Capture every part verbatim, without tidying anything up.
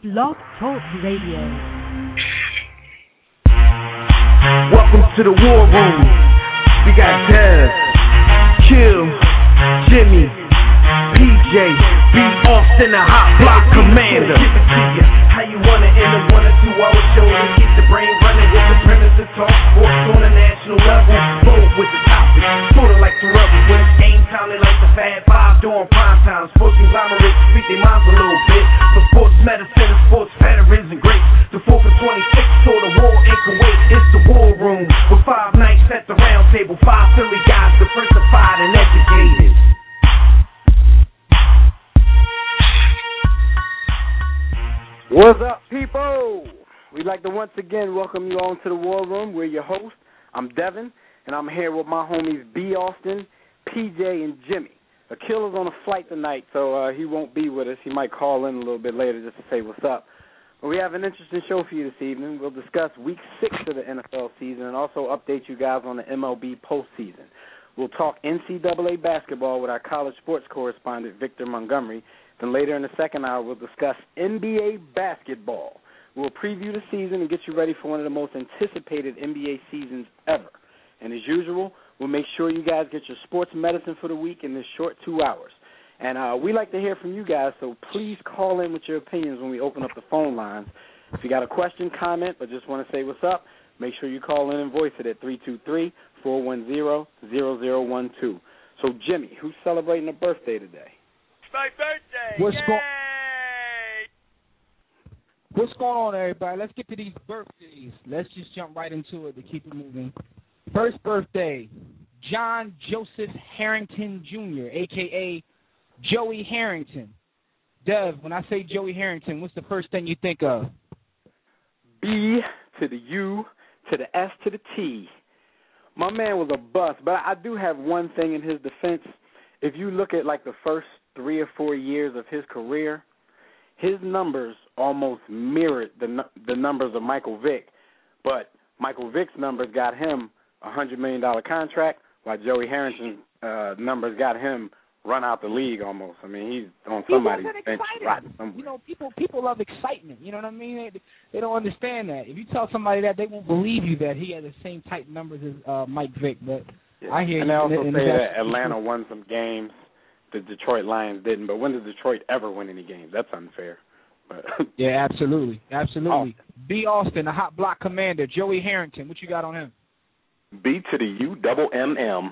Blog Talk Radio. Welcome to the War Room. We got Dev, Kill, Jimmy, P J, B. Austin, the Hot Block Commander. How you wanna end a one or two hour show to keep the brain running with the premise to talk sports on a national level? Bold with the topic, sorta like the rebel. When it's game time, they like the Fab Five during prime time. Sports conglomerates speak their minds a little bit. For sports medicine and sports veterans and greats. The fourth and twenty-sixth saw the war in Kuwait. It's the War Room with five nights at the round table. Five Philly guys diversified and educated. What's up, people? We'd like to once again welcome you all to the War Room. We're your hosts. I'm Devin, and I'm here with my homies B. Austin, P J, and Jimmy. Akil is on a flight tonight, so uh, he won't be with us. He might call in a little bit later just to say what's up. But we have an interesting show for you this evening. We'll discuss week six of the N F L season and also update you guys on the M L B postseason. We'll talk N C double A basketball with our college sports correspondent, Victor Montgomery. Then later in the second hour, we'll discuss N B A basketball. We'll preview the season and get you ready for one of the most anticipated N B A seasons ever. And as usual, we'll make sure you guys get your sports medicine for the week in this short two hours. And uh, we like to hear from you guys, so please call in with your opinions when we open up the phone lines. If you got a question, comment, or just want to say what's up, make sure you call in and voice it at three two three, four one zero, zero zero one two. So, Jimmy, who's celebrating a birthday today? My birthday! What's Yay! Go- What's going on, everybody? Let's get to these birthdays. Let's just jump right into it to keep it moving. First birthday, John Joseph Harrington Junior, a k a. Joey Harrington. Dev, when I say Joey Harrington, what's the first thing you think of? B to the U to the S to the T. My man was a bust, but I do have one thing in his defense. If you look at, like, the first three or four years of his career, his numbers almost mirrored the the numbers of Michael Vick. But Michael Vick's numbers got him a one hundred million dollars contract, while Joey Harrington's uh, numbers got him run out the league almost. I mean, he's on somebody's bench rotting somewhere. You know, people people love excitement. You know what I mean? They, they don't understand that. If you tell somebody that, they won't believe you that he had the same type numbers as uh, Mike Vick. But yeah. I hear and you. they also and say that Atlanta won some games. The Detroit Lions didn't. But when did Detroit ever win any games? That's unfair. But yeah, absolutely. Absolutely. Oh. B. Austin, the Hot Block Commander. Joey Harrington, what you got on him? B to the U double M M.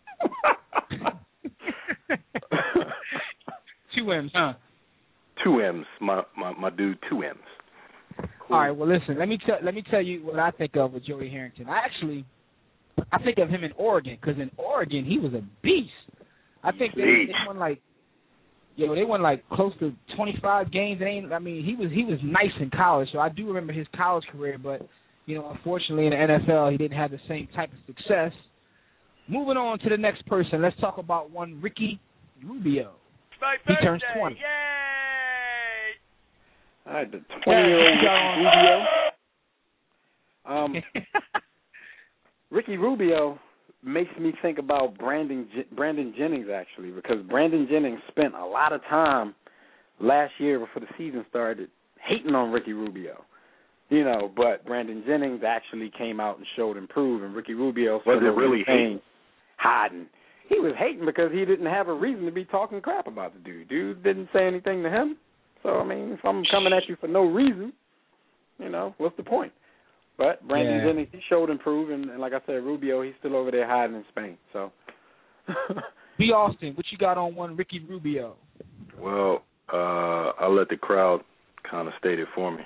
Two M's, huh? Two M's, my, my my dude. Two M's. Cool. All right. Well, listen. Let me tell let me tell you what I think of with Joey Harrington. I actually, I think of him in Oregon because in Oregon he was a beast. I think they, they won like, you know, they won like close to twenty-five games. It ain't, I mean, he was he was nice in college, so I do remember his college career. But you know, unfortunately in the N F L he didn't have the same type of success. Moving on to the next person, let's talk about one Ricky Rubio. My he birthday. turns twenty. Yay! All right, the twenty-year-old Rubio. Um, Ricky Rubio makes me think about Brandon Brandon Jennings, actually, because Brandon Jennings spent a lot of time last year before the season started hating on Ricky Rubio. You know, but Brandon Jennings actually came out and showed improve, and Ricky Rubio was it really hating? Hiding. He was hating because he didn't have a reason to be talking crap about the dude. Dude didn't say anything to him. So, I mean, if I'm coming at you for no reason, you know, what's the point? But Brandon yeah. Jennings, he showed improve, and, and like I said, Rubio, he's still over there hiding in Spain. So, B. Austin, what you got on one Ricky Rubio? Well, uh, I'll let the crowd kind of state it for me.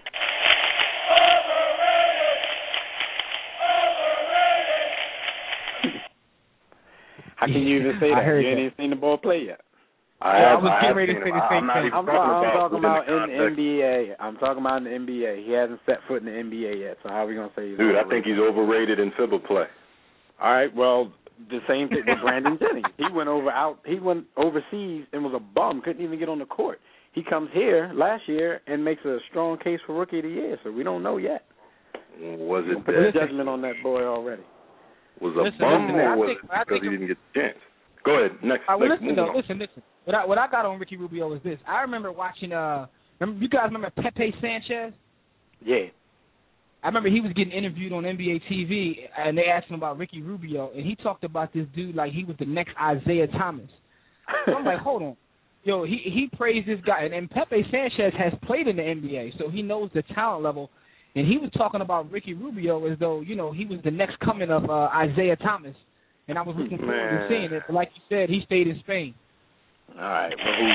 How can you even say that? You ain't that. even seen the ball play yet. I, yeah, have, I was getting ready to say the same I'm thing. I'm, I'm talking about in the N context. B A. I'm talking about in the N B A. He hasn't set foot in the N B A yet, so how are we going to say he's Dude, overrated? I think he's overrated in FIBA play. All right, well, the same thing with Brandon Jennings. He went over out. He went overseas and was a bum, couldn't even get on the court. He comes here last year and makes a strong case for Rookie of the Year, so we don't know yet. Was it Put that? a judgment on that boy already. Was a Listen, bum listen, or I was think- it I because think he I'm- didn't get the chance? Go ahead. Next. All right, well, next listen, moving though, on. listen, listen. What I, what I got on Ricky Rubio is this. I remember watching uh, Remember, you guys remember Pepe Sanchez? Yeah. I remember he was getting interviewed on N B A T V, and they asked him about Ricky Rubio, and he talked about this dude like he was the next Isaiah Thomas. So I'm like, hold on. Yo, he he praised this guy, and, and Pepe Sanchez has played in the N B A, so he knows the talent level. And he was talking about Ricky Rubio as though, you know, he was the next coming of uh, Isaiah Thomas. And I was looking forward Man. to seeing it, but like you said, he stayed in Spain. All right. Well, who?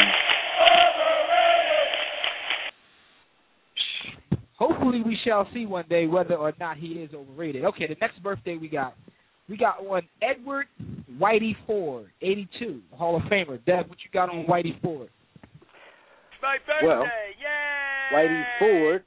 Hopefully we shall see one day whether or not he is overrated. Okay, the next birthday we got. We got one Edward Whitey Ford, eighty-two, Hall of Famer. Dev, what you got on Whitey Ford? It's my birthday. Well, Yay! Whitey Ford,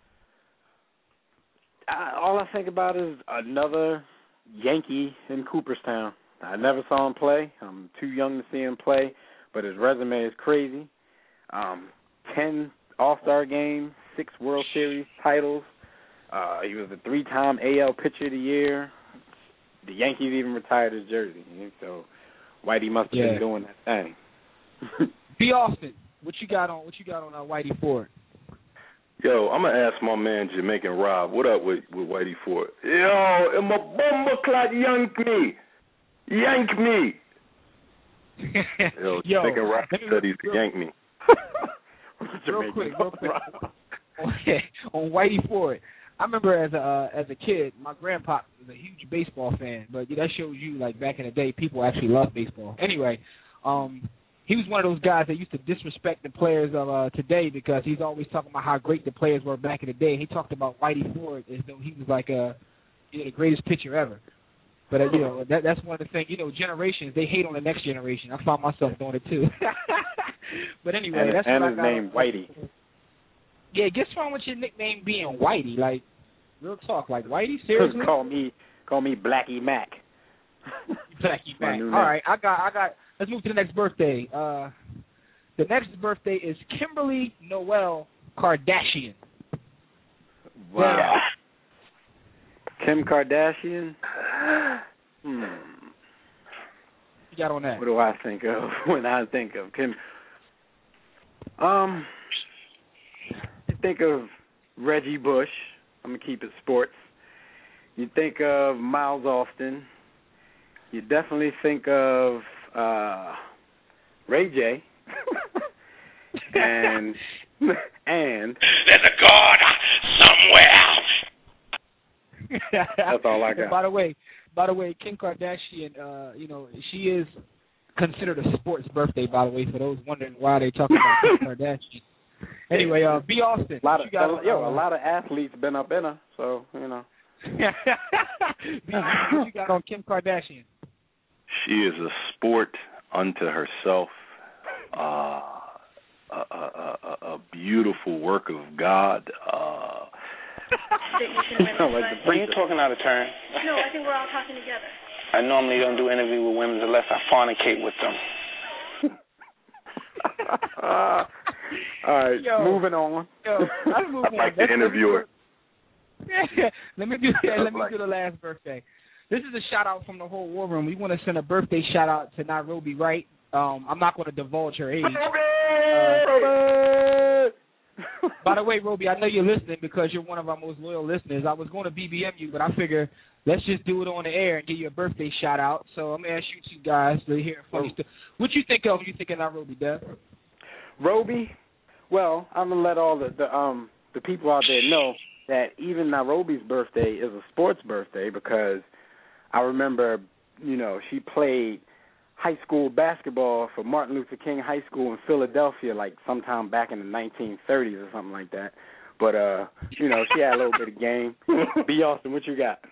I, all I think about is another Yankee in Cooperstown. I never saw him play. I'm too young to see him play, but his resume is crazy. Um, ten All-Star games, six World Series titles. Uh, he was a three-time A L Pitcher of the Year. The Yankees even retired his jersey. So Whitey must have yeah. been doing that thing. B. Austin, what you got on? What you got on uh, Whitey Ford? Yo, I'm gonna ask my man Jamaican Rob, what up with, with Whitey Ford? Yo, and my bumper clot yank me, yank me. Yo, Yo, Jamaican Rob studies to yank me. real quick, real quick. Okay, on Whitey Ford, I remember as a uh, as a kid, my grandpa was a huge baseball fan, but that shows you like back in the day, people actually loved baseball. Anyway, um. He was one of those guys that used to disrespect the players of uh, today because he's always talking about how great the players were back in the day. He talked about Whitey Ford as though he was like a, you know, the greatest pitcher ever. But uh, you know that that's one of the things. You know, generations they hate on the next generation. I found myself doing it too. But anyway, and, that's and what his I got. name Whitey. Yeah, guess wrong with your nickname being Whitey? Like, real talk, like Whitey, seriously? call me call me Blackie Mac. Blackie Mac. All name. right, I got I got. Let's move to the next birthday. Uh, the next birthday is Kimberly Noel Kardashian. Wow. Yeah. Kim Kardashian? hmm. You got on that? What do I think of when I think of Kim? Um, you think of Reggie Bush. I'm going to keep it sports. You think of Miles Austin. You definitely think of uh, Ray J. and and there's a God somewhere. That's all I got. And by the way, by the way, Kim Kardashian, uh, you know, she is considered a sports birthday. By the way, for those wondering why they talking about Kim Kardashian. Anyway, uh, B. Austin, a lot of you got, a, yo, a lot of athletes been up in her, so you know. B. Austin, what you got on Kim Kardashian? She is a sport unto herself, uh, a, a, a, a beautiful work of God. Uh, like Are you talking out of turn? No, I think we're all talking together. I normally don't do interview with women unless I fornicate with them. uh, all right, yo, moving on. Yo, let's move I on. like the interviewer. let me do yeah, let me do the last birthday. This is a shout out from the whole war room. We want to send a birthday shout out to Nairobi Wright. Um, I'm not going to divulge her age. Uh, by the way, Roby, I know you're listening because you're one of our most loyal listeners. I was going to B B M you, but I figure let's just do it on the air and give you a birthday shout out. So I'm going to ask you two guys to hear funny stuff. What you think of when you think of Nairobi, Dev? Roby, well, I'm gonna let all the, the um the people out there know that even Nairobi's birthday is a sports birthday because I remember, you know, she played high school basketball for Martin Luther King High School in Philadelphia, like sometime back in the nineteen thirties or something like that. But uh, you know, she had a little bit of game. B. Austin, what you got?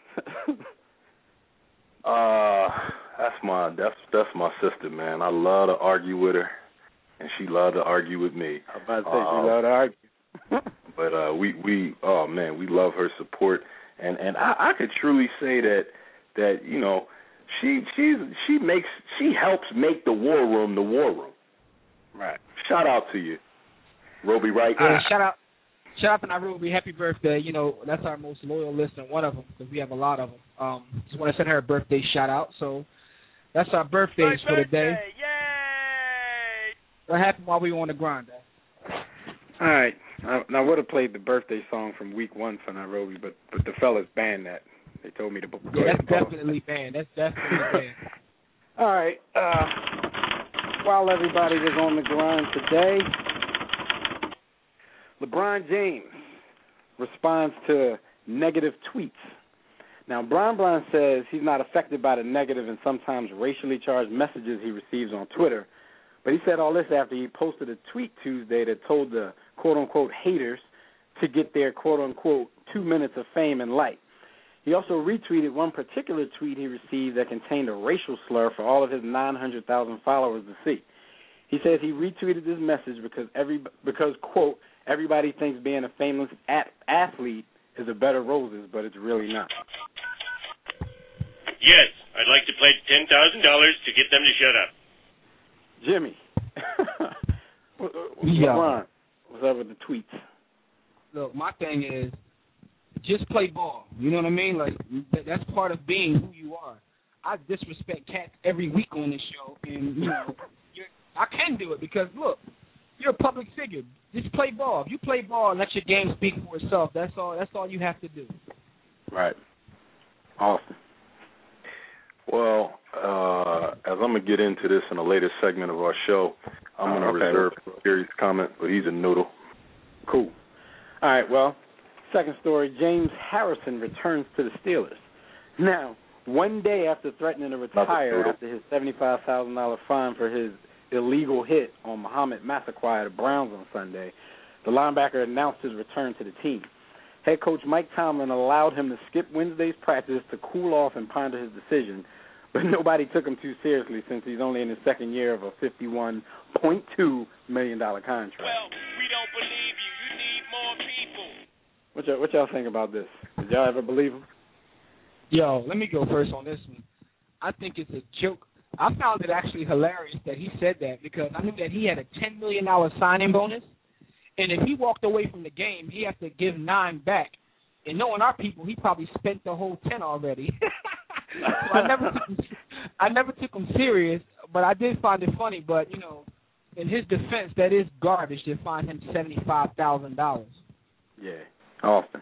uh, that's my that's that's my sister, man. I love to argue with her, and she loved to argue with me. I was about to say uh, she loved to argue. But uh, we we oh man, we love her support, and and I, I could truly say that that you know she she's she makes she helps make the war room the war room. Right. Shout out to you, Roby Wright. Yeah, shout out, shout out to Nairobi. Happy birthday! You know that's our most loyal listener, one of them, because we have a lot of them. Um, just want to send her a birthday shout out. So that's our birthdays My for the birthday. day. Yay! What happened while we were on the grind? All right. Now, now I would have played the birthday song from week one for Nairobi, but but the fellas banned that. They told me to go yeah, ahead that's and definitely banned. That's definitely banned. All right. Uh, while everybody is on the grind today, LeBron James responds to negative tweets. Now, Bron Bron says he's not affected by the negative and sometimes racially charged messages he receives on Twitter, but he said all this after he posted a tweet Tuesday that told the quote-unquote haters to get their quote-unquote two minutes of fame and light. He also retweeted one particular tweet he received that contained a racial slur for all of his nine hundred thousand followers to see. He says he retweeted this message because, every, because quote, everybody thinks being a famous at- athlete is a bed of roses, but it's really not. Yes, I'd like to pledge ten thousand dollars to get them to shut up. Jimmy. Yeah. LeBron, what's up with the tweets? Look, my thing is, just play ball. You know what I mean? Like, that's part of being who you are. I disrespect cats every week on this show, and, you know, you're, I can do it because, look, you're a public figure. Just play ball. If you play ball and let your game speak for itself, that's all That's all you have to do. Right. Awesome. Well, uh, as I'm going to get into this in a later segment of our show, I'm going to okay. reserve Gary's comment, but he's a noodle. Cool. All right, well, second story, James Harrison returns to the Steelers. Now, one day after threatening to retire after his seventy-five thousand dollars fine for his illegal hit on Muhammad Massaquoi of the Browns on Sunday, the linebacker announced his return to the team. Head coach Mike Tomlin allowed him to skip Wednesday's practice to cool off and ponder his decision, but nobody took him too seriously since he's only in his second year of a fifty-one point two million dollars contract. Well, we don't believe you. You need more people. What y'all, what y'all think about this? Did y'all ever believe him? Yo, let me go first on this one. I think it's a joke. I found it actually hilarious that he said that because I knew that he had a ten million dollars signing bonus, and if he walked away from the game, he had to give nine back. And knowing our people, he probably spent the whole ten already. so I never, took him, I never took him serious, but I did find it funny. But you know, in his defense, that is garbage to fine him seventy-five thousand dollars. Yeah, often.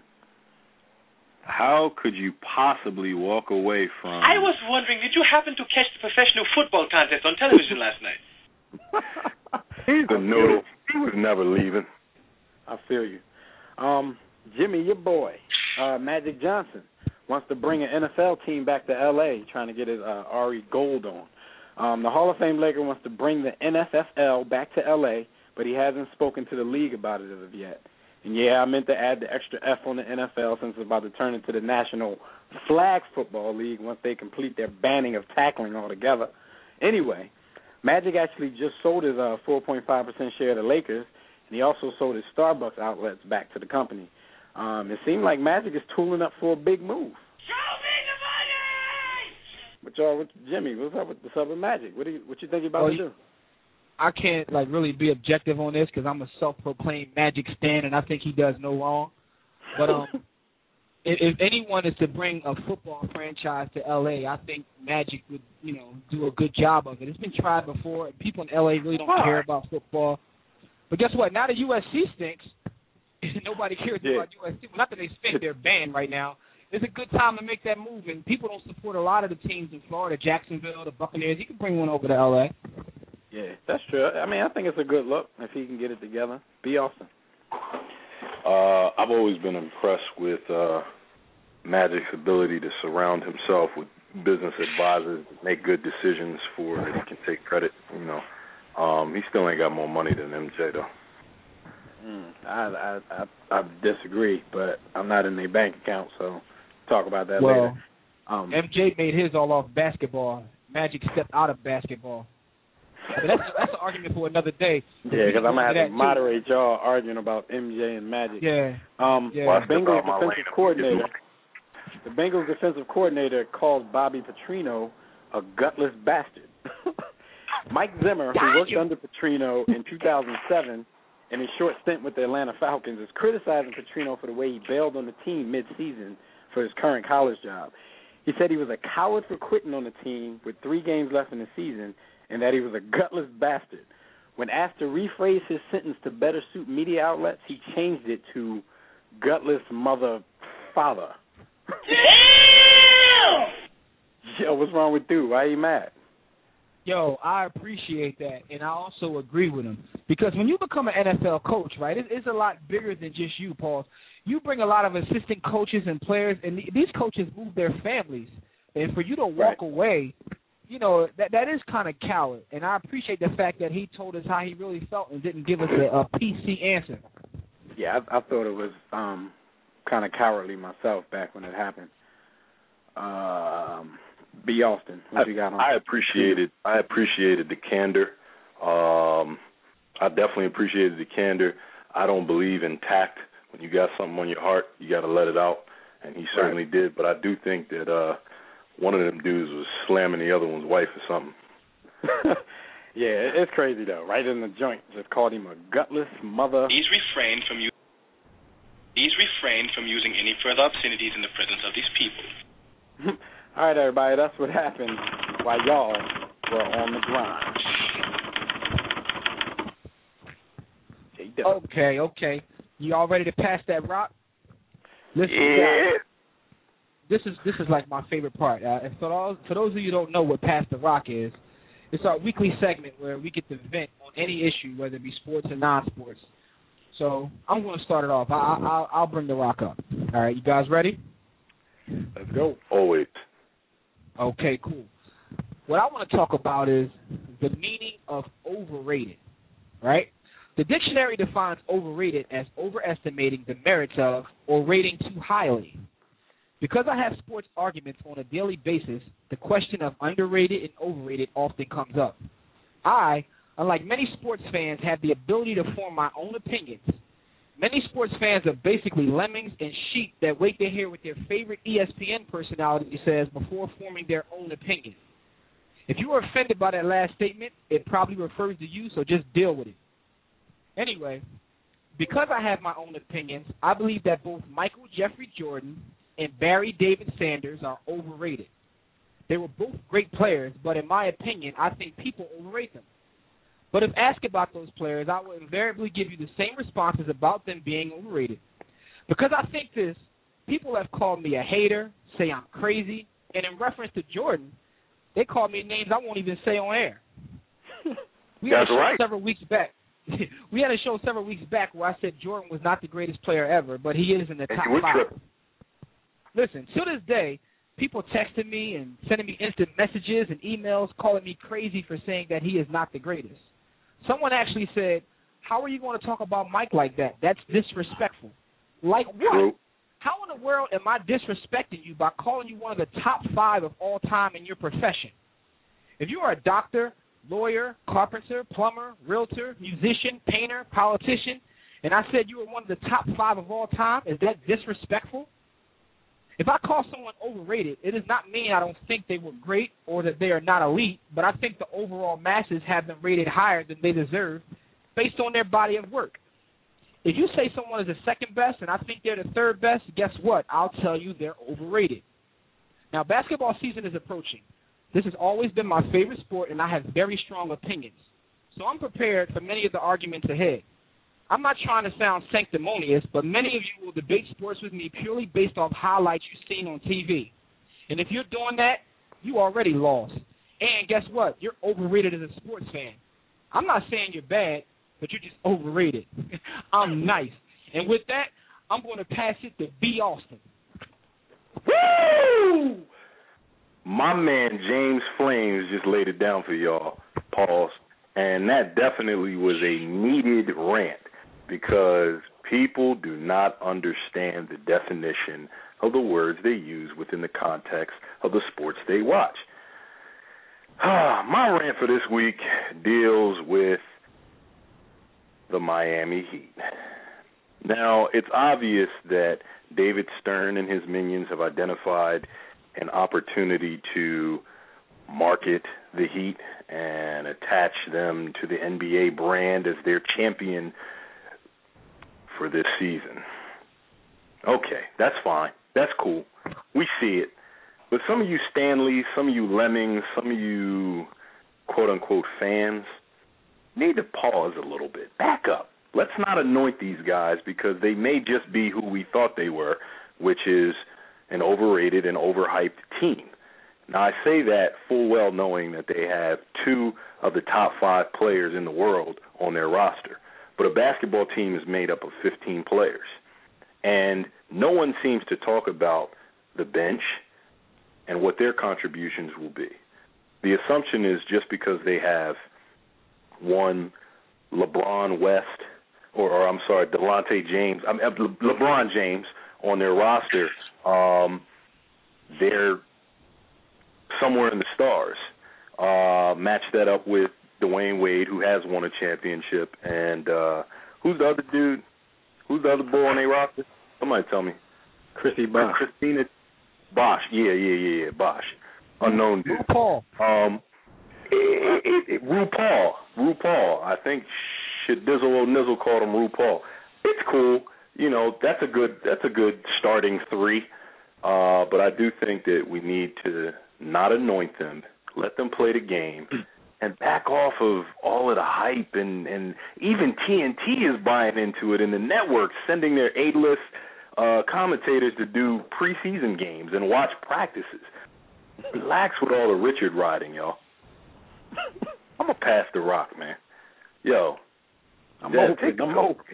How could you possibly walk away from... I was wondering, did you happen to catch the professional football contest on television last night? He's a noodle. He was never leaving. I feel you. Um, Jimmy, your boy, uh, Magic Johnson, wants to bring an N F L team back to L A, trying to get his uh, Ari Gold on. Um, the Hall of Fame Laker wants to bring the N F L back to L A, but he hasn't spoken to the league about it as of yet. And, yeah, I meant to add the extra F on the N F L since it's about to turn into the National Flag Football League once they complete their banning of tackling altogether. Anyway, Magic actually just sold his uh, four point five percent share of the Lakers, and he also sold his Starbucks outlets back to the company. Um, it seemed like Magic is tooling up for a big move. Show me the money! What y'all, what, Jimmy, what's up with what's up with Magic? What do you, what you think you about oh, to do? I can't like really be objective on this because I'm a self-proclaimed Magic stan, and I think he does no wrong. But um, if, if anyone is to bring a football franchise to L A, I think Magic would, you know, do a good job of it. It's been tried before. People in L A really don't care about football. But guess what? Now the U S C stinks. Nobody cares yeah. about U S C. Well, not that they stink; they're banned right now. It's a good time to make that move, and people don't support a lot of the teams in Florida, Jacksonville, the Buccaneers. You can bring one over to L A. Yeah, that's true. I mean, I think it's a good look if he can get it together. Be awesome. Uh, I've always been impressed with uh, Magic's ability to surround himself with business advisors, make good decisions for that he can take credit. You know, um, he still ain't got more money than M J though. Mm, I, I I I disagree, but I'm not in their bank account, so talk about that well, later. Um, M J made his all off basketball. Magic stepped out of basketball. But that's that's an argument for another day. Yeah, because I'm gonna have to moderate too. Y'all arguing about M J and Magic. Yeah. Um, yeah. Well, Bengals defensive coordinator. The Bengals defensive coordinator calls Bobby Petrino a gutless bastard. Mike Zimmer, who worked under Petrino in two thousand seven in his short stint with the Atlanta Falcons, is criticizing Petrino for the way he bailed on the team mid-season for his current college job. He said he was a coward for quitting on the team with three games left in the season, and that he was a gutless bastard. when asked to rephrase his sentence to better suit media outlets, he changed it to gutless mother father. Yo, what's wrong with dude? Why are you mad? Yo, I appreciate that, and I also agree with him. Because when you become an N F L coach, right, it, it's a lot bigger than just you, Paul. You bring a lot of assistant coaches and players, and these coaches move their families. And for you to walk right. away, you know, that that is kind of coward. And I appreciate the fact that he told us how he really felt and didn't give us a, a P C answer. Yeah, I, I thought it was um, kind of cowardly myself back when it happened. Um, B. Austin, what I, you got on? I appreciated I appreciated the candor. Um, I definitely appreciated the candor. I don't believe in tact. When you got something on your heart, you got to let it out, and he certainly right. did. But I do think that uh, one of them dudes was slamming the other one's wife or something. Yeah, it's crazy though. Right in the joint, just called him a gutless mother. He's refrained from u- He's refrained from using any further obscenities in the presence of these people. All right, everybody, that's what happened while y'all were on the grind. Okay, okay. You all ready to pass that rock? Listen, yeah. guys, this is this is like my favorite part. Uh, and for those for those of you who don't know what Pass the Rock is, it's our weekly segment where we get to vent on any issue, whether it be sports or non-sports. So I'm going to start it off. I, I, I'll, I'll bring the rock up. All right, you guys ready? Let's go. Always. Okay, cool. What I want to talk about is the meaning of overrated, right? The dictionary defines overrated as overestimating the merits of or rating too highly. Because I have sports arguments on a daily basis, the question of underrated and overrated often comes up. I, unlike many sports fans, have the ability to form my own opinions. Many sports fans are basically lemmings and sheep that wait to hear what their favorite E S P N personality says before forming their own opinion. If you are offended by that last statement, it probably refers to you, so just deal with it. Anyway, because I have my own opinions, I believe that both Michael Jeffrey Jordan and Barry David Sanders are overrated. They were both great players, but in my opinion, I think people overrate them. But if asked about those players, I will invariably give you the same responses about them being overrated. Because I think this, people have called me a hater, say I'm crazy, and in reference to Jordan, they called me names I won't even say on air. We had That's a show right. several weeks back. we had a show several weeks back where I said Jordan was not the greatest player ever, but he is in the top five. Tripping. Listen, to this day, people texting me and sending me instant messages and emails calling me crazy for saying that he is not the greatest. Someone actually said, how are you going to talk about Mike like that? That's disrespectful. Like what? True. How in the world am I disrespecting you by calling you one of the top five of all time in your profession? If you are a doctor, lawyer, carpenter, plumber, realtor, musician, painter, politician, and I said you were one of the top five of all time, is that disrespectful? If I call someone overrated, it does not mean I don't think they were great or that they are not elite, but I think the overall masses have them rated higher than they deserve based on their body of work. If you say someone is the second best and I think they're the third best, guess what? I'll tell you they're overrated. Now, basketball season is approaching. This has always been my favorite sport, and I have very strong opinions. So I'm prepared for many of the arguments ahead. I'm not trying to sound sanctimonious, but many of you will debate sports with me purely based off highlights you've seen on T V. And if you're doing that, you already lost. And guess what? You're overrated as a sports fan. I'm not saying you're bad, but you're just overrated. I'm nice. And with that, I'm going to pass it to B. Austin. Woo! My man James Flames just laid it down for y'all. Pause. And that definitely was a needed rant because people do not understand the definition of the words they use within the context of the sports they watch. My rant for this week deals with the Miami Heat. Now, it's obvious that David Stern and his minions have identified an opportunity to market the Heat and attach them to the N B A brand as their champion for this season. Okay, that's fine. That's cool. We see it. But some of you Stanleys, some of you Lemmings, some of you quote-unquote fans, need to pause a little bit. Back up. Let's not anoint these guys because they may just be who we thought they were, which is an overrated and overhyped team. Now, I say that full well knowing that they have two of the top five players in the world on their roster. But a basketball team is made up of fifteen players. And no one seems to talk about the bench and what their contributions will be. The assumption is just because they have one LeBron West, or, or I'm sorry, Delonte James, I mean, Le- LeBron James on their roster, um, they're somewhere in the stars. Uh, match that up with Dwayne Wade, who has won a championship, and uh, who's the other dude? Who's the other boy on their roster? Somebody tell me. Chrissy Bosh. Christina Bosh. Yeah, yeah, yeah, yeah. Bosh. Unknown dude. RuPaul. Um, it, it, it, RuPaul. RuPaul. I think Shadizzle or Nizzle called him RuPaul. It's cool. You know, that's a good. That's a good starting three. Uh, but I do think that we need to not anoint them, let them play the game, and back off of all of the hype. And, and even T N T is buying into it, and the networks sending their A-list uh, commentators to do preseason games and watch practices. Relax with all the Richard riding, y'all. I'm going to pass the rock, man. Yo. I'm open. I'm open.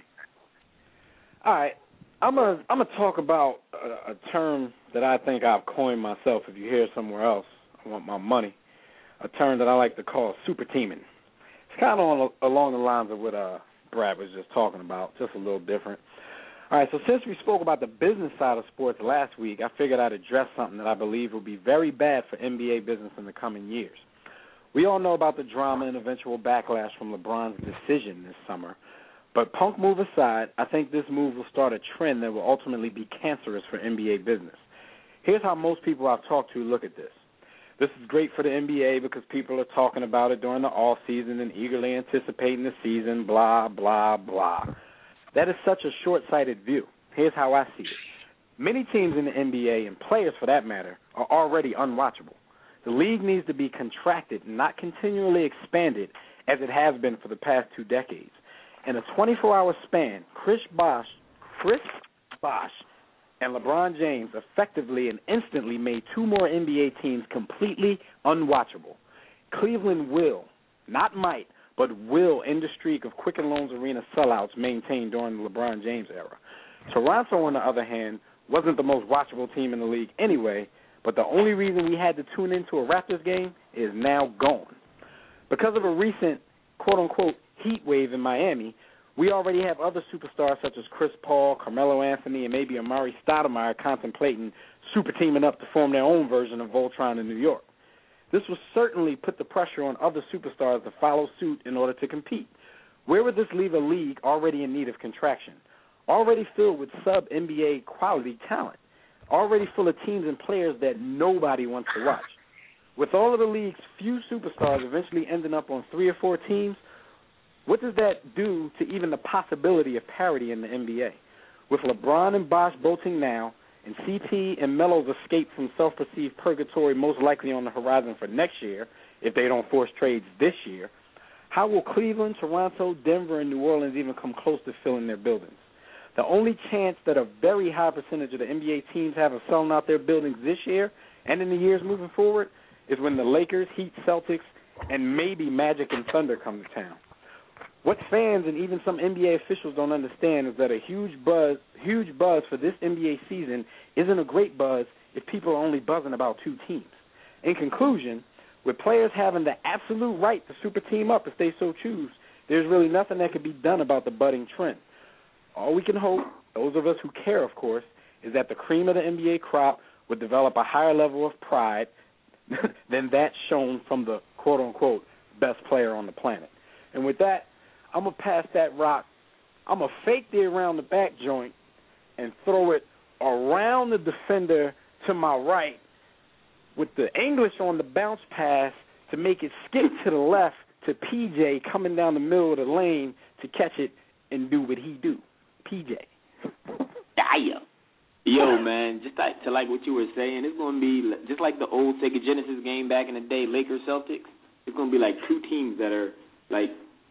All right. I'm going I'm to talk about a, a term that I think I've coined myself. If you hear it somewhere else, I want my money. A term that I like to call super teaming. It's kind of on, along the lines of what uh, Brad was just talking about, just a little different. All right, so since we spoke about the business side of sports last week, I figured I'd address something that I believe will be very bad for N B A business in the coming years. We all know about the drama and eventual backlash from LeBron's decision this summer. But punk move aside, I think this move will start a trend that will ultimately be cancerous for N B A business. Here's how most people I've talked to look at this. This is great for the N B A because people are talking about it during the off season and eagerly anticipating the season, blah, blah, blah. That is such a short-sighted view. Here's how I see it. Many teams in the N B A, and players for that matter, are already unwatchable. The league needs to be contracted, not continually expanded as it has been for the past two decades. In a twenty-four hour span, Chris Bosh, Chris Bosh and LeBron James effectively and instantly made two more N B A teams completely unwatchable. Cleveland will, not might, but will end the streak of Quicken Loans Arena sellouts maintained during the LeBron James era. Toronto, on the other hand, wasn't the most watchable team in the league anyway, but the only reason we had to tune into a Raptors game is now gone. Because of a recent, quote-unquote, heat wave in Miami, we already have other superstars such as Chris Paul, Carmelo Anthony, and maybe Amari Stoudemire contemplating super teaming up to form their own version of Voltron in New York. This will certainly put the pressure on other superstars to follow suit in order to compete. Where would this leave a league already in need of contraction, already filled with sub-N B A quality talent, already full of teams and players that nobody wants to watch? With all of the league's few superstars eventually ending up on three or four teams, what does that do to even the possibility of parity in the N B A? With LeBron and Bosh bolting now, and C P and Melo's escape from self-perceived purgatory most likely on the horizon for next year, if they don't force trades this year, how will Cleveland, Toronto, Denver, and New Orleans even come close to filling their buildings? The only chance that a very high percentage of the N B A teams have of selling out their buildings this year and in the years moving forward is when the Lakers, Heat, Celtics, and maybe Magic and Thunder come to town. What fans and even some N B A officials don't understand is that a huge buzz, huge buzz for this N B A season isn't a great buzz if people are only buzzing about two teams. In conclusion, with players having the absolute right to super team up if they so choose, there's really nothing that can be done about the budding trend. All we can hope, those of us who care, of course, is that the cream of the N B A crop would develop a higher level of pride than that shown from the quote-unquote best player on the planet. And with that, I'm going to pass that rock. I'm going to fake the around the back joint and throw it around the defender to my right with the English on the bounce pass to make it skip to the left to P J coming down the middle of the lane to catch it and do what he do. P J. Damn. Yo, man, just like, to like what you were saying, it's going to be just like the old Sega Genesis game back in the day, Lakers Celtics. It's going to be like two teams that are like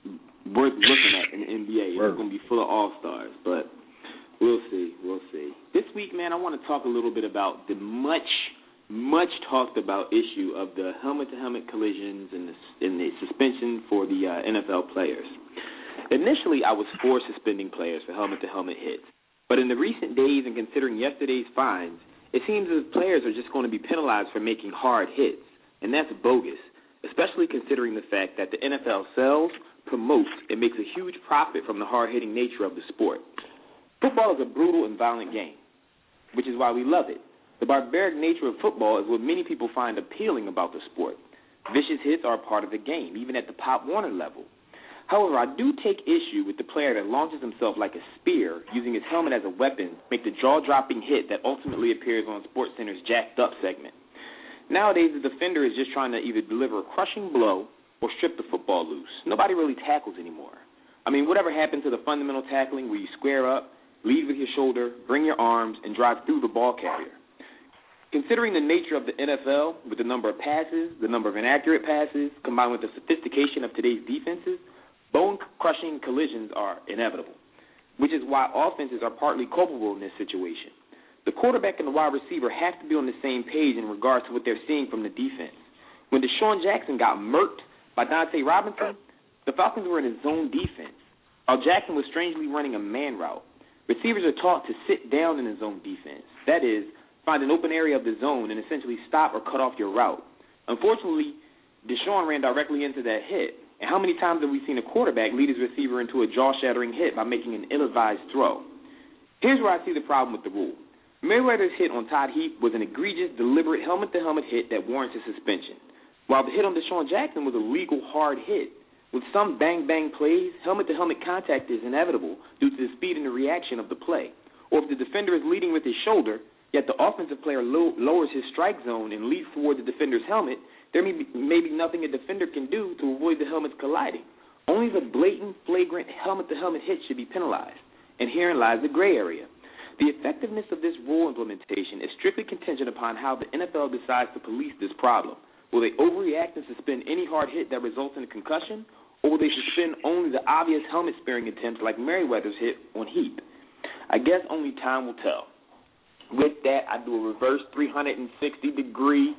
worth looking at in the N B A. It's going to be full of all-stars, but we'll see. We'll see. This week, man, I want to talk a little bit about the much, much talked about issue of the helmet-to-helmet collisions and the, and the suspension for the uh, N F L players. Initially, I was for suspending players for helmet-to-helmet hits, but in the recent days and considering yesterday's fines, it seems as if players are just going to be penalized for making hard hits, and that's bogus, especially considering the fact that the N F L sells, promotes, and makes a huge profit from the hard-hitting nature of the sport. Football is a brutal and violent game, which is why we love it. The barbaric nature of football is what many people find appealing about the sport. Vicious hits are a part of the game, even at the Pop Warner level. However, I do take issue with the player that launches himself like a spear, using his helmet as a weapon, make the jaw-dropping hit that ultimately appears on SportsCenter's Jacked Up segment. Nowadays, the defender is just trying to either deliver a crushing blow or strip the football loose. Nobody really tackles anymore. I mean, whatever happened to the fundamental tackling where you square up, lead with your shoulder, bring your arms, and drive through the ball carrier? Considering the nature of the N F L, with the number of passes, the number of inaccurate passes, combined with the sophistication of today's defenses, bone-crushing collisions are inevitable, which is why offenses are partly culpable in this situation. The quarterback and the wide receiver have to be on the same page in regards to what they're seeing from the defense. When Deshaun Jackson got murked by Dante Robinson, the Falcons were in a zone defense, while Jackson was strangely running a man route. Receivers are taught to sit down in a zone defense, that is, find an open area of the zone and essentially stop or cut off your route. Unfortunately, Deshaun ran directly into that hit, and how many times have we seen a quarterback lead his receiver into a jaw-shattering hit by making an ill-advised throw? Here's where I see the problem with the rule. Mayweather's hit on Todd Heap was an egregious, deliberate helmet-to-helmet hit that warrants a suspension, while the hit on Deshaun Jackson was a legal hard hit. With some bang-bang plays, helmet-to-helmet contact is inevitable due to the speed and the reaction of the play. Or if the defender is leading with his shoulder, yet the offensive player low, lowers his strike zone and leads toward the defender's helmet, there may be, may be nothing a defender can do to avoid the helmets colliding. Only the blatant, flagrant helmet-to-helmet hit should be penalized, and herein lies the gray area. The effectiveness of this rule implementation is strictly contingent upon how the N F L decides to police this problem. Will they overreact and suspend any hard hit that results in a concussion, or will they suspend only the obvious helmet-sparing attempts like Merriweather's hit on Heap? I guess only time will tell. With that, I do a reverse three hundred sixty degree,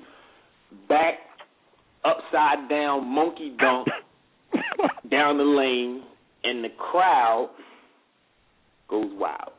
back, upside down, monkey dunk down the lane, and the crowd goes wild.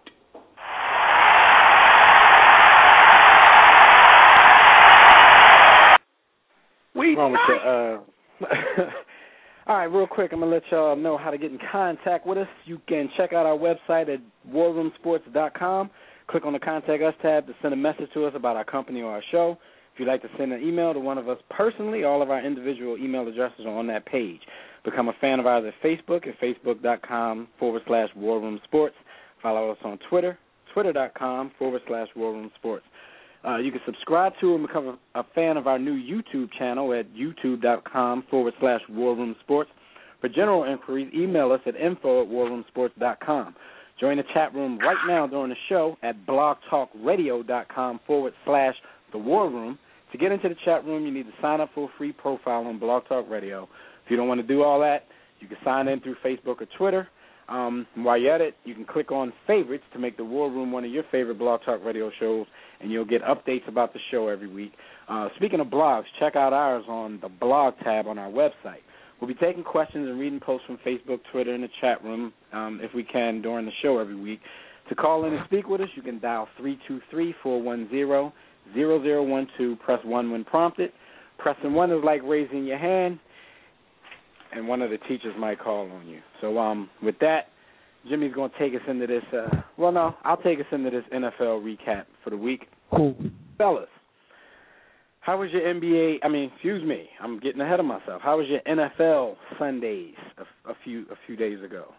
We wrong with the, uh, all right, real quick, I'm going to let y'all know how to get in contact with us. You can check out our website at war room sports dot com. Click on the Contact Us tab to send a message to us about our company or our show. If you'd like to send an email to one of us personally, all of our individual email addresses are on that page. Become a fan of ours at Facebook at facebook.com forward slash War Room Sports. Follow us on Twitter, twitter.com forward slash War Room Sports. Uh, you can subscribe to and become a, a fan of our new YouTube channel at youtube.com forward slash War Room Sports. For general inquiries, email us at info at warroomsports.com. Join the chat room right now during the show at blogtalkradio.com forward slash The War Room. To get into the chat room, you need to sign up for a free profile on Blog Talk Radio. If you don't want to do all that, you can sign in through Facebook or Twitter. Um, while you're at it, you can click on favorites to make The War Room one of your favorite Blog Talk Radio shows, and you'll get updates about the show every week. Uh, speaking of blogs, check out ours on the blog tab on our website. We'll be taking questions and reading posts from Facebook, Twitter, and the chat room, um, if we can, during the show every week. To call in and speak with us, you can dial three two three, four one zero, zero zero one two. Press one when prompted. Pressing one is like raising your hand, and one of the teachers might call on you. So um, with that, Jimmy's going to take us into this. Uh, well, no, I'll take us into this N F L recap for the week. Cool. Fellas, how was your N B A? I mean, excuse me, I'm getting ahead of myself. How was your N F L Sundays a, a few a few days ago?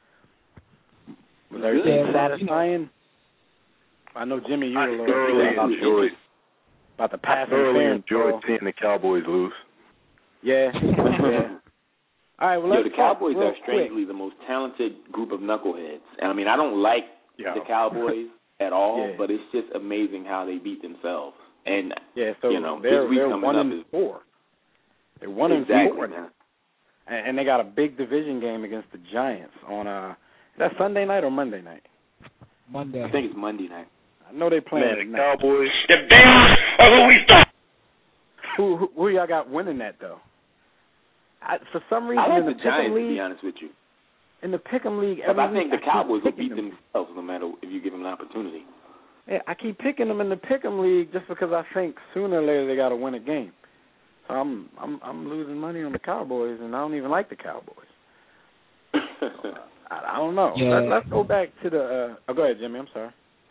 Was everything yeah, satisfying? I know, Jimmy, you were a little thoroughly about, enjoyed, about the pass thoroughly interference. enjoyed seeing the Cowboys lose. Yeah, yeah. All right, well, Yo, let's the Cowboys real are strangely quick. the most talented group of knuckleheads. And I mean, I don't like Yeah. the Cowboys at all, Yeah. but it's just amazing how they beat themselves. And Yeah, so you know, they're, this week they're coming one up and is four. They're one exactly, and four now. man. and, and they got a big division game against the Giants on uh, is that Sunday night or Monday night? Monday. I think it's Monday night. I know they playing Man, it the now. Cowboys. The Bears are who we thought. Who, who who y'all got winning that though? I, for some reason, I like in the, the Giants, Pick'em to be league, honest with you. in the Pick'em league, But every I think week, the Cowboys will keep beat picking them. themselves no matter if you give them an opportunity. Yeah, I keep picking them in the Pick'em league just because I think sooner or later they got to win a game. So I'm I'm I'm losing money on the Cowboys, and I don't even like the Cowboys. So, I, I don't know. Yeah. Let, let's go back to the. Uh, oh, go ahead, Jimmy. I'm sorry.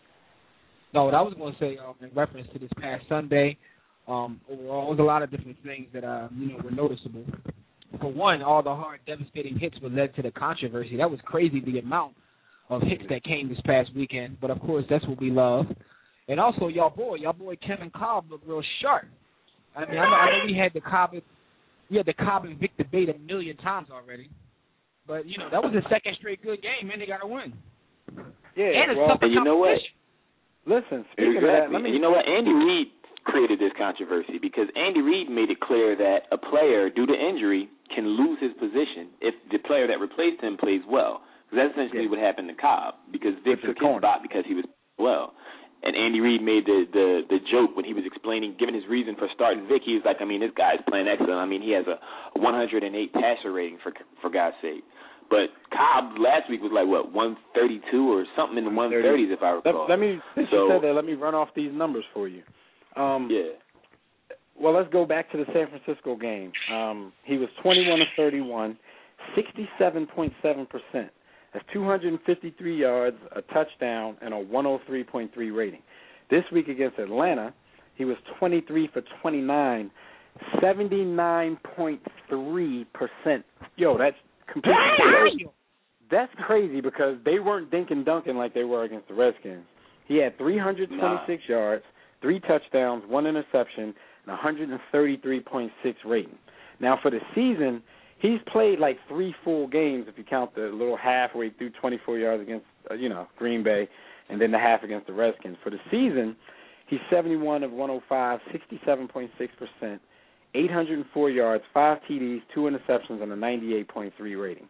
No, what I was going to say um, in reference to this past Sunday, um, overall, there was a lot of different things that uh, you know were noticeable. For one, all the hard, devastating hits were led to the controversy. That was crazy, the amount of hits that came this past weekend. But of course, that's what we love. And also, y'all boy, y'all boy Kevin Cobb looked real sharp. I mean, I know, I know we had the Cobb, we had the Cobb and Vic debate a million times already. But you know, that was the second straight good game, man. They got to win. Yeah. And it's well, tougher And you know what? competition. listen. Speaking Exactly. of that, let me. And you know what? Andy Reid created this controversy because Andy Reid made it clear that a player, due to injury, can lose his position if the player that replaced him plays well. Because that's essentially Yeah. what happened to Cobb because Vic With the took his corner. spot because he was well. And Andy Reid made the, the, the joke when he was explaining, giving his reason for starting Vic. He was like, I mean, this guy's playing excellent. I mean, he has a one hundred eight passer rating, for for God's sake. But Cobb last week was like, what, one thirty-two or something in the one thirties, if I recall. Let, let me, since so, you said that, let me run off these numbers for you. Um, yeah. Well, let's go back to the San Francisco game. Um, he was twenty-one of thirty-one, sixty-seven point seven percent. That's two hundred fifty-three yards, a touchdown, and a one oh three point three rating. This week against Atlanta, he was twenty-three for twenty-nine, seventy-nine point three percent. Yo, that's completely That's crazy because they weren't dinking dunking like they were against the Redskins. He had three hundred twenty-six nah. yards, three touchdowns, one interception, and one hundred thirty-three point six rating. Now, for the season, he's played like three full games if you count the little halfway through twenty-four yards against, uh, you know, Green Bay, and then the half against the Redskins. For the season, he's seventy-one of one oh five, sixty-seven point six percent, eight hundred four yards, five T Ds, two interceptions, and a ninety-eight point three rating.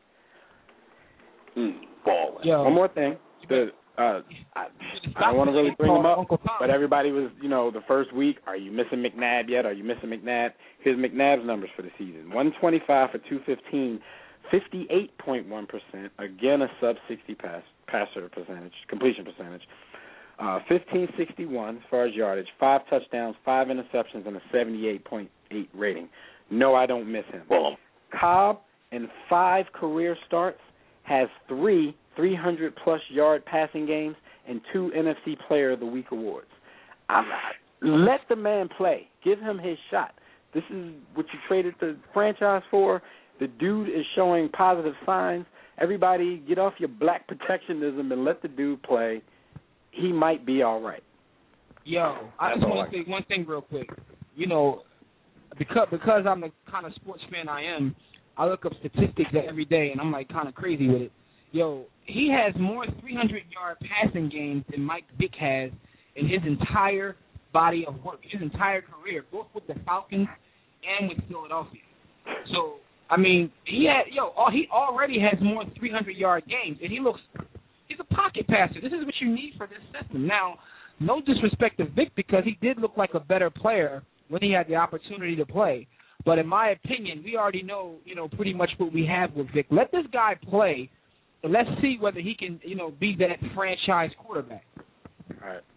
Mm, balling. Yo. One more thing. The, uh, I, I don't want to really bring him up, but everybody was, you know, the first week, are you missing McNabb yet? Are you missing McNabb? Here's McNabb's numbers for the season. one twenty-five for two fifteen, fifty-eight point one percent, again a sub sixty pass, passer percentage, completion percentage. Uh, fifteen sixty-one as far as yardage, five touchdowns, five interceptions, and a seventy-eight point eight rating. No, I don't miss him. Well, Cobb, in five career starts, has three three hundred plus yard passing games and two N F C Player of the Week awards. I'm not, let the man play. Give him his shot. This is what you traded the franchise for. The dude is showing positive signs. Everybody get off your black protectionism and let the dude play. He might be all right. Yo, I That's just want right. to say one thing real quick. You know, because because I'm the kind of sports fan I am, I look up statistics every day, and I'm like kind of crazy with it. Yo, he has more three hundred yard passing games than Mike Vick has in his entire body of work, his entire career, both with the Falcons and with Philadelphia. So, I mean, he had yo, he already has more three hundred yard games, and he looks he's a pocket passer. This is what you need for this system. Now, no disrespect to Vick because he did look like a better player when he had the opportunity to play. But in my opinion, we already know, you know, pretty much what we have with Vick. Let this guy play. And let's see whether he can, you know, be that franchise quarterback. All right.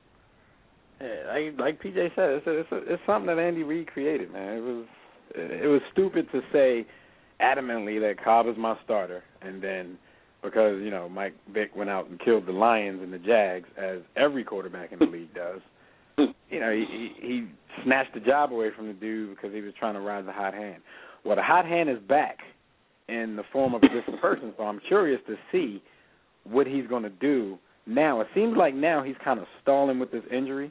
Yeah, like, like P J said, it's, a, it's, a, it's something that Andy Reid created, man. It was it was stupid to say adamantly that Cobb is my starter, and then because, you know, Mike Vick went out and killed the Lions and the Jags, as every quarterback in the league does, you know, he, he, he snatched the job away from the dude because he was trying to ride the hot hand. Well, the hot hand is back in the form of a different person, so I'm curious to see what he's going to do now. It seems like now he's kind of stalling with this injury.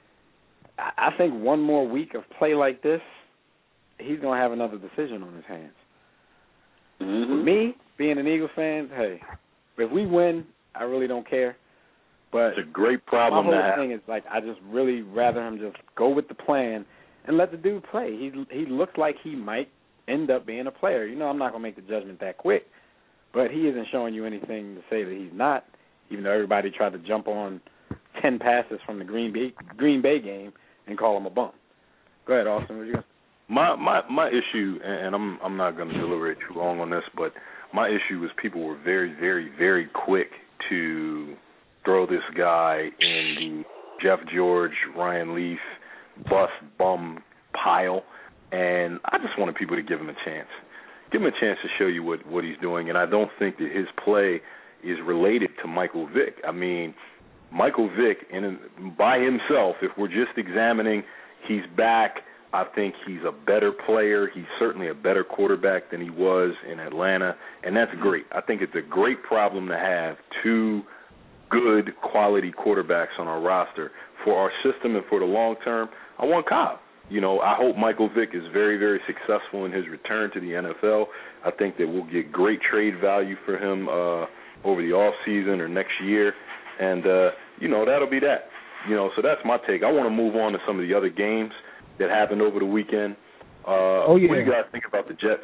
I, I think one more week of play like this, he's going to have another decision on his hands. Mm-hmm. For me, being an Eagles fan, hey, if we win, I really don't care. But it's a great problem my to whole have. thing is, like, I just really rather him just go with the plan and let the dude play. He he looks like he might end up being a player. You know, I'm not going to make the judgment that quick, but he isn't showing you anything to say that he's not, even though everybody tried to jump on ten passes from the Green Bay, Green Bay game and call him a bum. Go ahead, Austin. What you got? My my my issue, and I'm I'm not going to deliberate too long on this, but my issue was people were very very very quick to throw this guy in the Jeff George, Ryan Leaf, bust bum pile, and I just wanted people to give him a chance, give him a chance to show you what what he's doing, and I don't think that his play is related to Michael Vick. I mean, Michael Vick, in by himself, if we're just examining, he's back. I think he's a better player. He's certainly a better quarterback than he was in Atlanta, and that's great. I think it's a great problem to have two good quality quarterbacks on our roster. For our system and for the long term, I want Cobb. You know, I hope Michael Vick is very, very successful in his return to the N F L. I think that we'll get great trade value for him uh, over the off season or next year, and, uh, you know, that'll be that. You know, so that's my take. I want to move on to some of the other games that happened over the weekend. Uh, oh, yeah. What do you guys think about the Jets?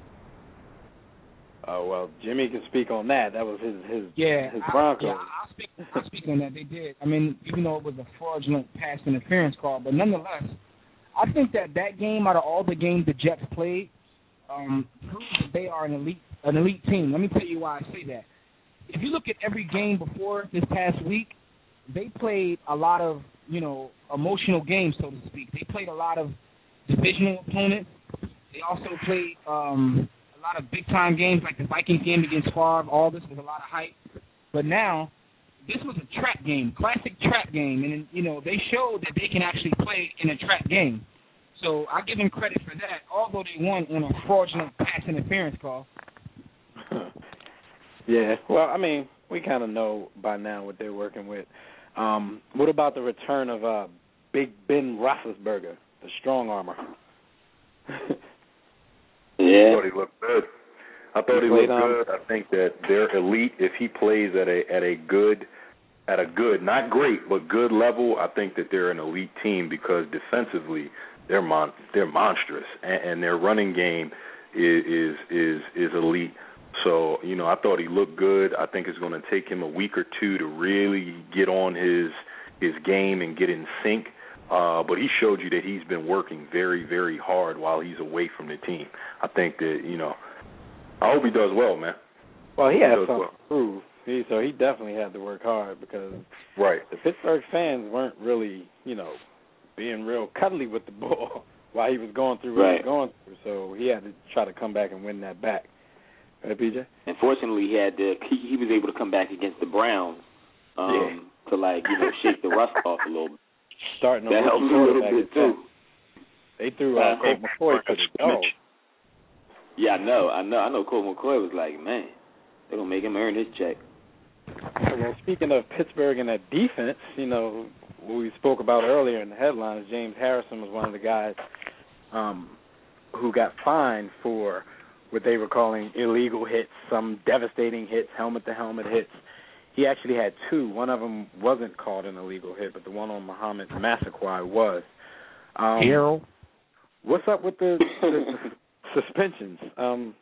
Oh, well, Jimmy can speak on that. That was his his, yeah, his I, Broncos. Yeah, I'll speak, I'll speak on that. They did. I mean, even though it was a fraudulent pass interference call, but nonetheless, I think that that game, out of all the games the Jets played, um, proves that they are an elite an elite team. Let me tell you why I say that. If you look at every game before this past week, they played a lot of, you know, emotional games, so to speak. They played a lot of divisional opponents. They also played um, a lot of big-time games like the Vikings game against Favre. All this was a lot of hype. But now, this was a trap game, classic trap game. And, you know, they showed that they can actually play in a trap game. So I give them credit for that, although they won on a fraudulent pass interference call. Yeah, well, I mean, we kind of know by now what they're working with. Um, what about the return of uh, Big Ben Roethlisberger, the strong armor? Yeah, I thought he looked good. I thought he, he looked on. good. I think that they're elite. If he plays at a at a good, at a good, not great, but good level, I think that they're an elite team because defensively they're mon- they're monstrous, and, and their running game is is is, is elite. So, you know, I thought he looked good. I think it's going to take him a week or two to really get on his his game and get in sync. Uh, but he showed you that he's been working very, very hard while he's away from the team. I think that, you know, I hope he does well, man. Well, he, he had does something well. to prove. He, so he definitely had to work hard because right. the Pittsburgh fans weren't really, you know, being real cuddly with the ball while he was going through what right. he was going through. So he had to try to come back and win that back. Right, P J? Unfortunately, he had to. He, he was able to come back against the Browns um, yeah. to, like, you know, shake the rust off a little bit. Starting that helped a little bit too. They threw uh, Colt McCoy to the dog. Yeah, I know, I know, I know. Colt McCoy was like, man, they're gonna make him earn his check. Well, speaking of Pittsburgh and that defense, you know, what we spoke about earlier in the headlines, James Harrison was one of the guys um, who got fined for what they were calling illegal hits, some devastating hits, helmet-to-helmet hits. He actually had two. One of them wasn't called an illegal hit, but the one on Muhammad Massaquoi was. Um, Harold? What's up with the, the suspensions? Um,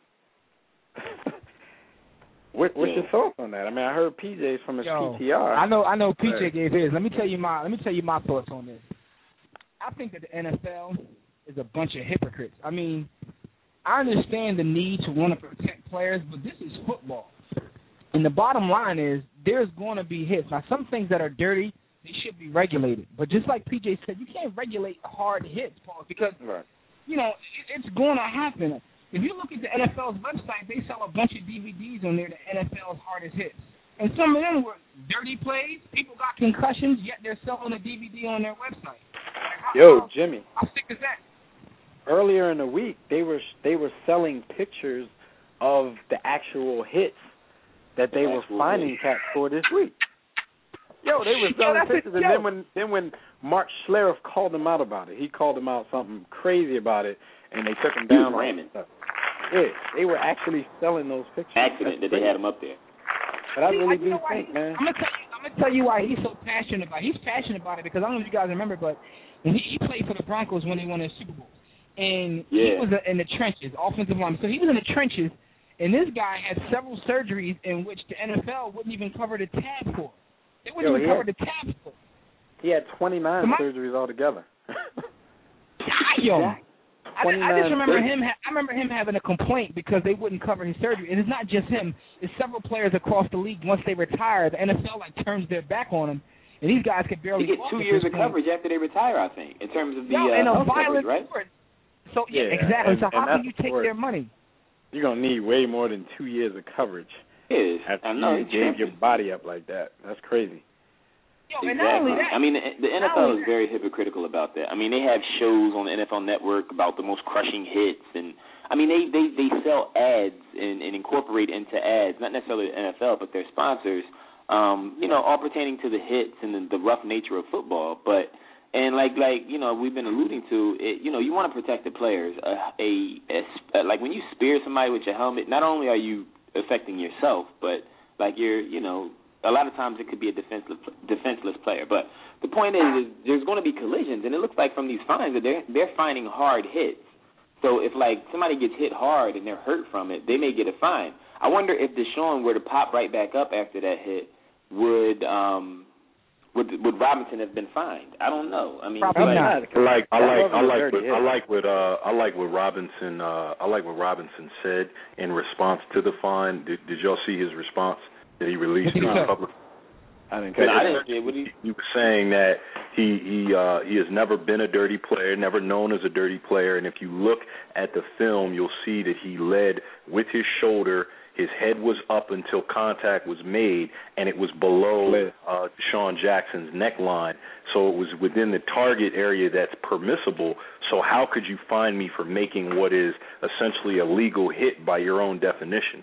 what, what's your thoughts on that? I mean, I heard P J's from his Yo, P T R. I know, I know. P J gave his. Let me tell you my. Let me tell you my thoughts on this. I think that the N F L is a bunch of hypocrites. I mean, I understand the need to want to protect players, but this is football. And the bottom line is there's going to be hits. Now, some things that are dirty, they should be regulated. But just like P J said, you can't regulate hard hits, Paul, because, right. you know, it, it's going to happen. If you look at the N F L's website, they sell a bunch of D V Ds on there, the N F L's hardest hits. And some of them were dirty plays. People got concussions, yet they're selling a D V D on their website. Like, how, Yo, how, Jimmy. How sick is that? Earlier in the week, they were they were selling pictures of the actual hits that they were finding cats for this week. Yo, they were selling yo, pictures, and yo. then when then when Mark Schlereth called them out about it, he called them out something crazy about it, and they took him down on it. Yeah, they were actually selling those pictures. Accident that they had him up there. But I See, really you do know think, why, man. I'm gonna tell you. I'm gonna tell you why he's so passionate about it. He's passionate about it because I don't know if you guys remember, but when he, he played for the Broncos when they won their Super Bowl. and yeah. he was in the trenches, offensive lineman. So he was in the trenches, and this guy had several surgeries in which the N F L wouldn't even cover the tab for. They wouldn't Yo, even had, cover the tab for. He had twenty-nine so my, surgeries altogether. Yo, I, I just remember surgeries. him. Ha- I remember him having a complaint because they wouldn't cover his surgery, and it's not just him. It's several players across the league. Once they retire, the N F L like turns their back on them, and these guys could barely. They get walk two at years this of point. coverage after they retire, I think, in terms of the Yo, uh, and a health violent coverage, right? sport. So yeah, Yeah, exactly. and- so and how can you that's take sport. their money? You're gonna need way more than two years of coverage It is. after I know. you it's gave tripping. your body up like that. That's crazy. Yo, Exactly. and not only that. I mean, the, the N F not L only is very hypocritical about that. I mean, they have shows on the N F L Network about the most crushing hits, and I mean, they they, they sell ads and, and incorporate into ads, not necessarily the N F L, but their sponsors. Um, you know, all pertaining to the hits and the, the rough nature of football, but. And like like you know we've been alluding to it, you know you want to protect the players. A, a, a like when you spear somebody with your helmet, not only are you affecting yourself, but like you're you know a lot of times it could be a defenseless defenseless player. But the point is, is there's going to be collisions, and it looks like from these fines that they're they're finding hard hits. So if like somebody gets hit hard and they're hurt from it, they may get a fine. I wonder if Deshaun were to pop right back up after that hit, would um. Would would Robinson have been fined? I don't know. I mean, Probably like, not. I like I like I like what, hit. I like what uh I like what Robinson uh I like what Robinson said in response to the fine. Did, did y'all see his response that he released to the public? I didn't No, catch I it. didn't see it. What he, He was saying that he he uh, he has never been a dirty player, never known as a dirty player, and if you look at the film, you'll see that he led with his shoulder. His head was up until contact was made, and it was below uh, Deshaun Jackson's neckline, so it was within the target area that's permissible. So how could you fine me for making what is essentially a legal hit by your own definition?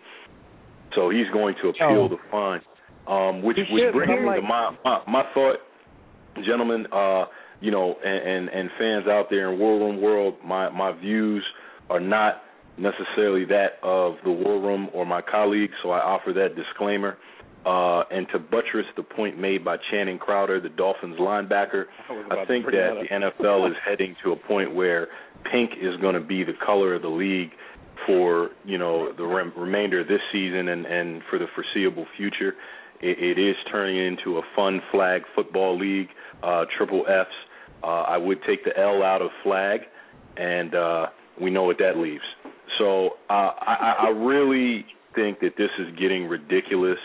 So he's going to appeal Oh. the fine. Um, which You which should, brings but I'm me like- to my, my my thought, gentlemen. Uh, you know, and, and and fans out there in War Room world, my my views are not necessarily that of the War Room or my colleagues, so I offer that disclaimer. Uh, and to buttress the point made by Channing Crowder, the Dolphins linebacker, I, I think that, that the N F L is heading to a point where pink is going to be the color of the league for, you know, the rem- remainder of this season and, and for the foreseeable future. It, it is turning into a fun flag football league, uh, triple Fs. Uh, I would take the L out of flag, and uh, we know what that leaves. So uh, I, I really think that this is getting ridiculous.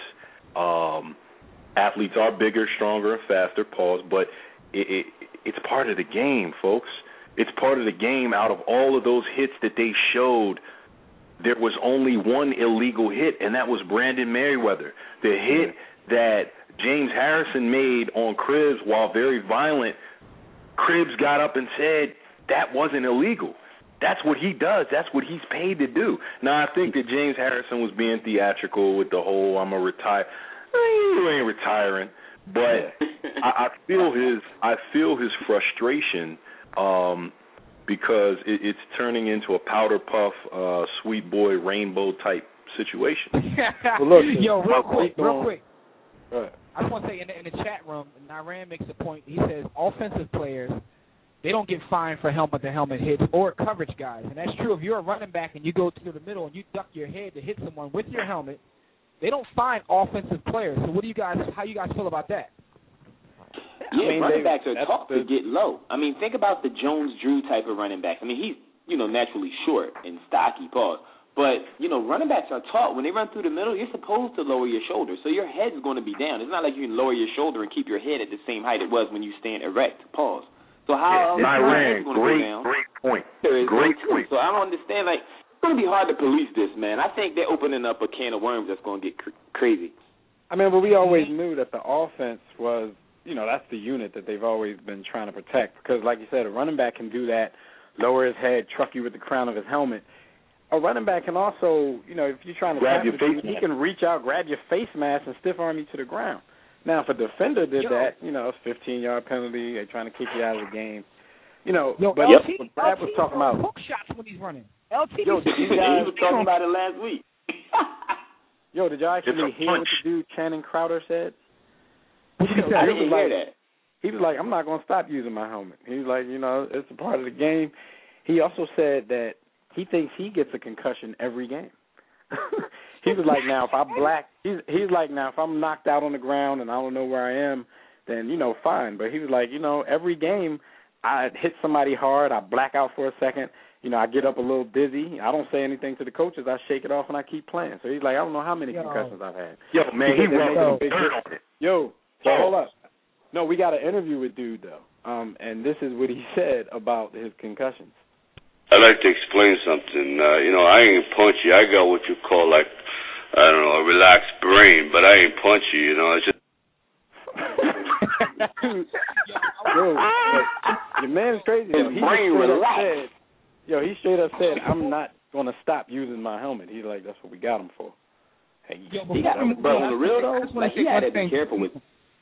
Um, athletes are bigger, stronger, and faster, pause, but it, it, it's part of the game, folks. It's part of the game. Out of all of those hits that they showed, there was only one illegal hit, and that was Brandon Merriweather. The hit that James Harrison made on Cribbs, while very violent, Cribbs got up and said that wasn't illegal. That's what he does. That's what he's paid to do. Now, I think that James Harrison was being theatrical with the whole I'm a retire. You ain't retiring. But I, I feel his I feel his frustration um, because it, it's turning into a powder puff, uh, sweet boy, rainbow type situation. Well, look, Yo, real quick, real quick. Right. I just want to say in the, in the chat room, Naran makes a point. He says offensive players, they don't get fined for helmet-to-helmet hits or coverage guys. And that's true. If you're a running back and you go to the middle and you duck your head to hit someone with your helmet, they don't fine offensive players. So what do you guys, how you guys feel about that? Yeah, I mean, running they- backs are that's taught the- to get low. I mean, think about the Jones-Drew type of running backs. I mean, he's, you know, naturally short and stocky, pause. But, you know, running backs are taught when they run through the middle, you're supposed to lower your shoulder. So your head's going to be down. It's not like you can lower your shoulder and keep your head at the same height it was when you stand erect, pause. So how else is your head going to go great, down? great point. There is Great no point. truth. So I don't understand. Like, it's going to be hard to police this, man. I think they're opening up a can of worms that's going to get cr- crazy. I mean, but we always knew that the offense was, you know, that's the unit that they've always been trying to protect because, like you said, a running back can do that, lower his head, truck you with the crown of his helmet. A running back can also, you know, if you're trying to Grab tackle your you, face he mask. can reach out, grab your face mask, and stiff arm you to the ground. Now, if a defender did Yo. that, you know, it's fifteen-yard penalty, they're trying to kick you out of the game. You know, Yo, but L T, what Brad was L T talking about, hook shots when he's running. L T Yo, did you he guys, was talking about it last week. yo, did y'all actually It's a hear what punch. the dude Channing Crowder said? What you I say? didn't hear that. He was like, I'm not going to stop using my helmet. He was like, you know, it's a part of the game. he also said that he thinks he gets a concussion every game. He was like, now if I black, he's he's like, now if I'm knocked out on the ground and I don't know where I am, then you know, fine. But he was like, you know, every game I hit somebody hard, I black out for a second, you know, I get up a little dizzy. I don't say anything to the coaches. I shake it off and I keep playing. So he's like, I don't know how many Yo. concussions I've had. Yo, man, he was big dirt on it. Yo, so hold up. No, we got an interview with dude though, um, and this is what he said about his concussions. I'd like to explain something. Uh, you know, I ain't punchy. I got what you call, like, I don't know, a relaxed brain, but I ain't punchy, you know. It's just... yo, your man's crazy. Yo. He brain relaxed. Said, yo, he straight up said, I'm not going to stop using my helmet. He's like, that's what we got him for. Hey, Yo, he got him, bro, on the real, though, like, he had to be careful with...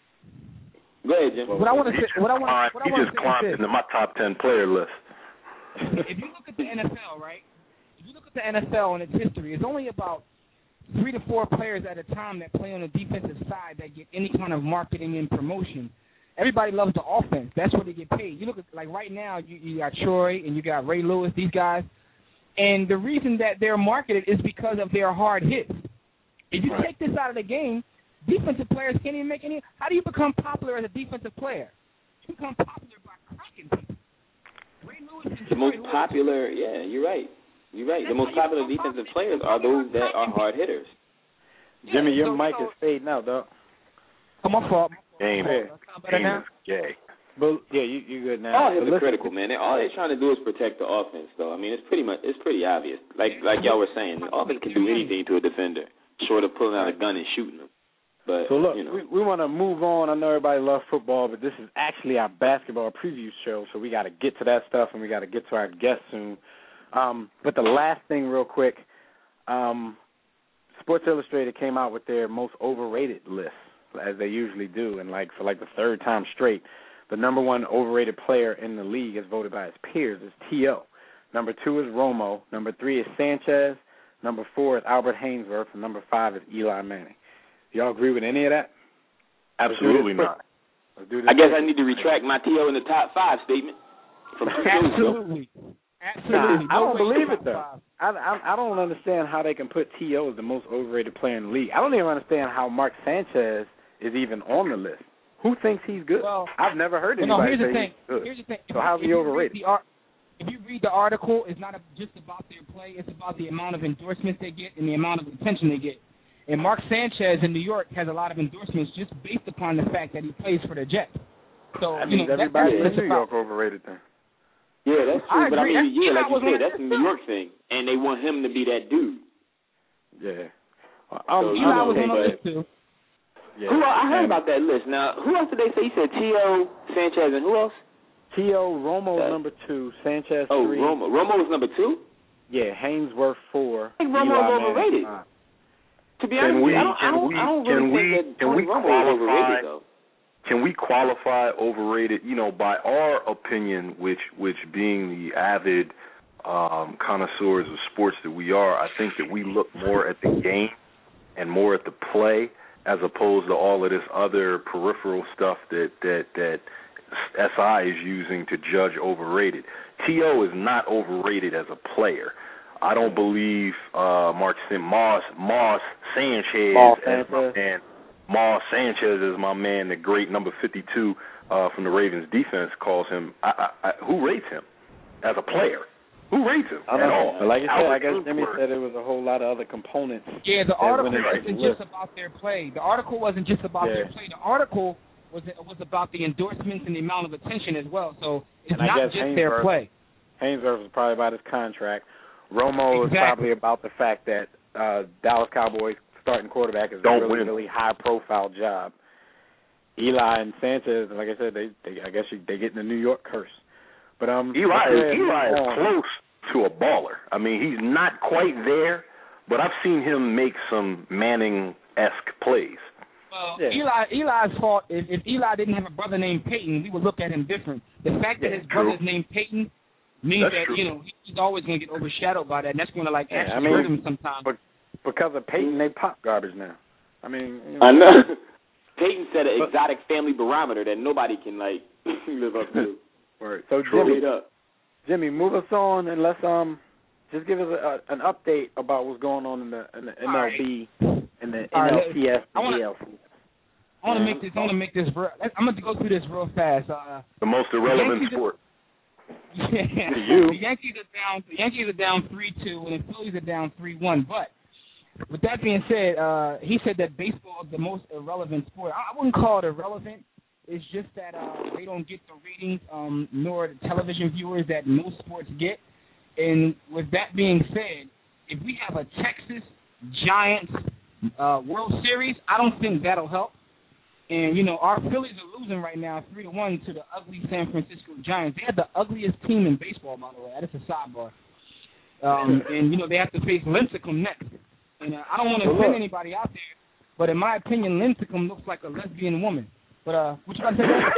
Go ahead, Jim. What I want to say, what I want, what I He want just to climbed say into my top ten player list. If you look at the N F L, right? If you look at the N F L and its history, it's only about three to four players at a time that play on the defensive side that get any kind of marketing and promotion. Everybody loves the offense. That's where they get paid. You look at, like, right now, you, you got Troy and you got Ray Lewis, these guys. And the reason that they're marketed is because of their hard hits. If you take this out of the game, defensive players can't even make any. How do you become popular as a defensive player? You become popular by cracking people. Ray Lewis and The most Troy popular, Lewis. yeah, you're right. You're right. That's The most how you popular become defensive popular. players are those that are hard hitters. Jimmy, Yeah, your so, mic so, is fading out, dog. Oh, my fault. Game, Yeah. Better game now? is gay. But yeah, you you good now. All But listen, hypocritical, man. They, all they're trying to do is protect the offense, though. I mean, it's pretty much, it's pretty obvious. Like like y'all were saying, the offense can do anything to a defender, short of pulling out a gun and shooting them. But So look, you know. we, we want to move on. I know everybody loves football, but this is actually our basketball preview show, so we got to get to that stuff and we got to get to our guests soon. Um, but the last thing, real quick, um, Sports Illustrated came out with their most overrated list, as they usually do, and like for like the third time straight, the number one overrated player in the league, as voted by his peers, is T O Number two is Romo. Number three is Sanchez. Number four is Albert Hainsworth, and number five is Eli Manning. Do y'all agree with any of that? Absolutely not. Let's do this I guess quick. I need to retract my T O in the top five statement from two shows ago. Absolutely. Absolutely. Nah, I don't No way believe top it, though. five. I, I, I don't understand how they can put T O as the most overrated player in the league. I don't even understand how Mark Sanchez is even on the list. Who thinks he's good? Well, I've never heard well, anybody no, here's the say thing. he's good. Here's the thing. So how's if he you overrated? read the ar- If you read the article, it's not a, just about their play. It's about the amount of endorsements they get and the amount of attention they get. And Mark Sanchez in New York has a lot of endorsements just based upon the fact that he plays for the Jets. So I you mean, know, that, everybody that's in New about. York overrated then. Yeah, that's true. I But I agree. mean, yeah, Eli like was you one said, of that's a the New York thing, and they want him to be that dude. Yeah. Um, So, you Eli know, was on the but- list too. yeah. Who else? I heard And about that list. Now, who else did they say? He said T O, Sanchez, and who else? T O Romo Uh, number two, Sanchez Oh, three. Romo. Romo was number two? Yeah, Hainsworth four. I think Romo Eli is Manning overrated. five. To be Can honest, we- I don't, I can don't, we- I don't can really we- think that can Tony we Romo is qualify- overrated, though. Can we qualify overrated? You know, by our opinion, which which being the avid um, connoisseurs of sports that we are, I think that we look more at the game and more at the play as opposed to all of this other peripheral stuff that that that S I is using to judge overrated. T O is not overrated as a player. I don't believe uh, Mark Sim Moss Moss Sanchez Moss as my Sanchez. man. Moss Sanchez is my man. The great number fifty-two uh, from the Ravens defense calls him. I, I, I, who rates him as a player? Who rates him I don't at know. all? But like you said, Albert I guess Jimmy Hainsworth. said it was a whole lot of other components. Yeah, the that article went into wasn't the just list. about their play. The article wasn't just about Yeah. their play. The article was was about the endorsements and the amount of attention as well. So it's And I not guess just their Hainsworth- play. Hainsworth was probably about his contract. Romo is Exactly. probably about the fact that uh, Dallas Cowboys starting quarterback is Don't a really, win. really high-profile job. Eli and Sanchez, like I said, they, they I guess you, they get in the New York curse. But um, Eli let's go is ahead and Eli move is on. close to a baller. I mean, he's not quite there, but I've seen him make some Manning-esque plays. Well, Yeah. Eli Eli's fault. If, if Eli didn't have a brother named Peyton, we would look at him different. The fact that Yeah, his true. brother's named Peyton means That's that true. you know he's always going to get overshadowed by that, and that's going to like Yeah, actually I mean, hurt him sometimes. but because of Peyton, they pop garbage now. I mean, you know, I know. Peyton set an exotic family barometer that nobody can, like, live up to. Word. So Straight Jimmy, up. Jimmy, move us on and let's um just give us a, a, an update about what's going on in the, in the M L B right. and the All N L right, C S I and wanna, D L C. I want to make this. I want to make this. Real, I'm going to go through this real fast. Uh, the most irrelevant sport. Yeah, to you. The Yankees are down. The Yankees are down three two, and the Phillies are down three one. But with that being said, uh, he said that baseball is the most irrelevant sport. I wouldn't call it irrelevant. It's just that uh, they don't get the ratings um, nor the television viewers that most sports get. And with that being said, if we have a Texas Giants uh, World Series, I don't think that'll help. And, you know, our Phillies are losing right now three to one to the ugly San Francisco Giants. They had the ugliest team in baseball, by the way. That's a sidebar. Um, and, you know, they have to face Lincecum next. And uh, I don't want to offend anybody out there, but in my opinion, Lincecum looks like a lesbian woman. But uh, what you about to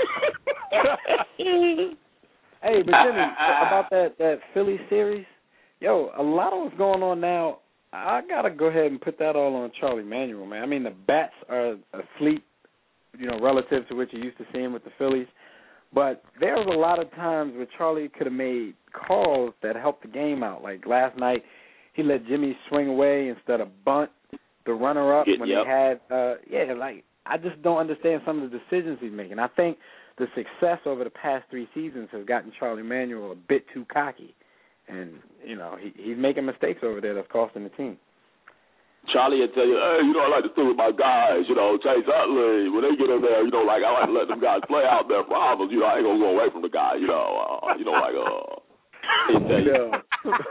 say? Hey, but Jimmy, about that, that Philly series, yo, a lot of what's going on now, I got to go ahead and put that all on Charlie Manuel, man. I mean, the bats are asleep, you know, relative to what you used to seeing with the Phillies. But there was a lot of times where Charlie could have made calls that helped the game out. Like last night, he let Jimmy swing away instead of bunt the runner-up when yep. they had, uh, yeah, like, I just don't understand some of the decisions he's making. I think the success over the past three seasons has gotten Charlie Manuel a bit too cocky. And, you know, he, he's making mistakes over there that's costing the team. Charlie will tell you, hey, you know, I like to stick with my guys, you know, Chase Utley. When they get in there, you know, like, I like to let them guys play out their problems. You know, I ain't going to go away from the guy, you know. Uh, you know, like, uh, yeah.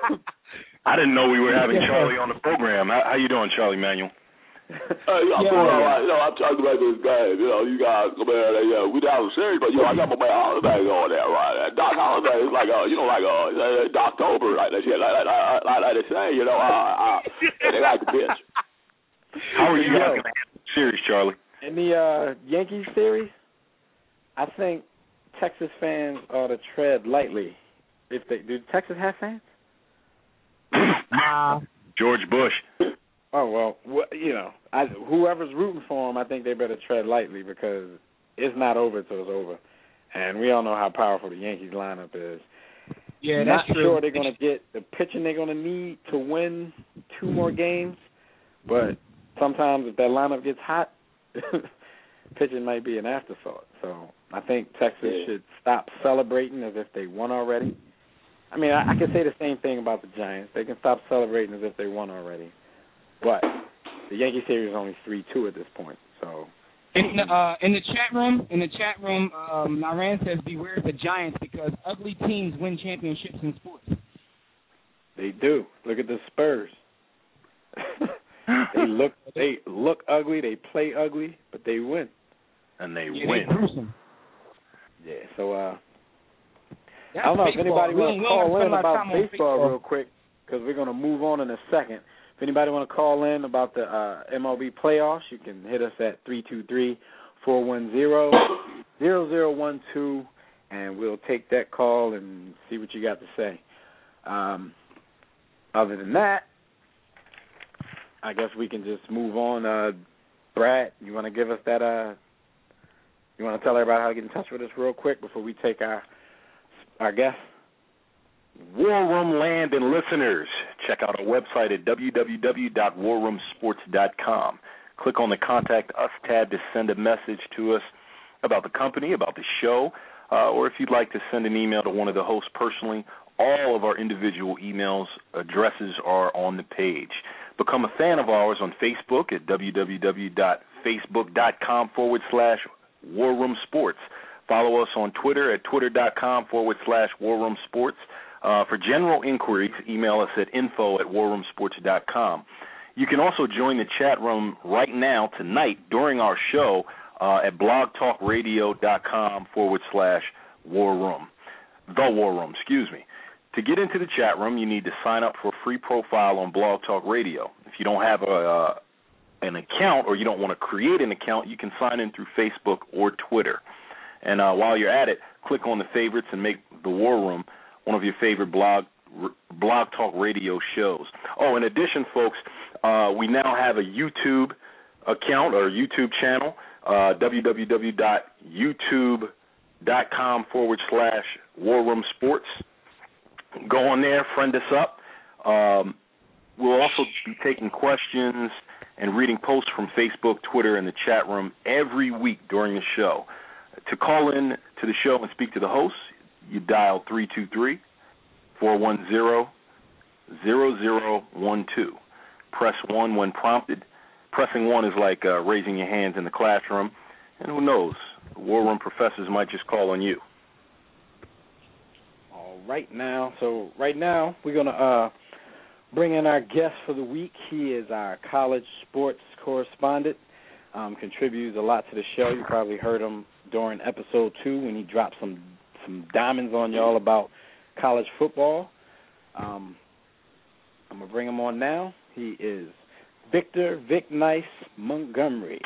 I didn't know we were having Charlie on the program. How, how you doing, Charlie Manuel? Hey, I'm yeah, doing all right. You know, I'm trying to make this game. You know, you guys, man, they, uh, we down the series, but, you know, I got my man Holiday going there, right? And Doc Holiday is like, uh, you know, like, uh, uh Doctober, like they say, like, like, like, like, like they say, you know, uh, uh, they like the pitch. How are you guys going to handle the series, Charlie? In the uh, Yankees series, I think Texas fans ought to tread lightly. If they do, Texas have fans? Nah. George Bush. Oh, well, you know, I, whoever's rooting for him, I think they better tread lightly because it's not over till it's over. And we all know how powerful the Yankees lineup is. Yeah, not that's sure true. they're going to get the pitching they're going to need to win two more games. But sometimes if that lineup gets hot, pitching might be an afterthought. So I think Texas yeah. should stop celebrating as if they won already. I mean, I, I can say the same thing about the Giants. They can stop celebrating as if they won already. But the Yankee series is only three two at this point. So in the uh, in the chat room, in the chat room, um, Naran says beware of the Giants because ugly teams win championships in sports. They do. Look at the Spurs. they look they look ugly. They play ugly, but they win, and they yeah, win. They gruesome. Yeah. So uh, That's I don't know baseball. if anybody we want to call in about baseball, baseball real quick because we're going to move on in a second. If anybody want to call in about the uh, M L B playoffs, you can hit us at three two three, four one zero, zero zero one two, and we'll take that call and see what you got to say. Um, other than that, I guess we can just move on. Uh, Brad, you want to give us that? Uh, you want to tell everybody how to get in touch with us real quick before we take our our guest? War Room Land and listeners, check out our website at w w w dot war room sports dot com. Click on the Contact Us tab to send a message to us about the company, about the show, uh, or if you'd like to send an email to one of the hosts personally, all of our individual emails addresses are on the page. Become a fan of ours on Facebook at w w w dot facebook dot com forward slash War Room Sports. Follow us on Twitter at twitter dot com forward slash War Room Sports. Uh, for general inquiries, email us at info at war room sports dot com. You can also join the chat room right now, tonight, during our show uh, at blogtalkradio.com forward slash war room. The War Room, excuse me. To get into the chat room, you need to sign up for a free profile on Blog Talk Radio. If you don't have a, uh, an account or you don't want to create an account, you can sign in through Facebook or Twitter. And uh, while you're at it, click on the favorites and make the War Room one of your favorite blog blog talk radio shows. Oh, in addition, folks, uh, we now have a YouTube account or YouTube channel, uh, w w w dot youtube dot com forward slash War Room Sports. go on there, friend us up. Um, we'll also be taking questions and reading posts from Facebook, Twitter, and the chat room every week during the show. To call in to the show and speak to the host, you dial three two three, four one zero, zero zero one two. Press one when prompted. Pressing one is like uh, raising your hands in the classroom. And who knows, the War Room professors might just call on you. All right now, so right now we're going to uh, bring in our guest for the week. He is our college sports correspondent, um, contributes a lot to the show. You probably heard him during episode two when he dropped some, some diamonds on y'all about college football. Um, I'm going to bring him on now. He is Victor Vic Nice Montgomery.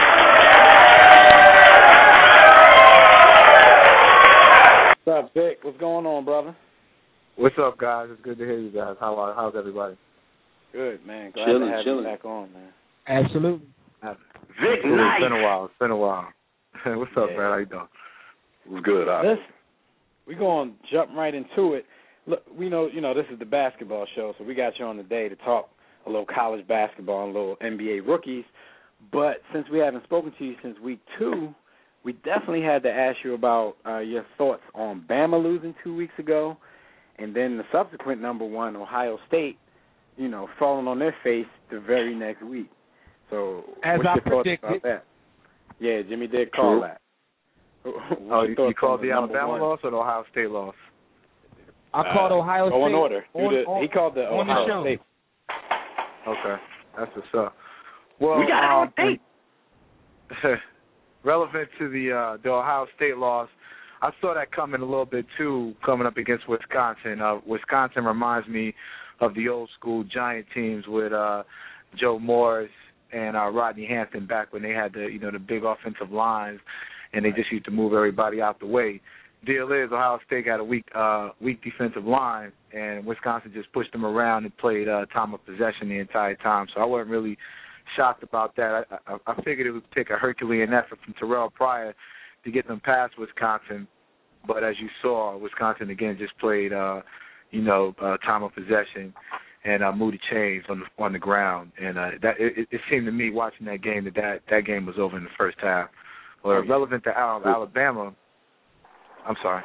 What's up, Vic? What's going on, brother? What's up, guys? It's good to hear you guys. How are, how's everybody? Good, man. Glad chilling, to have chilling. you back on, man. Absolutely. Vic Nice. It's been a while. It's been a while. What's up, yeah. man? How you doing? It was good. I Listen, we're going to jump right into it. Look, we know, you know, this is the basketball show, so we got you on today to talk a little college basketball and a little N B A rookies. But since we haven't spoken to you since week two, we definitely had to ask you about uh, your thoughts on Bama losing two weeks ago, and then the subsequent number one, Ohio State, you know, falling on their face the very next week. So As what's I your predicted. thoughts about that? Yeah, Jimmy did call True. that. Oh, you, you called the Alabama one? loss or the Ohio State loss? I called uh, Ohio go State. in order. Do On, the, on, he called the on Ohio the show. State. Okay, that's what's up. Well, we got Ohio um, State. relevant to the uh, the Ohio State loss, I saw that coming a little bit too, coming up against Wisconsin. Uh, Wisconsin reminds me of the old school Giant teams with uh, Joe Morris and uh, Rodney Hampton back when they had the you know the big offensive lines, and they just used to move everybody out the way. Deal is Ohio State got a weak uh, weak defensive line, and Wisconsin just pushed them around and played uh, time of possession the entire time. So I wasn't really shocked about that. I, I, I figured it would take a Herculean effort from Terrell Pryor to get them past Wisconsin, but as you saw, Wisconsin again just played uh, you know uh, time of possession and uh, moved the chains on the on the ground, and uh, that it, it seemed to me watching that game that, that that game was over in the first half. Well, relevant to Alabama. I'm sorry.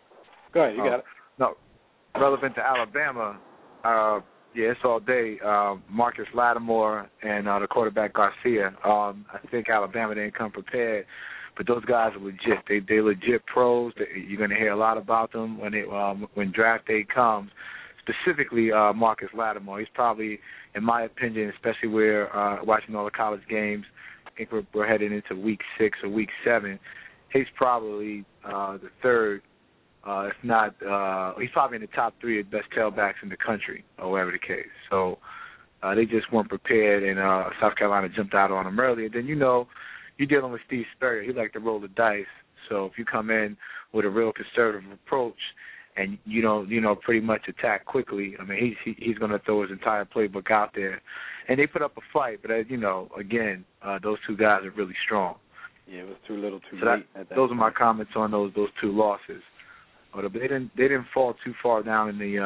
Go ahead, you uh, got it. No, relevant to Alabama, uh, yeah, it's all day. Uh, Marcus Lattimore and uh, the quarterback Garcia. Um, I think Alabama didn't come prepared, but those guys are legit. They they legit pros. They, you're going to hear a lot about them when it um, when draft day comes. Specifically, uh, Marcus Lattimore. He's probably, in my opinion, especially where uh, watching all the college games, I think we're, we're heading into week six or week seven. He's probably uh, the third, uh, if not, uh, he's probably in the top three of best tailbacks in the country, or whatever the case. So uh, they just weren't prepared, and uh, South Carolina jumped out on them early. And then, you know, you're dealing with Steve Spurrier. He likes to roll the dice. So if you come in with a real conservative approach and you don't, you know, pretty much attack quickly, I mean, he's, he, he's going to throw his entire playbook out there. And they put up a fight, but, as you know, again, uh, those two guys are really strong. Yeah, it was too little, too so late. That, at that those point. are my comments on those those two losses. But they didn't they didn't fall too far down in the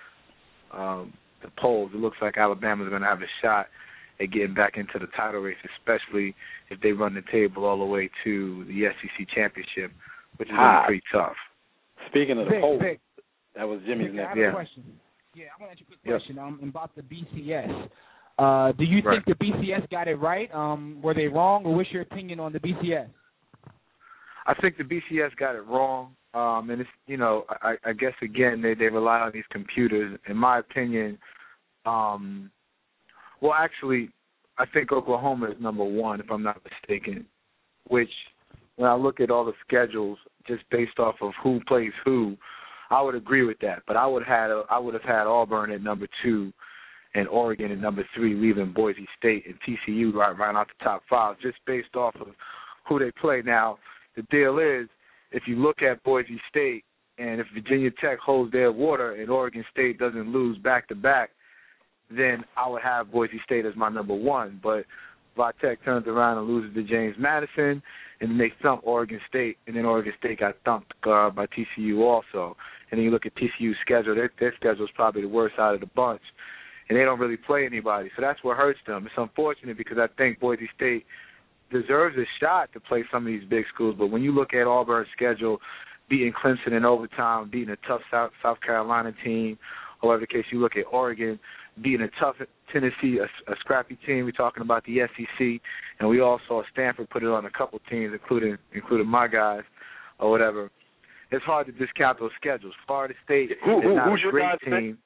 uh, um, the polls. It looks like Alabama's going to have a shot at getting back into the title race, especially if they run the table all the way to the S E C championship, which is ah. pretty tough. Speaking of the Vic, polls, Vic. that was Jimmy's Vic, next. I have yeah. a question. Yeah, I want to ask you a quick Yep. question um, about the B C S. Uh, do you right. think the B C S got it right? Um, were they wrong, or what's your opinion on the B C S? I think the B C S got it wrong, um, and it's you know I, I guess again they, they rely on these computers. In my opinion, um, well actually I think Oklahoma is number one if I'm not mistaken. Which when I look at all the schedules just based off of who plays who, I would agree with that. But I would have had I would have had Auburn at number two, and Oregon at number three, leaving Boise State and T C U right right out the top five just based off of who they play now. The deal is, if you look at Boise State, and if Virginia Tech holds their water and Oregon State doesn't lose back-to-back, then I would have Boise State as my number one. But Vitek turns around and loses to James Madison, and then they thump Oregon State, and then Oregon State got thumped uh, by T C U also. And then you look at T C U's schedule, their, their schedule is probably the worst out of the bunch, and they don't really play anybody. So that's what hurts them. It's unfortunate because I think Boise State deserves a shot to play some of these big schools, but when you look at Auburn's schedule, beating Clemson in overtime, beating a tough South, South Carolina team, or whatever the case, you look at Oregon, beating a tough Tennessee, a, a scrappy team. We're talking about the S E C, and we all saw Stanford put it on a couple teams, including including my guys or whatever. It's hard to discount those schedules. Florida State who, who, is not who's a great your team.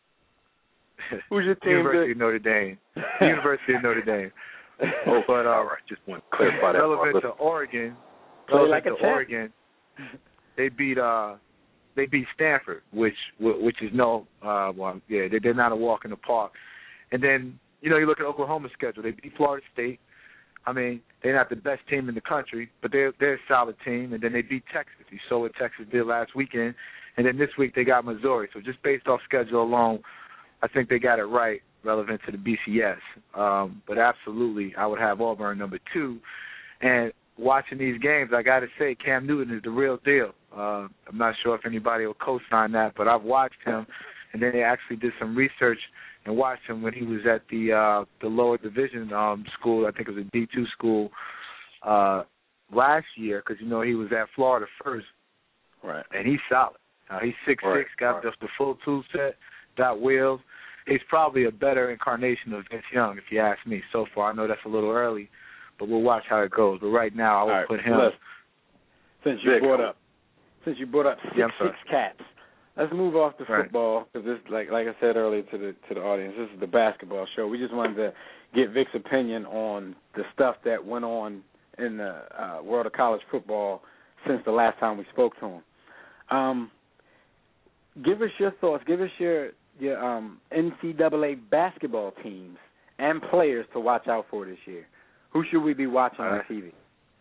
Who's your team? University of Notre Dame. University of Notre Dame. Oh, but all right, just want to clarify that. Relevant to Oregon, Play relevant like a to champ. Oregon, they beat uh they beat Stanford, which which is no uh well yeah they, they're not a walk in the park. And then you know you look at Oklahoma's schedule, they beat Florida State. I mean they're not the best team in the country, but they're they're a solid team. And then they beat Texas. You saw what Texas did last weekend. And then this week they got Missouri. So just based off schedule alone, I think they got it right relevant to the B C S. Um, but absolutely, I would have Auburn number two. And watching these games, I got to say, Cam Newton is the real deal. Uh, I'm not sure if anybody will co-sign that, but I've watched him, and then they actually did some research and watched him when he was at the uh, the lower division um, school. I think it was a D two school uh, last year because, you know, he was at Florida first. Right. And he's solid. Uh, he's six foot six, right, got right. just the full tool set, got wheels. He's probably a better incarnation of Vince Young, if you ask me, so far. I know that's a little early, but we'll watch how it goes. But right now, I would right, put him. Listen, since you Vic. brought up, since you brought up six Yeah, I'm six cats, let's move off to Right. football because this, like like I said earlier to the to the audience, this is the basketball show. We just wanted to get Vic's opinion on the stuff that went on in the uh, world of college football since the last time we spoke to him. Um, give us your thoughts. Give us your your um, N C double A basketball teams and players to watch out for this year. Who should we be watching All right. on T V?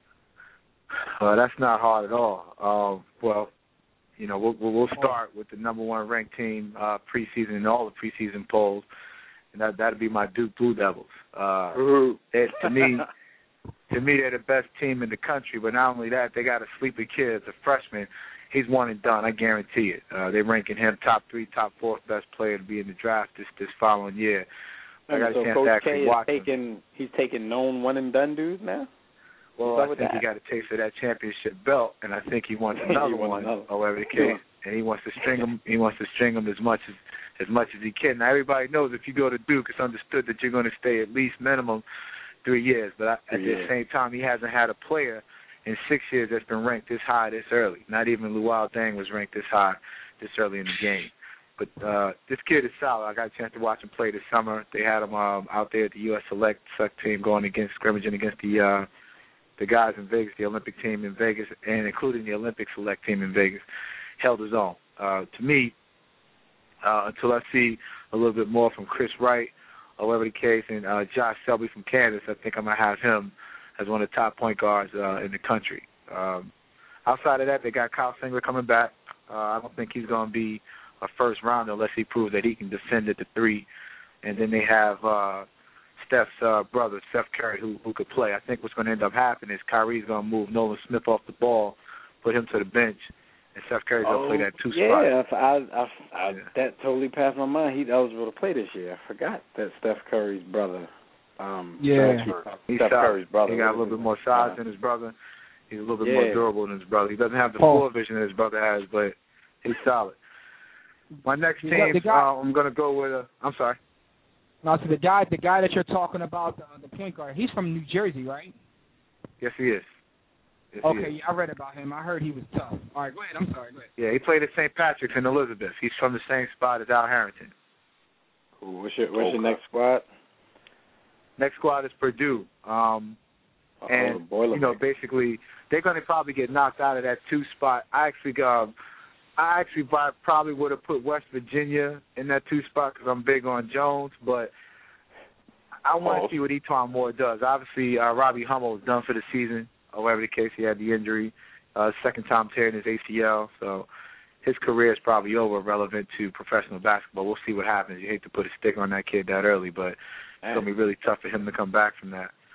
Uh, that's not hard at all. Um, well, you know, we'll, we'll start with the number one ranked team uh, preseason in all the preseason polls, and that that'd be my Duke Blue Devils. Uh, they, to me, to me, they're the best team in the country. But not only that, they got a sleeper kid as a freshman. He's one and done. I guarantee it. Uh, they're ranking him top three, top four best player to be in the draft this this following year. I got so a chance Coach to K actually is watch him. taking, he's taking known one and done dudes now? Well, What's up I with think that? he got a taste of that championship belt, and I think he wants He another wants one, another. or whatever the case. And he wants to string him. He wants to string him as much as as much as he can. Now, everybody knows if you go to Duke, it's understood that you're going to stay at least minimum three years. But I, at Three the years. same time, he hasn't had a player in six years that's been ranked this high this early. Not even Luol Deng was ranked this high this early in the game. But uh, this kid is solid. I got a chance to watch him play this summer. They had him um, out there at the U S Select Select team going against scrimmaging against the uh, the guys in Vegas, the Olympic team in Vegas, and including the Olympic Select team in Vegas. Held his own. Uh, to me, uh, until I see a little bit more from Chris Wright, or whatever the case, and uh, Josh Selby from Kansas, I think I'm going to have him as one of the top point guards uh, in the country. Um, outside of that, they got Kyle Singler coming back. Uh, I don't think he's going to be a first rounder unless he proves that he can defend at the three. And then they have uh, Steph's uh, brother, Steph Curry, who who could play. I think what's going to end up happening is Kyrie's going to move Nolan Smith off the ball, put him to the bench, and Steph Curry's going to play that two spot. Yeah, I, I, I, I, that totally passed my mind. He's eligible to play this year. I forgot that Steph Curry's brother. Um, Yeah. Steph, He's Steph solid. Curry's brother. He got a little bit more size than his brother. He's a little bit Yeah. more durable than his brother. He doesn't have the Oh. floor vision that his brother has, but he's solid. My next You team, got the guy- uh, I'm going to go with. Uh, I'm sorry. Now, so the guy, the guy that you're talking about, uh, the point guard, he's from New Jersey, right? Yes, he is. Yes, he Okay, is. yeah, I read about him. I heard he was tough. All right, go ahead. I'm sorry. Go ahead. Yeah, he played at Saint Patrick's in Elizabeth. He's from the same spot as Al Harrington. Cool. What's your What's Okay. your next squad? Next squad is Purdue. Um, Uh-oh, and, the Boilermakers. you know, basically, they're going to probably get knocked out of that two spot. I actually um, I actually probably would have put West Virginia in that two spot because I'm big on Jones, but I want to Oh. see what Etuan Moore does. Obviously, uh, Robbie Hummel is done for the season, or whatever the case. He had the injury, uh, second time tearing his A C L, so his career is probably over relevant to professional basketball. We'll see what happens. You hate to put a stick on that kid that early, but it's going to be really tough for him to come back from that.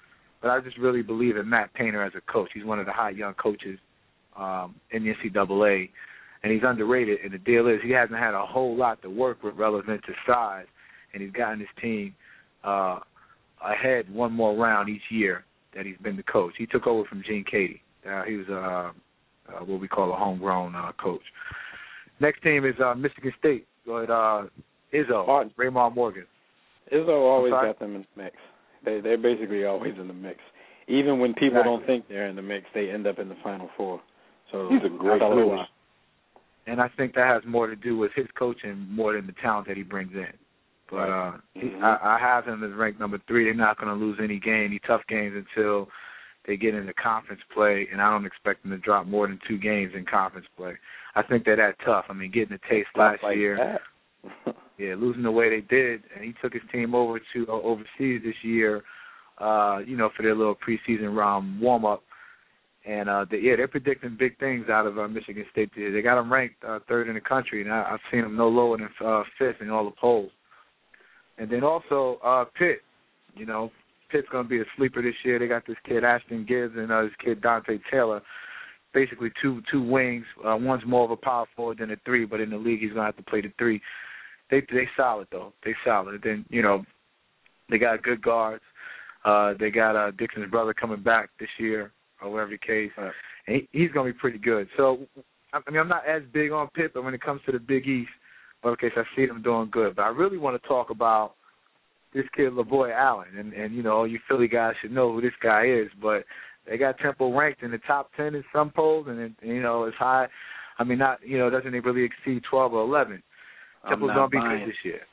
but I just really believe in Matt Painter as a coach. He's one of the hot young coaches um, in the N C double A, and he's underrated. And the deal is he hasn't had a whole lot to work with relevant to size, and he's gotten his team uh, ahead one more round each year that he's been the coach. He took over from Gene Cady. Uh, he was uh, uh, what we call a homegrown uh, coach. Next team is uh, Michigan State with uh, Izzo, Martin. Raymond Morgan. Izzo always got them in the mix. They, they're basically always in the mix. Even when people exactly. don't think they're in the mix, they end up in the Final Four. So he's a great coach. And I think that has more to do with his coaching more than the talent that he brings in. But uh, he, mm-hmm. I, I have him as ranked number three. They're not going to lose any game, any tough games until they get into conference play, and I don't expect them to drop more than two games in conference play. I think they're that tough. I mean, getting a taste last like year, yeah, losing the way they did, and he took his team over to uh, overseas this year, uh, you know, for their little preseason round warm-up. And, uh, they, yeah, they're predicting big things out of uh, Michigan State. They got them ranked uh, third in the country, and I, I've seen them no lower than uh, fifth in all the polls. And then also uh, Pitt, you know, Pitt's going to be a sleeper this year. They got this kid Ashton Gibbs and uh, this kid Dante Taylor, basically two two wings. Uh, one's more of a power forward than a three, but in the league he's going to have to play the three. They they solid though. They solid. Then you know they got good guards. Uh, they got uh, Dixon's brother coming back this year, or whatever the case. Uh, and he, he's going to be pretty good. So I mean I'm not as big on Pitt, but when it comes to the Big East, okay, so I see them doing good. But I really want to talk about this kid, LaVoy Allen. And, and, you know, you Philly guys should know who this guy is. But they got Temple ranked in the top ten in some polls. And, it, you know, it's high. I mean, not, you know, doesn't really exceed twelve or eleven. Temple's going to be good this year.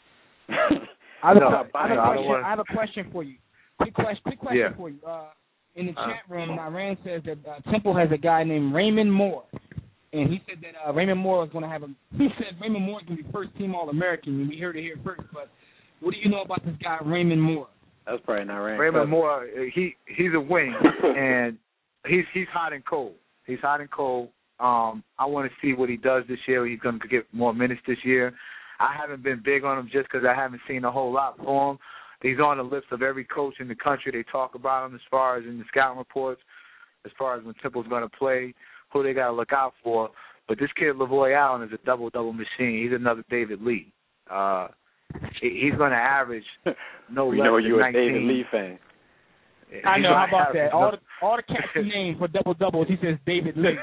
I, have no, a, I, have a no, question, wanna... I have a question for you. Quick question, quick question yeah. for you. Uh, in the uh, chat room, Iran says that uh, Temple has a guy named Raymond Moore. And he said that uh, Raymond Moore is going to have a. He said Raymond Moore is going to be first team All American. And we heard it here first. But what do you know about this guy Raymond Moore? That's probably not right. Raymond Moore, he he's a wing, and he's he's hot and cold. He's hot and cold. Um, I want to see what he does this year. He's going to get more minutes this year. I haven't been big on him just because I haven't seen a whole lot for him. He's on the lips of every coach in the country. They talk about him as far as in the scouting reports, as far as when Temple's going to play, who they got to look out for. But this kid, LaVoy Allen, is a double-double machine. He's another David Lee. Uh, he's going to average no we less know than you're nineteen. a David Lee fan. I know. How about that? All the all the catchy names for double-doubles, he says David Lee.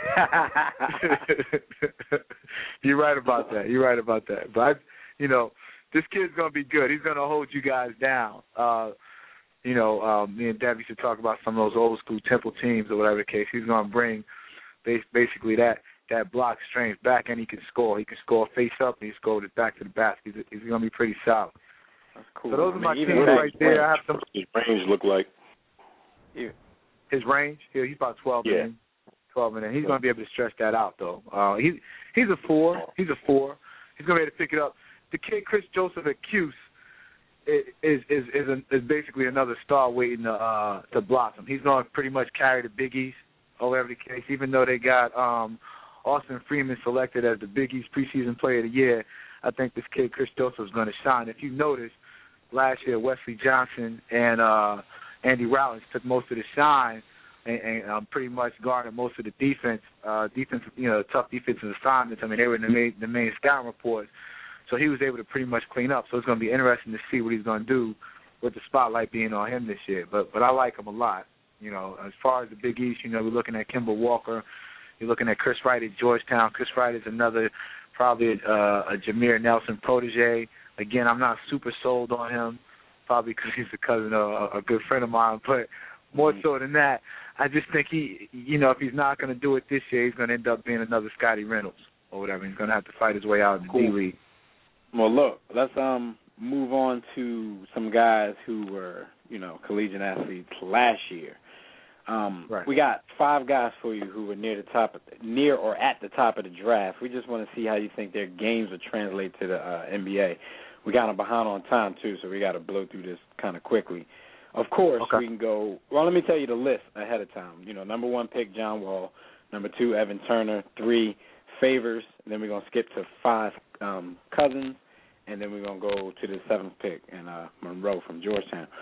You're right about that. You're right about that. But, I, you know, this kid's going to be good. He's going to hold you guys down. Uh, you know, um, me and Debbie should talk about some of those old-school Temple teams or whatever the case. He's going to bring basically that, that block strength back, and he can score. He can score face up, and he scores it back to the basket. He's, he's going to be pretty solid. That's cool. So those I mean, are my teams right there. I have some. His range look like? His range? Yeah, he's about twelve yeah. in. twelve in. He's going to be able to stretch that out, though. Uh, he's he's a four. He's a four. He's going to be able to pick it up. The kid Chris Joseph at Cuse is is is, a, is basically another star waiting to uh, to blossom. He's going to pretty much carry the Big East, or whatever the case. Even though they got um, Austin Freeman selected as the Big East preseason player of the year, I think this kid Chris Joseph is going to shine. If you notice, last year Wesley Johnson and uh, Andy Rollins took most of the shine and, and um, pretty much guarded most of the defense, uh, defense, you know, tough defensive assignments. I mean, they were in the main, the main scouting reports. So he was able to pretty much clean up. So it's going to be interesting to see what he's going to do with the spotlight being on him this year. But but I like him a lot. You know, as far as the Big East, you know, we're looking at Kemba Walker. You're looking at Chris Wright at Georgetown. Chris Wright is another probably a, a Jameer Nelson protege. Again, I'm not super sold on him, probably because he's a cousin of a, a good friend of mine. But more so than that, I just think he, you know, if he's not going to do it this year, he's going to end up being another Scotty Reynolds or whatever. He's going to have to fight his way out in the Cool. D-League. Well, look, let's um move on to some guys who were, you know, collegiate athletes last year. Um, right. We got five guys for you who were near the top, of the, near or at the top of the draft. We just want to see how you think their games would translate to the uh, N B A. We got them behind on time too, so we got to blow through this kind of quickly. Of course, okay. we can go. Well, let me tell you the list ahead of time. You know, number one pick John Wall, number two Evan Turner, three Favors, and then we're gonna skip to five um, Cousins, and then we're gonna go to the seventh pick and uh, Monroe from Georgetown.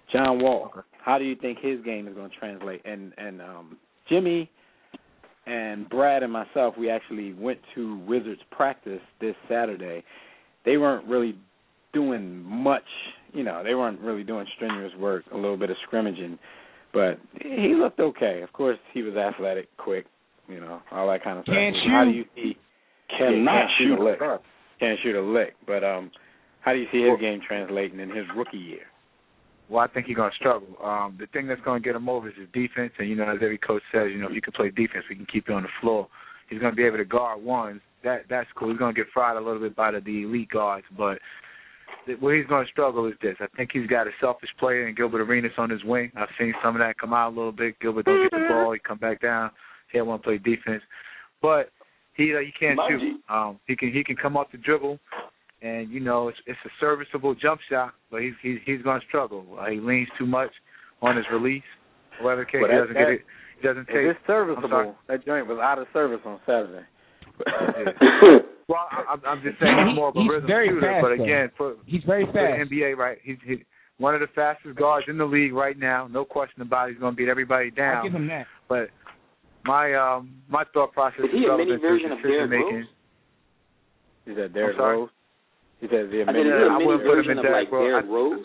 John Wall. Okay. How do you think his game is going to translate? And and um, Jimmy and Brad and myself, we actually went to Wizards practice this Saturday. They weren't really doing much, you know, they weren't really doing strenuous work, a little bit of scrimmaging, but he looked okay. Of course, he was athletic, quick, you know, all that kind of stuff. Can't shoot. How do you see? Cannot can't shoot, shoot a lick. Can't shoot a lick. But um, how do you see his game translating in his rookie year? Well, I think he's going to struggle. Um, the thing that's going to get him over is his defense. And, you know, as every coach says, you know, if you can play defense, we can keep you on the floor. He's going to be able to guard ones. That That's cool. He's going to get fried a little bit by the, the elite guards. But where he's going to struggle is this. I think he's got a selfish player in Gilbert Arenas on his wing. I've seen some of that come out a little bit. Gilbert don't get the ball. He come back down. He don't want to play defense. But he uh, he can't Mind shoot. Um, he can he can come off the dribble. And, you know, it's, it's a serviceable jump shot, but he's he's, he's going to struggle. Uh, he leans too much on his release. Whatever case, well, he doesn't that, get it. He doesn't take. If it's serviceable, that joint was out of service on Saturday. Yeah. Well, I, I'm just saying he's more of a he's rhythm very shooter, fast, but again, for, he's very fast. For the N B A, right? He's, he's one of the fastest guards in the league right now. No question about it. He's going to beat everybody down. I'll give him that. But my um my thought process is he a mini version of Derrick Rose? Is that Derrick Rose? He says, yeah, I said, is he a mini version of like Derrick Rose?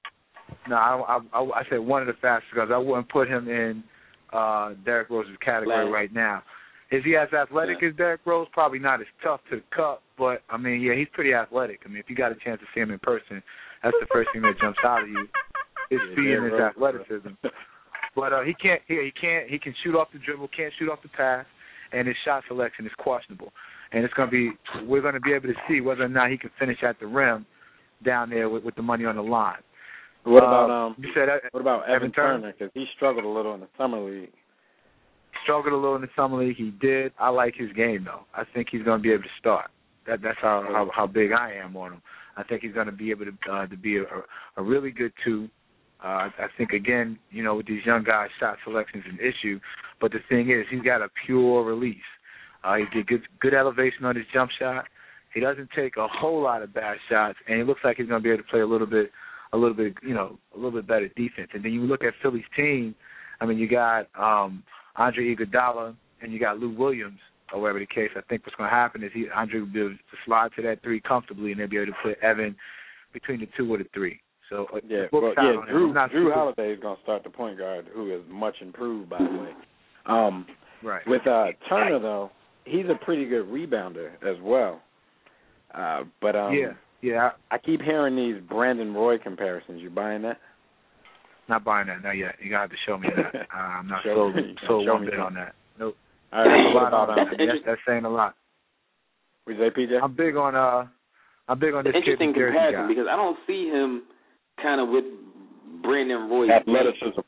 No, I, I, I said one of the fastest guys. I wouldn't put him in uh, Derrick Rose's category Last. right now. Is he as athletic yeah. as Derrick Rose? Probably not as tough to cut, but, I mean, yeah, he's pretty athletic. I mean, if you got a chance to see him in person, that's the first thing that jumps out at you. His yeah, speed and his Rose. athleticism. But uh, he can't. He, he can't. He can shoot off the dribble. Can't shoot off the pass, and his shot selection is questionable. And it's going to be. We're going to be able to see whether or not he can finish at the rim down there with, with the money on the line. What about um? You said uh, what about Evan, Evan Turner? Because he struggled a little in the summer league. Struggled a little in the summer league. He did. I like his game though. I think he's going to be able to start. That that's how how, how big I am on him. I think he's going to be able to uh, to be a, a really good two. Uh, I think, again, you know, with these young guys, shot selection is an issue. But the thing is, he's got a pure release. Uh, he gets good, good elevation on his jump shot. He doesn't take a whole lot of bad shots, and he looks like he's going to be able to play a little bit, a little bit, you know, a little bit better defense. And then you look at Philly's team. I mean, you got um, Andre Iguodala and you got Lou Williams, or whatever the case. I think what's going to happen is he Andre will be able to slide to that three comfortably, and they'll be able to put Evan between the two or the three. So uh, yeah, well, yeah. Drew, Drew Holiday is going to start the point guard, who is much improved, by the way. Um, right. With uh, Turner, though, he's a pretty good rebounder as well. Uh, but um, yeah, yeah. I keep hearing these Brandon Roy comparisons. You buying that? Not buying that, not yet. You got to have to show me that. Uh, I'm not show so me. so show one me bit that. on that. Nope. All right. What about, about um, um, that's, that's saying a lot. What you say, P J? I'm big on uh, I'm big on this kid Interesting Jersey comparison guy. because I don't see him kind of with Brandon Roy's athleticism.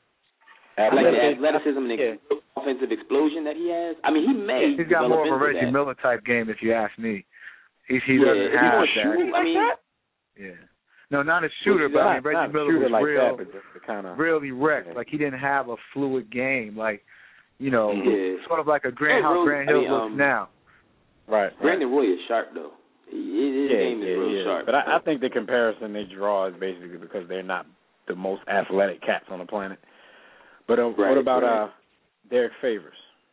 I like the Athleticism. athleticism and yeah. offensive explosion that he has. I mean, he may. He's got more of a Reggie that. Miller type game, if you ask me. He's, he yeah, doesn't if have he that. shoot, I mean, Yeah. No, not a shooter, well, but I not, mean, Reggie not Miller shooter was like real, that, but just the kind of really wrecked. yeah. Like, he didn't have a fluid game. Like, you know, yeah. sort of like a Grant, Rose, how Grant Hill I mean, looks um, now. right. Brandon Roy is sharp though. His yeah, game is yeah, real yeah. sharp. But I, I think the comparison they draw is basically because they're not the most athletic cats on the planet. But uh, right, what about right. uh, Derek Favors?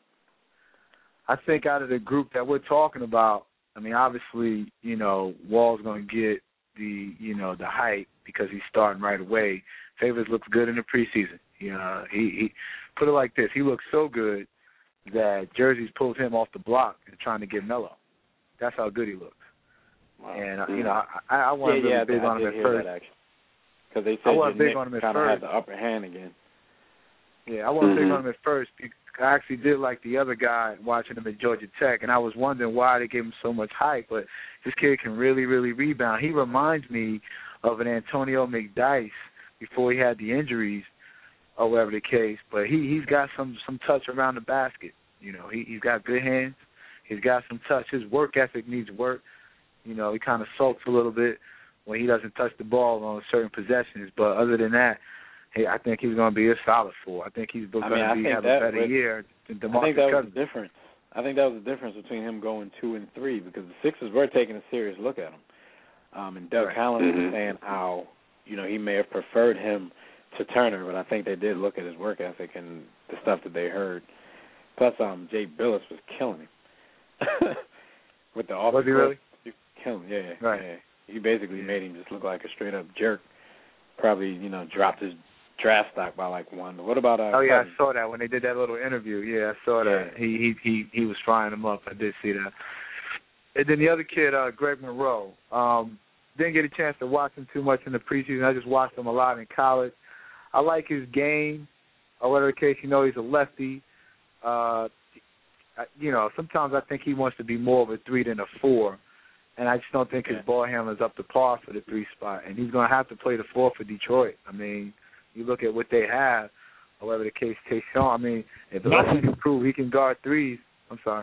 I think out of the group that we're talking about, I mean, obviously, you know, Wall's going to get the, you know, the hype because he's starting right away. Favors looks good in the preseason. You know, he, he put it like this: he looks so good that Jersey's pulled him off the block and trying to get Melo. That's how good he looks. Wow. And uh, you know, I, I wasn't yeah, really yeah, big I on him did at hear first. that, because they I said wasn't your big on him Knicks at kind of had first. the upper hand again. Yeah, I wasn't mm-hmm. big on him at first. I actually did like the other guy watching him at Georgia Tech, and I was wondering why they gave him so much hype. But this kid can really, really rebound. He reminds me of an Antonio McDyess before he had the injuries, or whatever the case. But he he's got some some touch around the basket. You know, he he's got good hands. He's got some touch. His work ethic needs work. You know, he kind of sulks a little bit when he doesn't touch the ball on certain possessions. But other than that, hey, I think he's going to be a solid four. I think he's going I mean, to be, have a better was, year than DeMarcus I think that Cousins. was the difference. I think that was the difference between him going two and three because the Sixers were taking a serious look at him. Um, and Doug Right. Callen mm-hmm. was saying how, you know, he may have preferred him to Turner, but I think they did look at his work ethic and the stuff that they heard. Plus, um, Jay Billis was killing him with the off. Was he really? Killing him, yeah, right. yeah. He basically made him just look like a straight up jerk. Probably, you know, dropped his draft stock by like one. What about? Uh, oh yeah, Cousins? I saw that when they did that little interview. Yeah, I saw that. Yeah. He he he he was frying him up. I did see that. And then the other kid, uh, Greg Monroe. Um, didn't get a chance to watch him too much in the preseason. I just watched him a lot in college. I like his game. Or whatever the case, you know, he's a lefty. Uh, you know, sometimes I think he wants to be more of a three than a four. And I just don't think his ball handler's up to par for the three spot. And he's going to have to play the four for Detroit. I mean, you look at what they have, or whatever the case, Tayshaun. I mean, if unless he can prove he can guard threes, I'm sorry.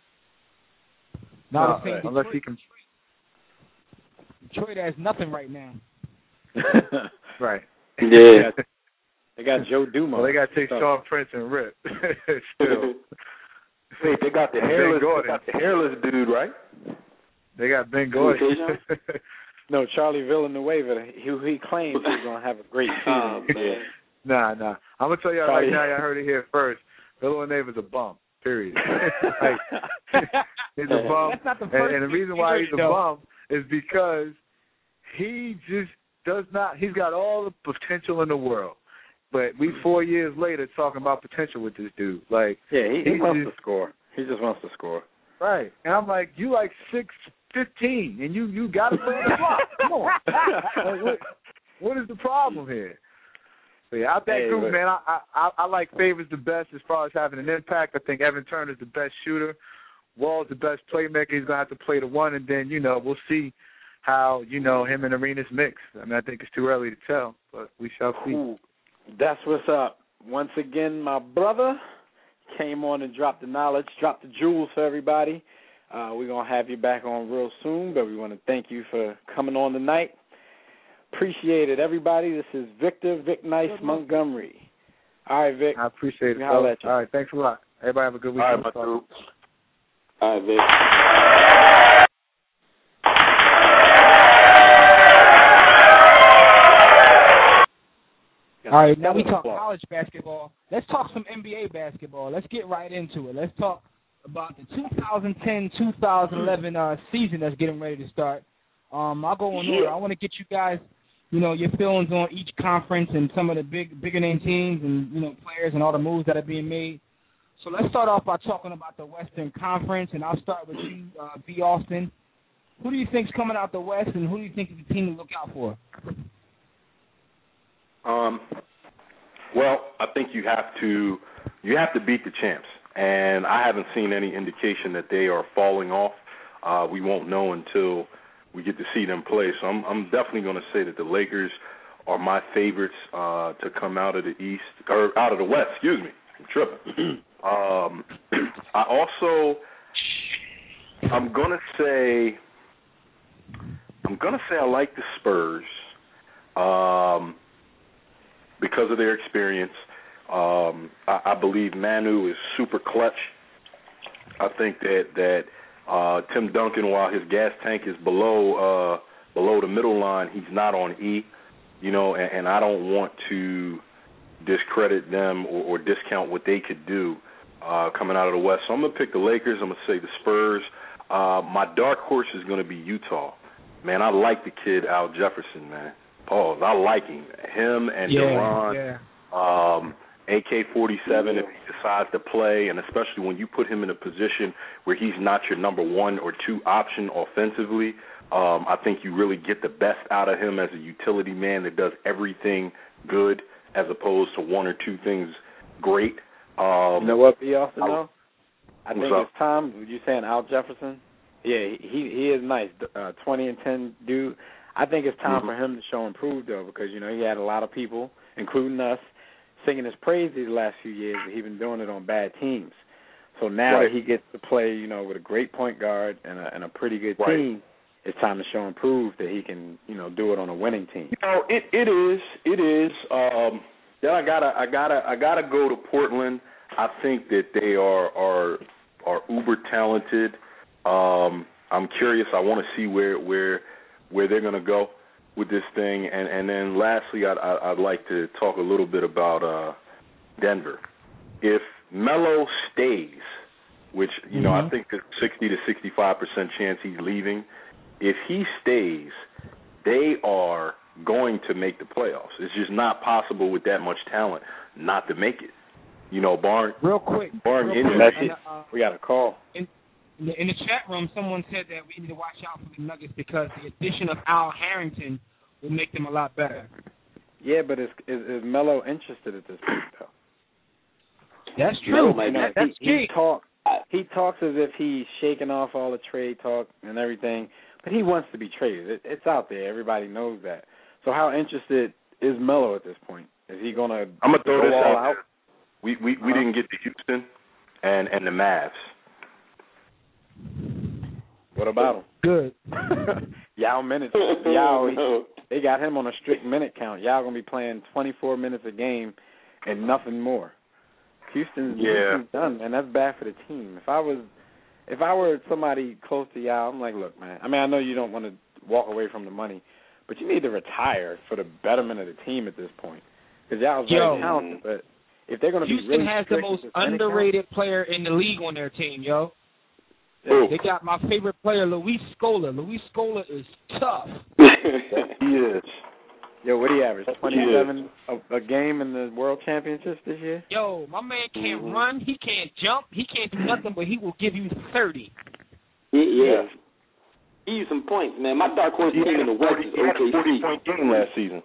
Not no, a thing. unless he can. Detroit has nothing right now. Right. Yeah. They got Joe Dumars. Well, they got to take Sean Prince and Rip. Still. Wait, they got the hairless. They got the hairless dude, right? They got Ben Gordon. No, Charlie Villanueva. He he claims he's gonna have a great season. Oh, nah, nah. I'm gonna tell y'all Charlie. right now. Y'all heard it here first. Villanueva's a bum. Period. Like, he's a bum. That's not the and, first and the reason why he's a though. bum is because he just does not. He's got all the potential in the world. But we four years later talking about potential with this dude. Like, yeah, he, he wants just, to score. He just wants to score. Right. And I'm like, you like six fifteen, and you you got to play the block. Come on. Like, what, what is the problem here? So yeah, out that hey, group, but, man, I, I I like Favors the best as far as having an impact. I think Evan Turner's the best shooter. Wall's the best playmaker. He's gonna have to play the one, and then you know we'll see how you know him and Arenas mix. I mean, I think it's too early to tell, but we shall see. Ooh. That's what's up. Once again, my brother came on and dropped the knowledge, dropped the jewels for everybody. Uh, we're going to have you back on real soon, but we want to thank you for coming on tonight. Appreciate it, everybody. This is Victor, Vic Nice, Montgomery. All right, Vic. I appreciate it. All All right, thanks a lot. Everybody have a good weekend. All right, my dude. All right, Vic. All right, now we talk college basketball. Let's talk some N B A basketball. Let's get right into it. Let's talk about the twenty ten twenty eleven uh, season that's getting ready to start. Um, I'll go on order. I want to get you guys, you know, your feelings on each conference and some of the big, bigger name teams and, you know, players and all the moves that are being made. So let's start off by talking about the Western Conference, and I'll start with you, uh, B. Austin. Who do you think's coming out the West, and who do you think is the team to look out for? Um, well, I think you have to you have to beat the champs, and I haven't seen any indication that they are falling off. Uh, we won't know until we get to see them play. So I'm, I'm definitely going to say that the Lakers are my favorites uh, to come out of the East or out of the West. Excuse me, I'm tripping. um, I also I'm going to say I'm going to say I like the Spurs. Um. Because of their experience, um, I, I believe Manu is super clutch. I think that that uh, Tim Duncan, while his gas tank is below uh, below the middle line, he's not on E. You know, and, and I don't want to discredit them or, or discount what they could do uh, coming out of the West. So I'm gonna pick the Lakers. I'm gonna say the Spurs. Uh, my dark horse is gonna be Utah. Man, I like the kid Al Jefferson, man. Pause. I like him. Him and yeah, Deron, yeah. um, A K forty-seven if he decides to play, and especially when you put him in a position where he's not your number one or two option offensively, um, I think you really get the best out of him as a utility man that does everything good as opposed to one or two things great. Um, you know what, B. Austin, though? I think up? it's time. Were you saying Al Jefferson? Yeah, he he is nice. Uh, twenty and ten dude. I think it's time mm-hmm. for him to show and prove, though, because, you know, he had a lot of people, including us, singing his praise these last few years, but he's been doing it on bad teams. So now right. that he gets to play, you know, with a great point guard and a, and a pretty good right. team, it's time to show and prove that he can, you know, do it on a winning team. You know, it it is, it is. Um, then I gotta, I gotta, I gotta go to Portland. I think that they are are are uber talented. Um, I'm curious. I want to see where where. where they're going to go. with this thing. And, and then lastly, I'd, I'd like to talk a little bit about uh, Denver. If Melo stays, which, you know, mm-hmm. I think there's sixty to sixty-five percent chance he's leaving, if he stays, they are going to make the playoffs. It's just not possible with that much talent not to make it. You know, barring real quick, barring real injury. quick. And, uh, we got a call. In, in the chat room, someone said that we need to watch out for the Nuggets because the addition of Al Harrington will make them a lot better. Yeah, but is is, is Melo interested at this point, though? That's true. No, you know, that's he, key. He, talk, he talks as if he's shaking off all the trade talk and everything, but he wants to be traded. It, it's out there. Everybody knows that. So how interested is Melo at this point? Is he going to I'm gonna throw go this all out? out? We we, we uh-huh. didn't get to Houston and, and the Mavs. What about him? Good. Yao minutes. Yao, he, they got him on a strict minute count. Yao going to be playing twenty-four minutes a game and nothing more. Houston's, yeah. Houston's done, and that's bad for the team. If I was, if I were somebody close to Yao, I'm like, look, man. I mean, I know you don't want to walk away from the money, but you need to retire for the betterment of the team at this point. Because Yao's very talented, but if they're going to be Houston really has the most underrated count, player in the league on their team, yo. Ooh. They got my favorite player, Luis Scola. Luis Scola is tough. He is. Yo, what do you average? twenty-seven a, a game in the World Championships this year? Yo, my man can't mm-hmm. run. He can't jump. He can't do nothing, but he will give you thirty. Yeah. yeah. He used some points, man. My dark horse team in the West is O K C. He had a forty-point game last season.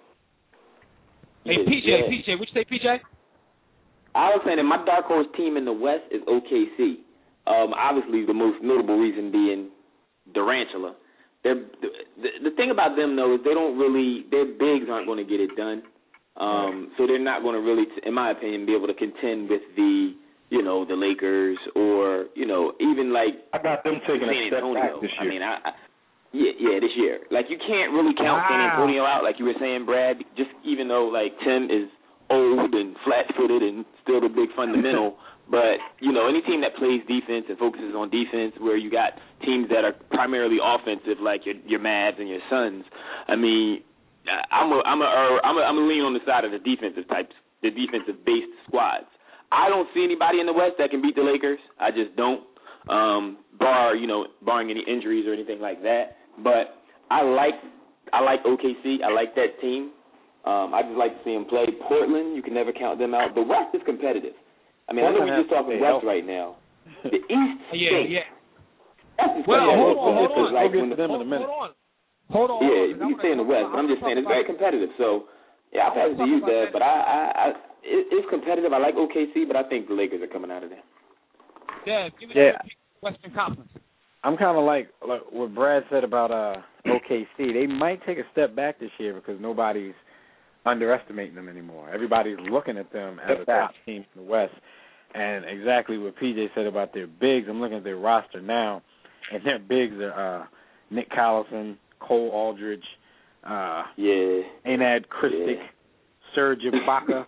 Hey, P J, yeah. P J, what you say, P J? I was saying that my dark horse team in the West is O K C. Um, obviously, the most notable reason being Durantula. They're, the, the thing about them, though, is they don't really, their bigs aren't going to get it done. Um, so they're not going to really, in my opinion, be able to contend with the, you know, the Lakers or, you know, even like I got them taking San a step Antonio. back this year. I mean, I, I, yeah, yeah, this year. Like, you can't really count wow. San Antonio out, like you were saying, Brad, just even though, like, Tim is old and flat-footed and still the big fundamental. But, you know, any team that plays defense and focuses on defense where you got teams that are primarily offensive like your your Mavs and your Suns, I mean, I'm a, I'm a, I'm a, I'm a lean on the side of the defensive types, the defensive-based squads. I don't see anybody in the West that can beat the Lakers. I just don't, um, bar, you know, barring any injuries or anything like that. But I like I like O K C. I like that team. Um, I just like to see them play. Portland, you can never count them out. The West is competitive. I mean, I know we're just talking West right now. The East yeah, stinks. yeah. That's well, yeah, hold on, hold on. Like We'll get to them in a minute. Hold on. Hold on. Yeah, hold on, you can stay in the West, but I'm just saying it's very competitive. So, yeah, I'll pass it to you, Dad, but I, I, I it, it's competitive. I like O K C, but I think the Lakers are coming out of there. Dad, give me yeah. the Western Conference. I'm kind of like, like what Brad said about uh, O K C. They might take a step back this year because nobody's underestimating them anymore. Everybody's looking at them as a top team in the West. And exactly what P J said about their bigs, I'm looking at their roster now, and their bigs are uh, Nick Collison, Cole Aldridge, uh, yeah, Anad Kristic, yeah. Serge Ibaka.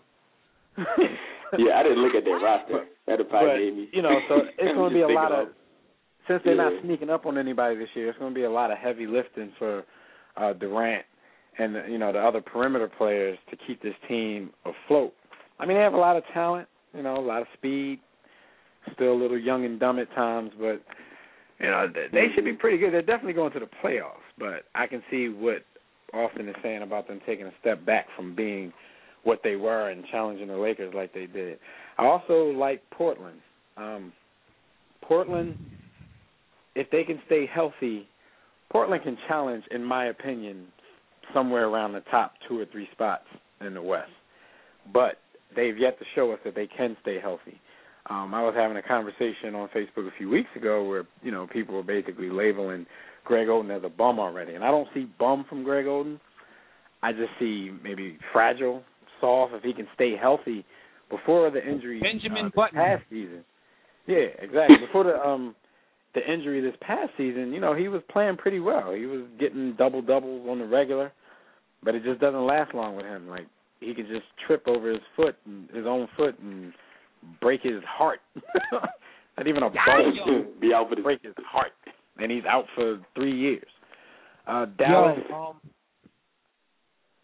Yeah, I didn't look at their roster. That'd probably made me. You know, so it's going to be a lot of, since they're yeah. not sneaking up on anybody this year, it's going to be a lot of heavy lifting for uh, Durant and, you know, the other perimeter players to keep this team afloat. I mean, they have a lot of talent. You know, a lot of speed, still a little young and dumb at times, but, you know, they should be pretty good. They're definitely going to the playoffs, but I can see what Austin is saying about them taking a step back from being what they were and challenging the Lakers like they did. I also like Portland. Um, Portland, if they can stay healthy, Portland can challenge, in my opinion, somewhere around the top two or three spots in the West. But they've yet to show us that they can stay healthy. Um, I was having a conversation on Facebook a few weeks ago where, you know, people were basically labeling Greg Oden as a bum already. And I don't see bum from Greg Oden. I just see maybe fragile, soft, if he can stay healthy before the injury Benjamin uh, Button. past season. Yeah, exactly. Before the um the injury this past season, you know, he was playing pretty well. He was getting double-doubles on the regular, but it just doesn't last long with him. Like, he could just trip over his foot, and his own foot, and break his heart. Not even a bone. Be out for the break his heart, and he's out for three years. Uh, Dallas. Yo, um,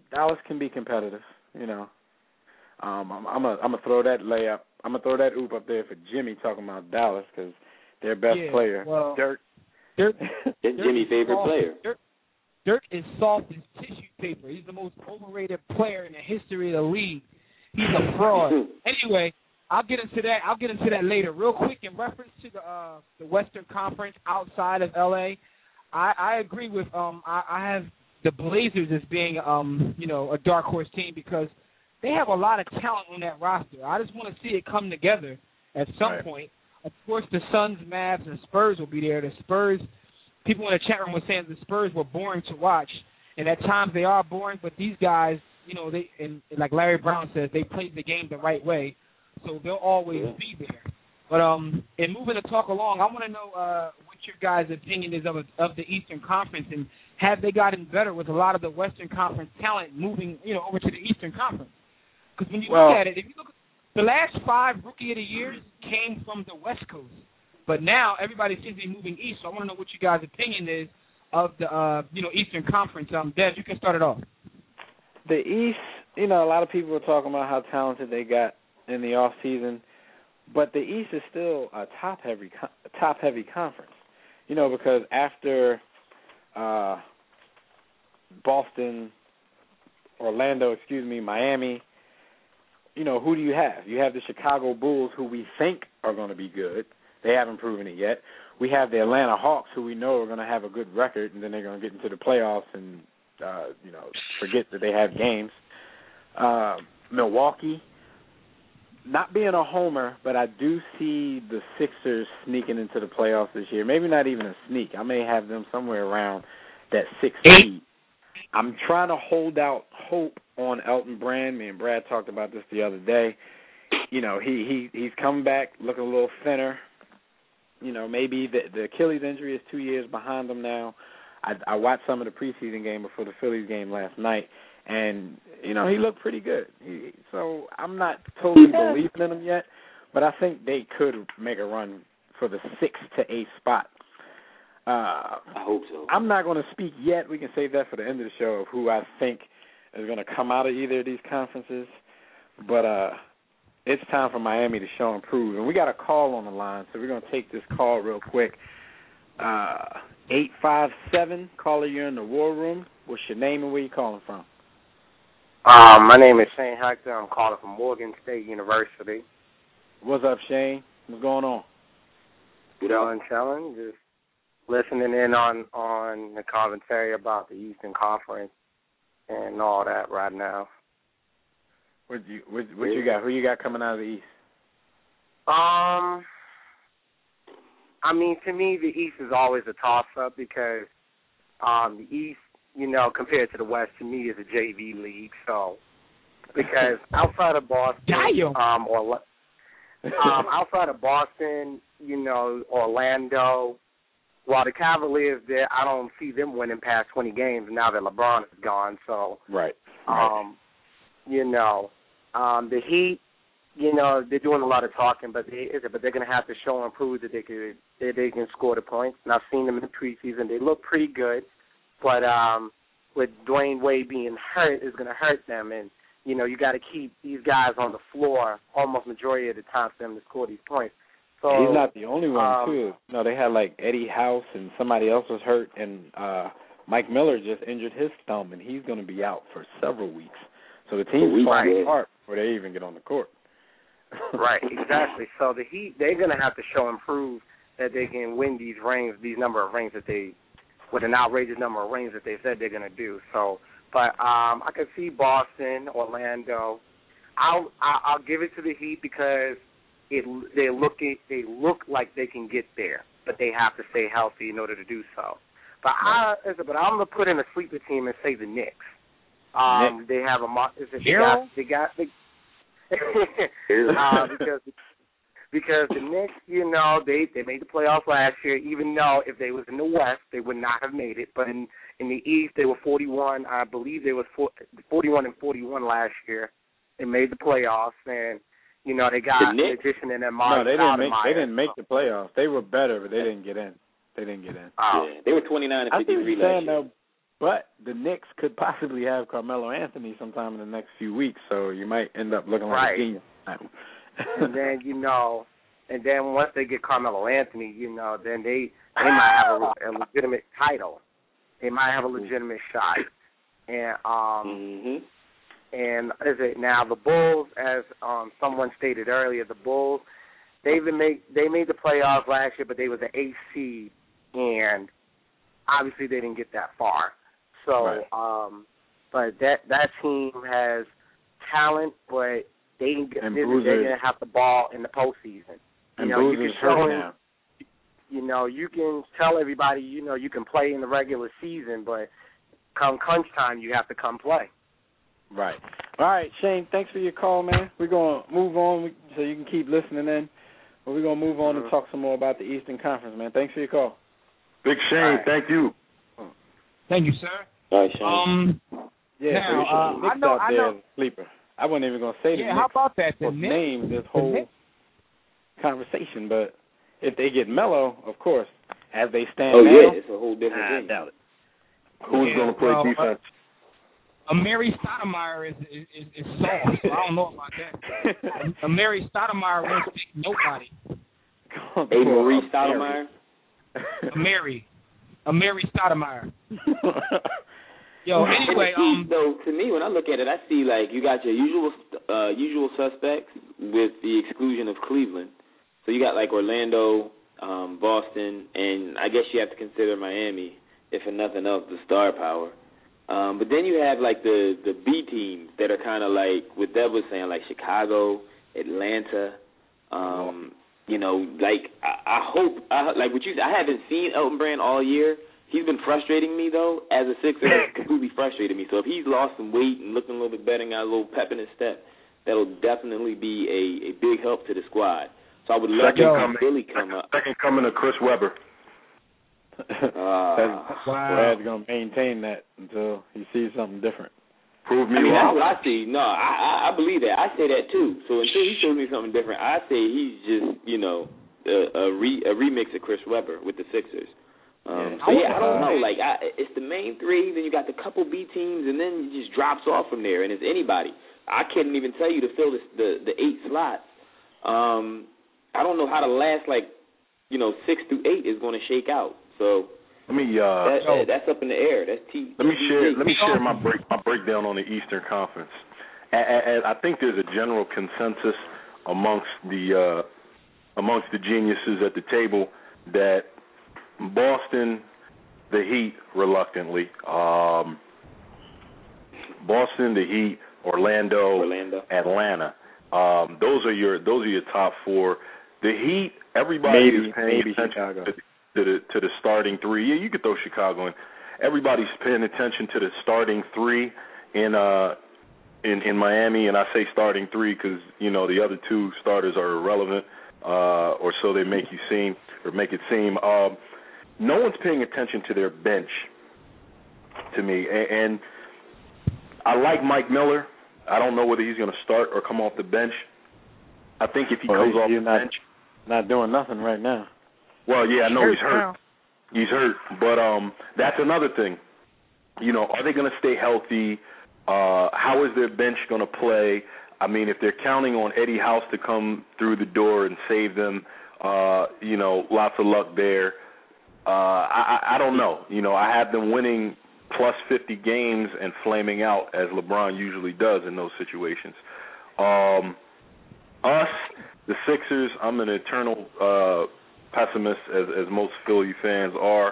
Dallas can be competitive. You know, um, I'm I'm gonna I'm gonna throw that layup. I'm gonna throw that oop up there for Jimmy talking about Dallas because their best yeah, player, well, Dirk. Dirk, That's Dirk Jimmy's favorite soft, player. Dirk, Dirk is soft as tissue paper. He's the most overrated player in the history of the league. He's a fraud. Anyway, I'll get into that. I'll get into that later. Real quick, in reference to the uh, the Western Conference outside of L A, I, I agree with. Um, I, I have the Blazers as being, um, you know, a dark horse team because they have a lot of talent on that roster. I just want to see it come together at some right. point. Of course, the Suns, Mavs, and Spurs will be there. The Spurs, people in the chat room were saying the Spurs were boring to watch, and at times they are boring. But these guys, you know, they and like Larry Brown says, they played the game the right way, so they'll always yeah. be there. But um, in moving to talk along, I want to know uh, what your guys' opinion is of of the Eastern Conference, and have they gotten better with a lot of the Western Conference talent moving, you know, over to the Eastern Conference? Because when you well, look at it, if you look, the last five Rookie of the Years came from the West Coast, but now everybody seems to be moving east. So I want to know what your guys' opinion is of the uh, you know Eastern Conference. Um, Dev, you can start it off. The East, you know, a lot of people are talking about how talented they got in the off season, but the East is still a top heavy top heavy conference. You know, because after uh, Boston, Orlando, excuse me, Miami. You know, who do you have? You have the Chicago Bulls, who we think are going to be good. They haven't proven it yet. We have the Atlanta Hawks, who we know are going to have a good record, and then they're going to get into the playoffs and, uh, you know, forget that they have games. Uh, Milwaukee, not being a homer, but I do see the Sixers sneaking into the playoffs this year. Maybe not even a sneak. I may have them somewhere around that six seed. I'm trying to hold out hope on Elton Brand. Me and Brad talked about this the other day. You know, he, he he's come back looking a little thinner. You know, maybe the, the Achilles injury is two years behind him now. I, I watched some of the preseason game before the Phillies game last night, and, you know, he looked pretty good. He, so I'm not totally believing in him yet, but I think they could make a run for the sixth to eighth spot. Uh, I hope so. I'm not going to speak yet. We can save that for the end of the show of who I think is going to come out of either of these conferences. But uh, it's time for Miami to show and prove. And we got a call on the line, so we're going to take this call real quick. Uh, eight five seven, caller, you're in the War Room. What's your name and where you calling from? Um, my name is Shane Hector. I'm calling from Morgan State University. What's up, Shane? What's going on? Good on, challenge. Just listening in on, on the commentary about the Eastern Conference and all that right now. What you what, what you got? Who you got coming out of the East? Um, I mean, to me, the East is always a toss-up because um, the East, you know, compared to the West, to me, is a J V league. So, because outside of Boston, um, or um, outside of Boston, you know, Orlando. While the Cavaliers, there, I don't see them winning past twenty games now that LeBron is gone. So, right, right. um, you know, um, the Heat, you know, they're doing a lot of talking, but they, but they're going to have to show and prove that they could, that they can score the points. And I've seen them in the preseason; they look pretty good. But um, with Dwayne Wade being hurt, is going to hurt them, and you know, you got to keep these guys on the floor almost majority of the time for them to score these points. So, he's not the only one, um, too. No, they had, like, Eddie House and somebody else was hurt, and uh, Mike Miller just injured his thumb, and he's going to be out for several weeks. So the team's falling apart before they even get on the court. Right, exactly. So the Heat, they're going to have to show and prove that they can win these rings, these number of rings that they, with an outrageous number of rings that they said they're going to do. So, but um, I could see Boston, Orlando. I'll I'll give it to the Heat because It, they look they look like they can get there, but they have to stay healthy in order to do so. But I, but I'm gonna put in a sleeper team and say the Knicks. Um, Knicks. They have a is it, they got they got they, uh, because because the Knicks, you know, they they made the playoffs last year. Even though if they was in the West, they would not have made it. But in in the East, they were forty-one. I believe they was forty-one and forty-one last year. They made the playoffs and. You know, they got the in addition in their Mark. No, they didn't make. They didn't make the playoffs. They were better, but they didn't get in. They didn't get in. Oh. Yeah, they were twenty-nine and fifty-three last year. But the Knicks could possibly have Carmelo Anthony sometime in the next few weeks, so you might end up looking like right. a genius. And then, you know, and then once they get Carmelo Anthony, you know, then they they might have a, a legitimate title. They might have a legitimate shot. And um mm-hmm. and is it now the Bulls, as um someone stated earlier, the Bulls, they've been made they made the playoffs last year, but they was an eighth seed, and obviously they didn't get that far. So right. um but that that team has talent, but they didn't get, and they, Bruiser, they didn't have the ball in the postseason. You and know, Bruiser's you can hurt show now. You know, you can tell everybody, you know, you can play in the regular season, but come crunch time, you have to come play. Right. All right, Shane, thanks for your call, man. We're going to move on so you can keep listening in. But we're going to move on mm-hmm. and talk some more about the Eastern Conference, man. Thanks for your call. Big Shane, right. thank you. Thank you, sir. All right, Shane. Um, yeah, now, so uh, Knicks I know, out I there know. as a sleeper. I wasn't even going to say the Yeah, Knicks how about that? The or Knicks, name this the whole Knicks? conversation, but if they get Melo, of course, as they stand oh, now, yeah, it's a whole different I thing. doubt it. Who's Yeah, going to play well, defense? Uh, Mary Stoudemire is is, is, is soft. So I don't know about that. A Mary Stoudemire won't pick nobody. Hey, Marie Stoudemire? A Mary. A Mary Stoudemire. Yo, anyway, see, um, though, to me, when I look at it, I see like you got your usual uh, usual suspects with the exclusion of Cleveland. So you got like Orlando, um, Boston, and I guess you have to consider Miami, if for nothing else, the star power. Um, but then you have like the, the B teams that are kind of like what Deb was saying, like Chicago, Atlanta. Um, you know, like I, I hope, I, like what you said, I haven't seen Elton Brand all year. He's been frustrating me, though, as a Sixer. He's completely frustrated me. So if he's lost some weight and looking a little bit better and got a little pep in his step, that'll definitely be a, a big help to the squad. So I would love second to coming, see Billy come up. Second coming to Chris Webber. Uh, wow. Brad's going to maintain that until he sees something different. Prove me I mean, wrong. that's what I see. No, I, I, I believe that. I say that, too. So until he shows me something different, I say he's just, you know, a, a, re, a remix of Chris Webber with the Sixers. Um, so, yeah, I don't know. Like, I, it's the main three, then you got the couple B teams, and then it just drops off from there, and it's anybody. I couldn't even tell you to fill this, the, the eight slot. Um, I don't know how the last, like, you know, six through eight is going to shake out. So let me uh, that, that, that's up in the air. That's T. Let me share. Let me share my break my breakdown on the Eastern Conference. And I think there's a general consensus amongst the uh, amongst the geniuses at the table that Boston, the Heat, reluctantly, um, Boston, the Heat, Orlando, Orlando. Atlanta. Um, those are your those are your top four. The Heat, everybody maybe, is paying maybe attention Chicago. to, to the to the starting three. Yeah, you could throw Chicago in. Everybody's paying attention to the starting three in uh in in Miami, and I say starting three because you know the other two starters are irrelevant, uh, or so they make you seem or make it seem. Um, no one's paying attention to their bench. To me, and, and I like Mike Miller. I don't know whether he's going to start or come off the bench. I think if he well, comes off the not, bench, not doing nothing right now. Well, yeah, I know hurt he's hurt. now. He's hurt, but um, that's another thing. You know, are they going to stay healthy? Uh, how is their bench going to play? I mean, if they're counting on Eddie House to come through the door and save them, uh, you know, lots of luck there. Uh, I, I don't know. You know, I have them winning plus fifty games and flaming out as LeBron usually does in those situations. Um, us, the Sixers, I'm an eternal uh, pessimist, as, as most Philly fans are.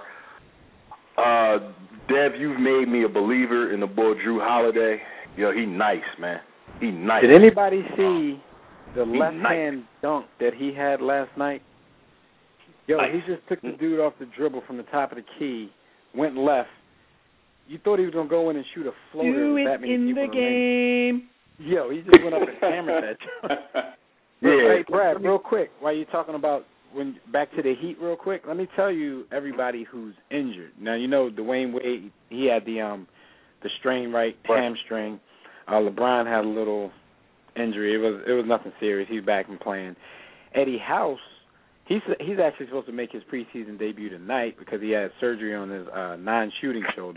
Uh, Dev, you've made me a believer in the boy Drew Holiday. Yo, he nice, man. He nice. Did anybody see the He left-hand nice. dunk that he had last night? Yo, Nice. he just took the dude off the dribble from the top of the key, went left. You thought he was going to go in and shoot a floater Do with it that many in people the in game. Yo, he just went up and hammered that joint. Yeah. Hey, Brad, real quick, while you're talking about when back to the Heat real quick, let me tell you everybody who's injured. Now, you know Dwayne Wade, he had the um the strain right hamstring. Uh, LeBron had a little injury. It was it was nothing serious. He's back and playing. Eddie House, he's he's actually supposed to make his preseason debut tonight because he had surgery on his uh, non-shooting shoulder.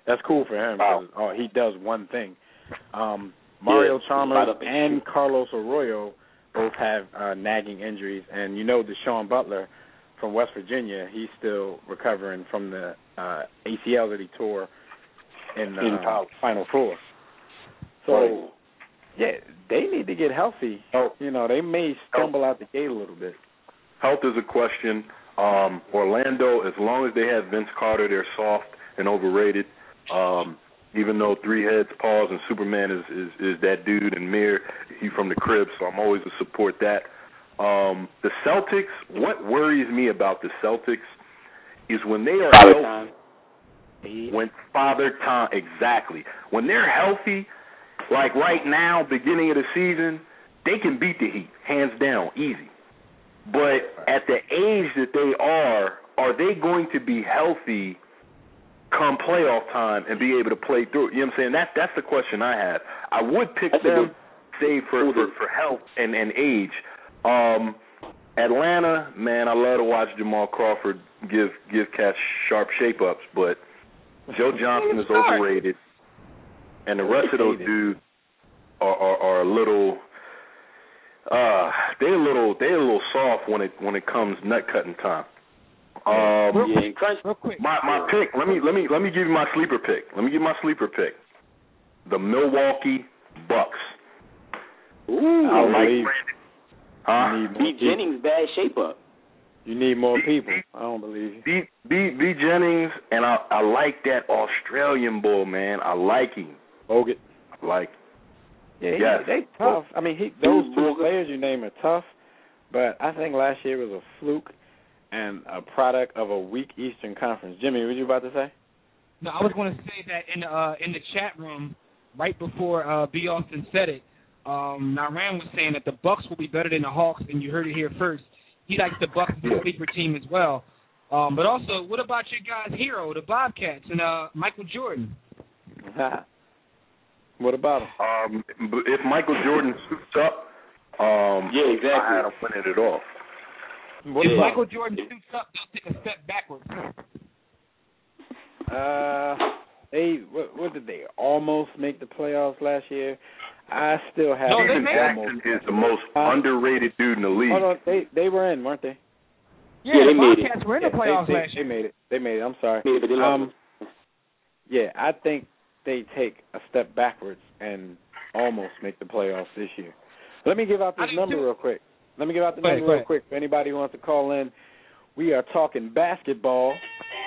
That's cool for him. Wow. Oh, he does one thing. Um, Mario yeah, Chalmers and Carlos Arroyo both have uh, nagging injuries, and you know Deshaun Butler from West Virginia, he's still recovering from the uh, A C L that he tore in the in uh, Final Four. So, right. yeah, they need to get healthy. Health. You know, they may stumble out the gate a little bit. Health is a question. Um, Orlando, as long as they have Vince Carter, they're soft and overrated. Um, even though Three Heads, Paws, and Superman is, is, is that dude, and Mir, he from the crib, so I'm always to support that. Um, the Celtics, what worries me about the Celtics is when they are Father healthy, time. when Father Time, exactly. When they're healthy, like right now, beginning of the season, they can beat the Heat, hands down, easy. But at the age that they are, are they going to be healthy come playoff time and be able to play through? You know what I'm saying? That, that's the question I have. I would pick that's them, save for, for, for health and, and age. Um, Atlanta, man, I love to watch Jamal Crawford give give cats sharp shape-ups, but Joe Johnson is overrated, and the rest of those dudes are, are, are a little uh, they're a little they're a little soft when it when it comes nut cutting time. Um, yeah, crunch, real quick. My my pick. Let me let me let me give you my sleeper pick. Let me give you my sleeper pick. The Milwaukee Bucks. Ooh, I like Brandon. Uh, B. Jennings, bad shape up. You need more people. I don't believe you. B. B. B. Jennings, and I I like that Australian bull, man. I like him. Bogut. I like him. Yeah, he, yes. they tough. I mean, he, those two players you name are tough, but I think last year was a fluke and a product of a weak Eastern Conference. Jimmy, what were you about to say? No, I was going to say that in the uh, in the chat room right before uh, B. Austin said it. Um, Naran was saying that the Bucks will be better than the Hawks, and you heard it here first. He likes the Bucks as a sleeper team as well. Um, but also, what about your guys' hero, the Bobcats, and uh, Michael Jordan? What about him? Um, if Michael Jordan suits up, um, yeah, exactly. I had him winning it off. What if Michael Jordan suits up, they'll take a step backwards. Uh, they what, what did they almost make the playoffs last year? I still have. No, Stephen Jackson is the most uh, underrated dude in the league. Hold on, they they were in, weren't they? Yeah, yeah the they made Bobcats it. were in yeah, the playoffs they, they, last year. They made it. They made it. I'm sorry. Yeah, but they um, yeah, I think they take a step backwards and almost make the playoffs this year. Let me give out this number real quick. Let me give out the number real quick for anybody who wants to call in. We are talking basketball.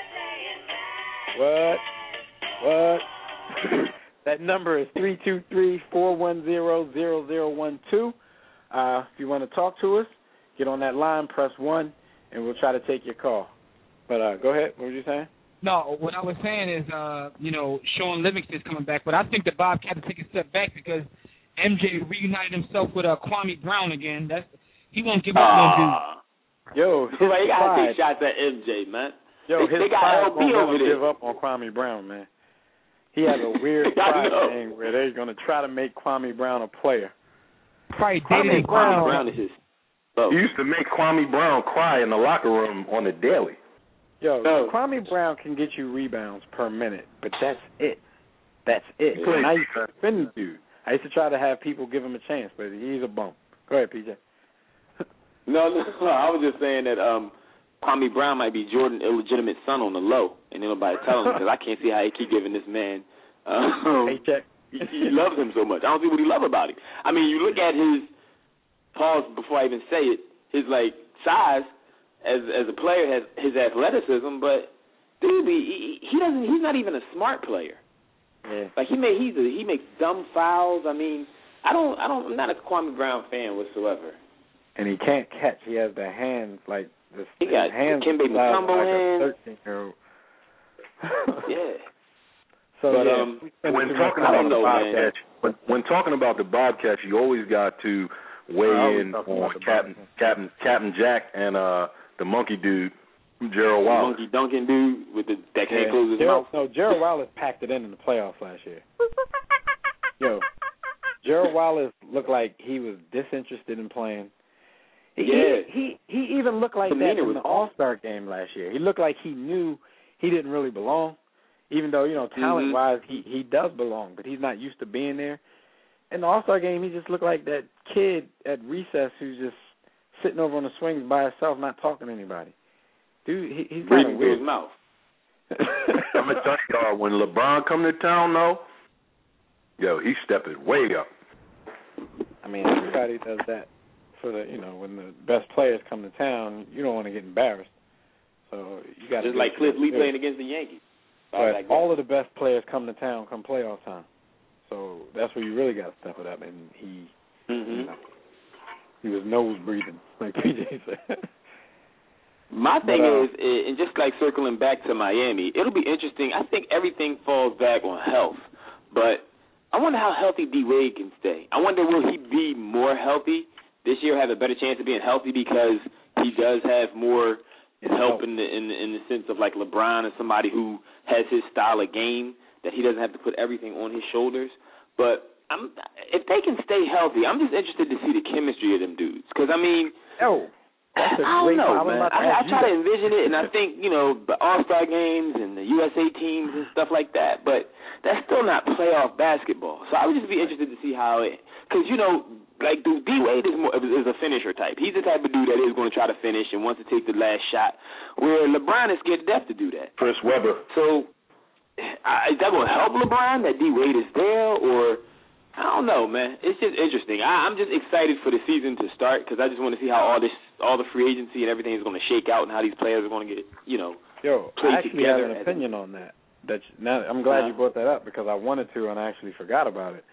What? What? That number is three two three, four one zero, zero zero one two. Uh, if you want to talk to us, get on that line, press one, and we'll try to take your call. But uh, go ahead. What were you saying? No, what I was saying is, uh, you know, Sean Livingston's coming back, but I think the Bobcats will take a step back because M J reunited himself with uh, Kwame Brown again. That's he won't give up uh, no dude. Yo, so they gotta take shots at M J, man. Yo, they, his they got L B over there. Give up on Kwame Brown, man. He has a weird pride thing where they're going to try to make Kwame Brown a player. Probably Kwame Brown. Brown is his. Oh. He used to make Kwame Brown cry in the locker room on the daily. Yo, no. Kwame Brown can get you rebounds per minute, but that's it. That's it. Yeah. And I used to defend the dude. I used to try to have people give him a chance, but he's a bum. Go ahead, P J. no, no, no, I was just saying that um, Kwame Brown might be Jordan's illegitimate son on the low, and then nobody telling him because I can't see how he keep giving this man um, paycheck. he, he loves him so much. I don't see what he love about him. I mean, you look at his pause before I even say it. His like size as as a player has his athleticism, but dude, he, he doesn't. He's not even a smart player. Yeah. Like he may he's a, he makes dumb fouls. I mean, I don't I don't I'm not a Kwame Brown fan whatsoever. And he can't catch. He has the hands like this. He got hands Kimbe Mutombo like hands. a thirteen-year-old. Yeah. So but, yeah, um, when talking about the Bobcats, when, when talking about the Bobcats, you always got to weigh in on Captain Captain Captain Jack and uh, the monkey dude, Gerald Wallace. The monkey Duncan dude with the that can't yeah. close his Gerald, mouth. No, Gerald Wallace packed it in in the playoffs last year. Yo, Gerald Wallace looked like he was disinterested in playing. He, yeah. he he he even looked like that in the All-Star game last year. He looked like he knew he didn't really belong. Even though, you know, talent-wise, he, he does belong, but he's not used to being there. In the All-Star game, he just looked like that kid at recess who's just sitting over on the swings by himself, not talking to anybody. Dude, he, he's kind of weird. His mouth. I'm going to tell y'all, when LeBron come to town, though, yo, he's stepping way up. I mean, everybody does that for the, you know, when the best players come to town, you don't want to get embarrassed. So you got to just like Cliff Lee playing against the Yankees. But like all of the best players come to town come playoff time. So that's where you really got to step it up. And he, mm-hmm. you know, he was nose breathing, like P J said. My thing but, uh, is, and just like circling back to Miami, it'll be interesting. I think everything falls back on health. But I wonder how healthy D-Wade can stay. I wonder, will he be more healthy this year, have a better chance of being healthy because he does have more help in the, in the in the sense of like LeBron and somebody who has his style of game that he doesn't have to put everything on his shoulders. But I'm, if they can stay healthy, I'm just interested to see the chemistry of them dudes. Because, I mean, oh, that's a I great don't know, problem. man. I, I try to envision it, and I think, you know, the All-Star games and the U S A teams and stuff like that, but that's still not playoff basketball. So I would just be interested to see how it – because, you know, like D-Wade is, more, is a finisher type. He's the type of dude that is going to try to finish and wants to take the last shot, where LeBron is scared to death to do that. Chris Webber. So uh, is that going to help LeBron that D-Wade is there, or – I don't know, man. It's just interesting. I, I'm just excited for the season to start because I just want to see how all this, all the free agency and everything is going to shake out and how these players are going to get, you know, Yo, played I actually together. have an opinion on that. That now I'm glad uh, you brought that up because I wanted to and I actually forgot about it.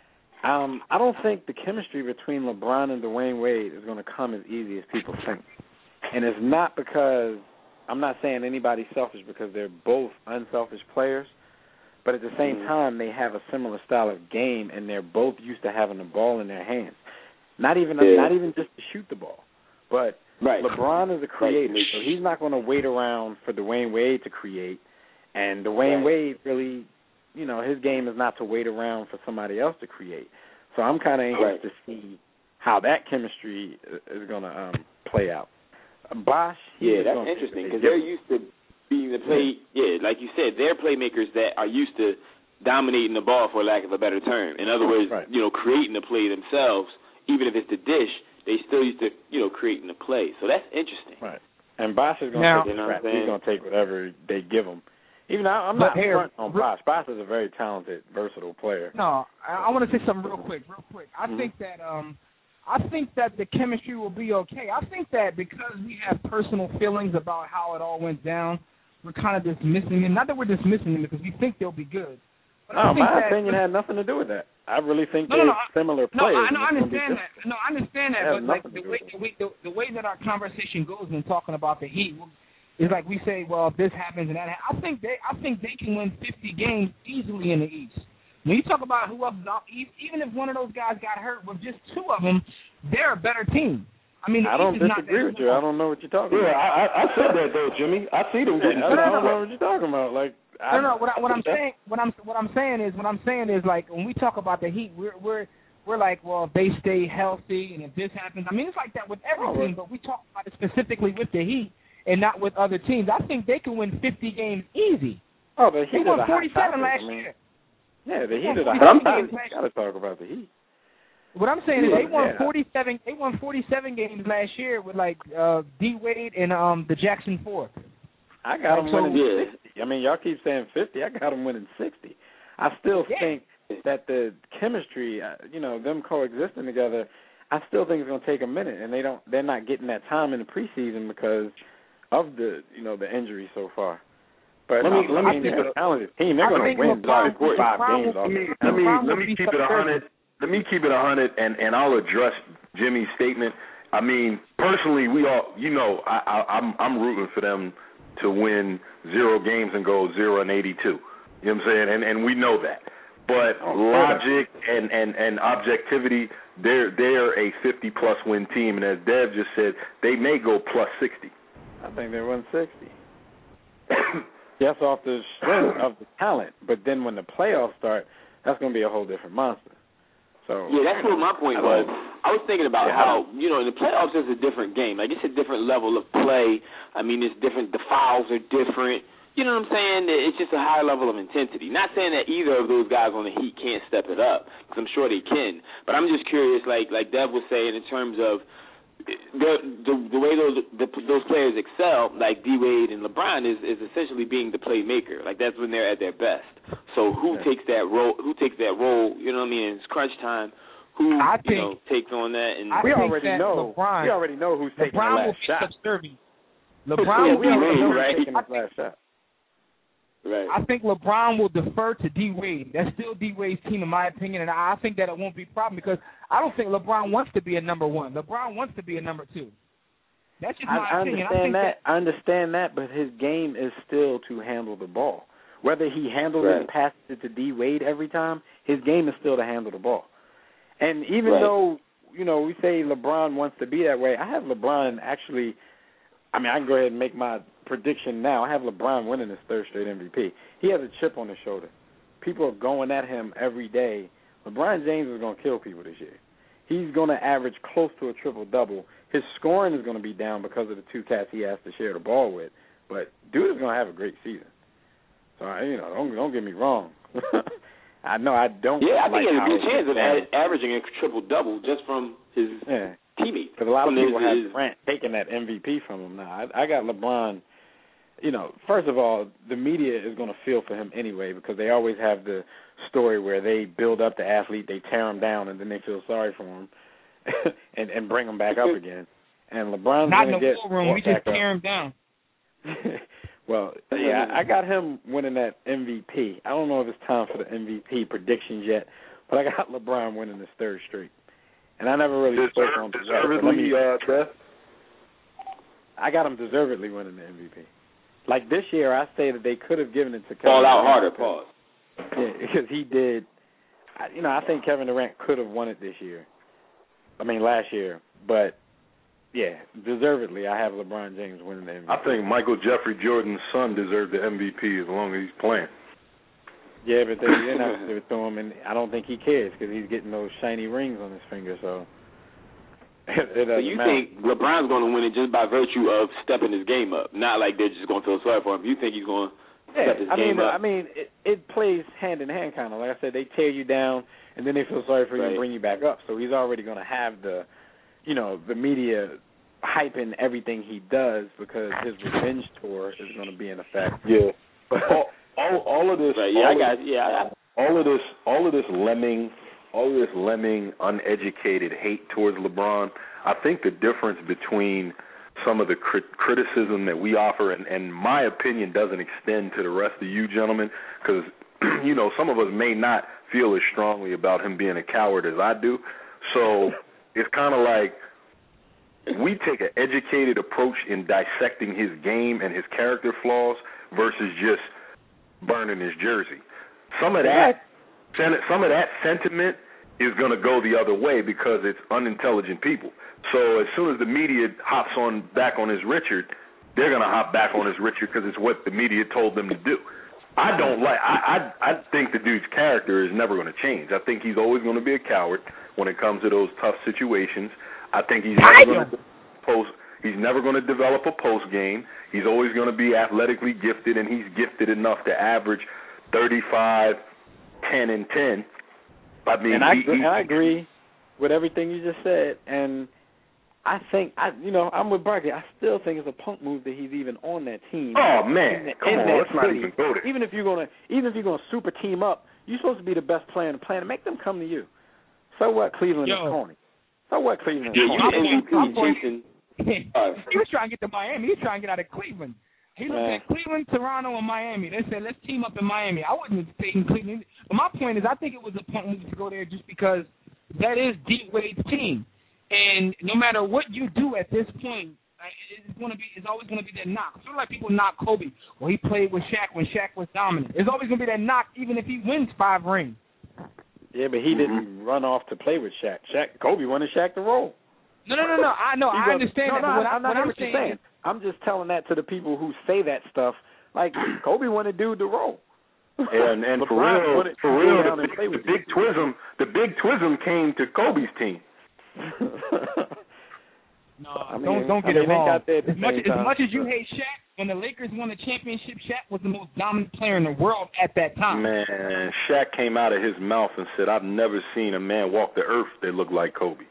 Um, I don't think the chemistry between LeBron and Dwayne Wade is going to come as easy as people think, and it's not because I'm not saying anybody's selfish because they're both unselfish players. But at the same mm-hmm. time, they have a similar style of game, and they're both used to having the ball in their hands. Not even yeah. not even just to shoot the ball. But right. LeBron is a creator, right. so he's not going to wait around for Dwayne Wade to create. And Dwayne right. Wade really, you know, his game is not to wait around for somebody else to create. So I'm kind of anxious right. to see how that chemistry is going to um, play out. Bosh, yeah, that's interesting because they're used to being the play, yeah, like you said, they're playmakers that are used to dominating the ball, for lack of a better term. In other words, right. you know, creating the play themselves, even if it's the dish, they still used to, you know, creating the play. So that's interesting. Right. And Bosh is going to take, you know he's going to take whatever they give him. Even though I'm not here, front on Bosh. Bosh is a very talented, versatile player. No, I, I want to say something real quick, real quick. I mm-hmm. think that um, I think that the chemistry will be okay. I think that because we have personal feelings about how it all went down, we're kind of dismissing them. Not that we're dismissing them because we think they'll be good. But no, I think my that, opinion had nothing to do with that. I really think no, they're no, no, similar no, players. No, I, I understand that. No, I understand that. But like the way, the way the, the way that our conversation goes in talking about the Heat is like we say, well, if this happens and that happens. I think they, I think they can win fifty games easily in the East. When you talk about who else is out East, even if one of those guys got hurt, with just two of them, they're a better team. I mean, I don't disagree with you. I don't know what you're talking yeah, about. I, I said that though, Jimmy. I see them getting. I, I don't know what you're talking about. Like, no, no. What, I, what I'm saying, what I'm, what I'm saying is, what I'm saying is, like, when we talk about the Heat, we're, we're, we're like, well, if they stay healthy, and if this happens, I mean, it's like that with every team. But we talk about it specifically with the Heat, and not with other teams. I think they can win fifty games easy. Oh, the Heat they won is a forty-seven hot last topic, year. Yeah, the Heat is a hot topic. You got to talk about the Heat. What I'm saying is they won yeah. forty-seven. They won forty-seven games last year with like uh, D Wade and um, the Jackson Four. I got them so, winning yeah. sixty. I mean, y'all keep saying fifty. I got them winning sixty. I still yeah. think that the chemistry, uh, you know, them coexisting together, I still think it's going to take a minute, and they don't. They're not getting that time in the preseason because of the, you know, the injury so far. But let me um, let I me think they're a talented team. They're going to win five, five games. Let me let me let me keep it a hundred. Let me keep it a hundred, and and I'll address Jimmy's statement. I mean, personally, we all, you know, I, I I'm I'm rooting for them to win zero games and go zero and eighty-two. You know what I'm saying? And and we know that. But oh, logic and, and, and objectivity, they're they're a fifty plus win team, and as Dev just said, they may go plus sixty. I think they won sixty. Yes, off the strength of the talent, but then when the playoffs start, that's going to be a whole different monster. So yeah, that's what my point was. I was thinking about yeah. how, you know, the playoffs is a different game. Like, it's a different level of play. I mean, it's different. The fouls are different. you know what I'm saying? It's just a higher level of intensity. Not saying that either of those guys on the Heat can't step it up, because I'm sure they can. But I'm just curious, like like Dev was saying, in terms of the the, the way those the, those players excel, like D Wade and LeBron, is, is essentially being the playmaker. Like that's when they're at their best. So who yeah. takes that role? Who takes that role? You know what I mean? It's crunch time. Who I think, you know takes on that? And I we think already that know. LeBron, we already know who's taking LeBron the last shot. Subservient. LeBron LeBron will be Wade, right? taking I his last shot. Right. I think LeBron will defer to D Wade. That's still D Wade's team, in my opinion, and I think that it won't be a problem because I don't think LeBron wants to be a number one. LeBron wants to be a number two. That's just my I, opinion. I understand I think that. that. I understand that, but his game is still to handle the ball. Whether he handles right. it and passes it to D Wade every time, his game is still to handle the ball. And even right. though, you know, we say LeBron wants to be that way, I have LeBron actually, I mean, I can go ahead and make my prediction now. I have LeBron winning his third straight M V P. He has a chip on his shoulder. People are going at him every day. LeBron James is going to kill people this year. He's going to average close to a triple-double. His scoring is going to be down because of the two cats he has to share the ball with. But dude is going to have a great season. So, you know, don't, don't get me wrong. I know I don't. Yeah, I like think he has a good chance of ad- averaging a triple-double just from his yeah. teammates. Because a lot of from people his, have his, Durant taking that M V P from him now. I, I got LeBron. You know, first of all, the media is going to feel for him anyway because they always have the story where they build up the athlete, they tear him down, and then they feel sorry for him and, and bring him back up again. And LeBron's Not in going the to get war room. We just tear up. him down. Well, yeah, I got him winning that M V P. I don't know if it's time for the M V P predictions yet, but I got LeBron winning his third straight. And I never really Deserve, spoke on deservedly, uh, Beth? I got him deservedly winning the M V P. Like this year, I say that they could have given it to Kevin Fall out Durant. harder, pause. Yeah, because he did. You know, I think Kevin Durant could have won it this year. I mean, last year. But, yeah, deservedly, I have LeBron James winning the M V P. I think Michael Jeffrey Jordan's son deserved the M V P as long as he's playing. Yeah, but they, they're not giving it to him, and I don't think he cares because he's getting those shiny rings on his finger, so it, it So you matter. think LeBron's going to win it just by virtue of stepping his game up, not like they're just going to feel sorry for him. You think he's going to yeah, step his I game mean, up? I mean, it, it plays hand in hand, kind of. Like I said, they tear you down, and then they feel sorry for you right. and bring you back up. So he's already going to have the, you know, the media hyping everything he does because his revenge tour is going to be in effect. Yeah, but all, all, all of this, right, yeah, all I got, of, yeah, I, all of this, all of this lemming, all of this lemming, uneducated hate towards LeBron. I think the difference between some of the crit- criticism that we offer, and, and my opinion doesn't extend to the rest of you gentlemen, because you know some of us may not feel as strongly about him being a coward as I do. So it's kind of like we take an educated approach in dissecting his game and his character flaws versus just burning his jersey. Some of that, some of that sentiment is going to go the other way because it's unintelligent people. So as soon as the media hops on back on his Richard, they're going to hop back on his Richard because it's what the media told them to do. I don't like. I I, I think the dude's character is never going to change. I think he's always going to be a coward when it comes to those tough situations. I think he's never going to post. He's never going to develop a post game. He's always going to be athletically gifted, and he's gifted enough to average thirty-five, ten, and ten. I mean, and I, he, he, and I agree with everything you just said, and I think I, you know, I'm with Barkley. I still think it's a punk move that he's even on that team. Oh man, in, come in on, that let's not city. even go there. Even if you're gonna, even if you're gonna super team up, you're supposed to be the best player in the planet. Make them come to you. So what? Cleveland Yo. is corny. So what? Cleveland is yeah, corny. you M V P, Jason. He was trying to get to Miami. He was trying to get out of Cleveland. He looked Man. at Cleveland, Toronto, and Miami. They said, let's team up in Miami. I wouldn't have stayed in Cleveland. But my point is, I think it was a punk move to go there just because that is D Wade's team. And no matter what you do at this point, it's going to be, it's always going to be that knock. Sort of like people knock Kobe. Well, he played with Shaq when Shaq was dominant. It's always going to be that knock, even if he wins five rings. Yeah, but he didn't mm-hmm. run off to play with Shaq. Shaq, Kobe wanted Shaq to roll. No, no, no, no. I know. I understand no, that. No, but what, I'm I, not what I'm saying, saying, I'm just telling that to the people who say that stuff. Like Kobe wanted dude to roll. And and for real, wanted, for real, the, the, the big twism, the big twism came to Kobe's team. No, I mean, don't don't get I mean, it wrong. got there at the As much same as time. much as you hate Shaq, when the Lakers won the championship, Shaq was the most dominant player in the world at that time. Man, Shaq came out of his mouth and said, "I've never seen a man walk the earth that looked like Kobe."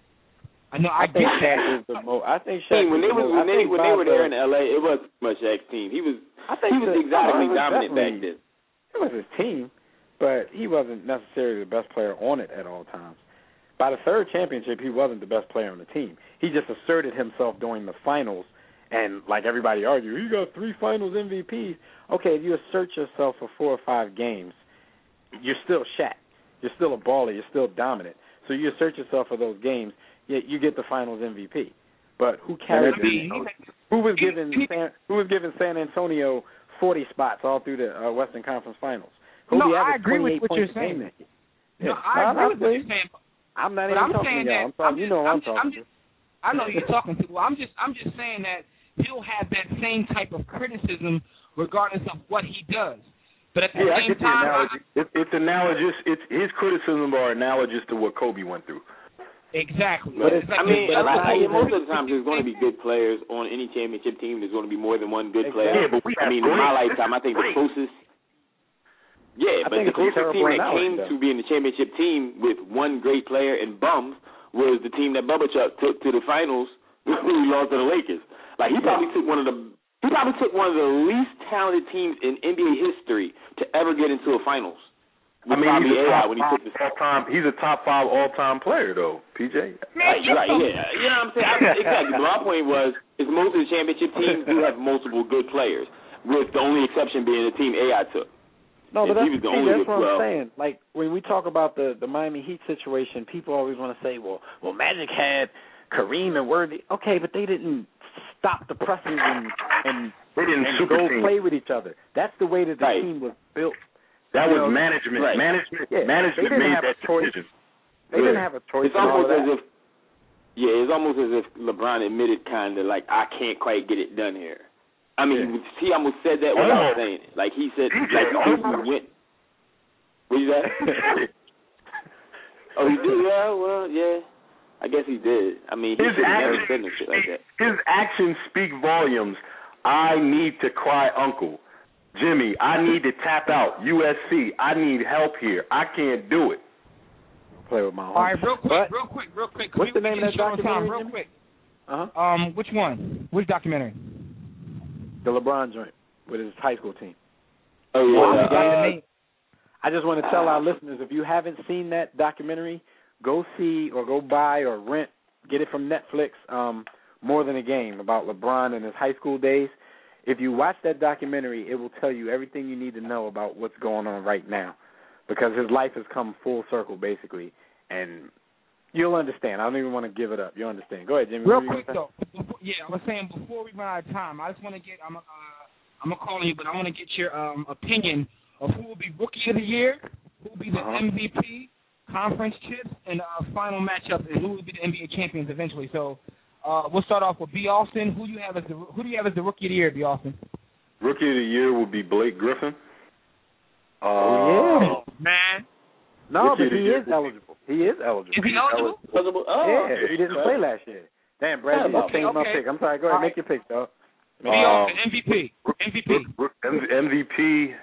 I know. I, I think get Shaq that. is the most. I think See, Shaq when is they the was most, when they when they were there in Bob L A, it was much Shaq's team. He was I think he was the, exotically no, it was dominant back definitely- then. It was his team, but he wasn't necessarily the best player on it at all times. By the third championship, he wasn't the best player on the team. He just asserted himself during the finals, and like everybody argued, he got three finals M V Ps. Okay, if you assert yourself for four or five games, you're still Shaq. You're still a baller. You're still dominant. So you assert yourself for those games, yet you get the finals M V P. But who carried? I mean, who was giving San, who was giving San Antonio forty spots all through the uh, Western Conference Finals? Who No, he I averaged agree with twenty-eight what points you're saying. a game that year. No, Yeah. I agree with what you're saying. I'm not But even I'm talking saying to y'all. that I'm talking, I'm you just, know who I'm, I'm just, talking I'm just, I know you're talking to. I'm just, I'm just saying that he'll have that same type of criticism regardless of what he does. But at the Yeah, I same get the time, analogy. It, it's analogous. It's his criticisms are analogous to what Kobe went through. Exactly. But it's, I mean, but like, like, most of the time, there's going to be good players on any championship team. There's going to be more than one good player. Yeah, but we I have mean, in great. my lifetime, I think the closest. Yeah, I but think the it's a closest team terrible that came analogy, to being the championship team with one great player and bums was the team that Bubba Chuck took to the finals when he lost to the Lakers. Like he probably took one of the he probably took one of the least talented teams in N B A history to ever get into a finals. I mean, he's a A I top when he five took the all-time. He's a top five all-time player, though. P J. Right, right, yeah, you know what I'm saying. I, exactly. But my point was, is most of the championship teams do have multiple good players, with the only exception being the team A I took. No, but And that's, he was the see, only that's what well, I'm saying. Like, when we talk about the, the Miami Heat situation, people always want to say, well, well, Magic had Kareem and Worthy. Okay, but they didn't stop the presses and, and, They didn't and super go team. play with each other. That's the way that the Right. team was built. That You was know, management. right. Management. Yeah, management they didn't made have that a choice. decision. They Yeah. didn't have a choice. It's in all almost of as that. if, yeah, it's almost as if LeBron admitted kind of like, I can't quite get it done here. I mean, Yeah. he almost said that without Oh. saying it. Like he said, He like said, he oh. went. What you that? Oh, he did. Yeah, well, yeah. I guess he did. I mean, he His should have never actions, said no shit like that. his actions speak volumes. I need to cry uncle. Jimmy, I need to tap out. U S C, I need help here. I can't do it. Play with my home. all right, real quick, But real quick, real quick. what's we, the name we of that can show time, documentary, real Jimmy? quick. Uh-huh. Um, which one? Which documentary? The LeBron joint with his high school team. Oh Well, I yeah. forgot the Uh, name. I just want to tell our listeners, if you haven't seen that documentary, go see or go buy or rent, get it from Netflix, um, More Than a Game, about LeBron and his high school days. If you watch that documentary, it will tell you everything you need to know about what's going on right now, because his life has come full circle, basically, and you'll understand. I don't even want to give it up. You'll understand. Go ahead, Jimmy. Real What were you quick gonna though, before, yeah, I was saying before we run out of time, I just want to get I'm uh, I'm gonna call you, but I want to get your um, opinion of who will be Rookie of the Year, who will be the Uh-huh. M V P, conference chips, and uh, final matchup, and who will be the N B A champions eventually. So uh, we'll start off with B. Austin. Who you have as the who do you have as the Rookie of the Year, B. Austin? Rookie of the year would be Blake Griffin. Uh, Oh, yeah, man. No, Rookie but of the he year is would be- eligible. He is eligible. Is he eligible? Eligible? Oh, Yeah, he didn't play last year. Damn, Brad, you Okay, just changed my okay. pick. I'm sorry. Go ahead, All make right. your pick, though. B. Um, Austin, M V P, M V P. M V P.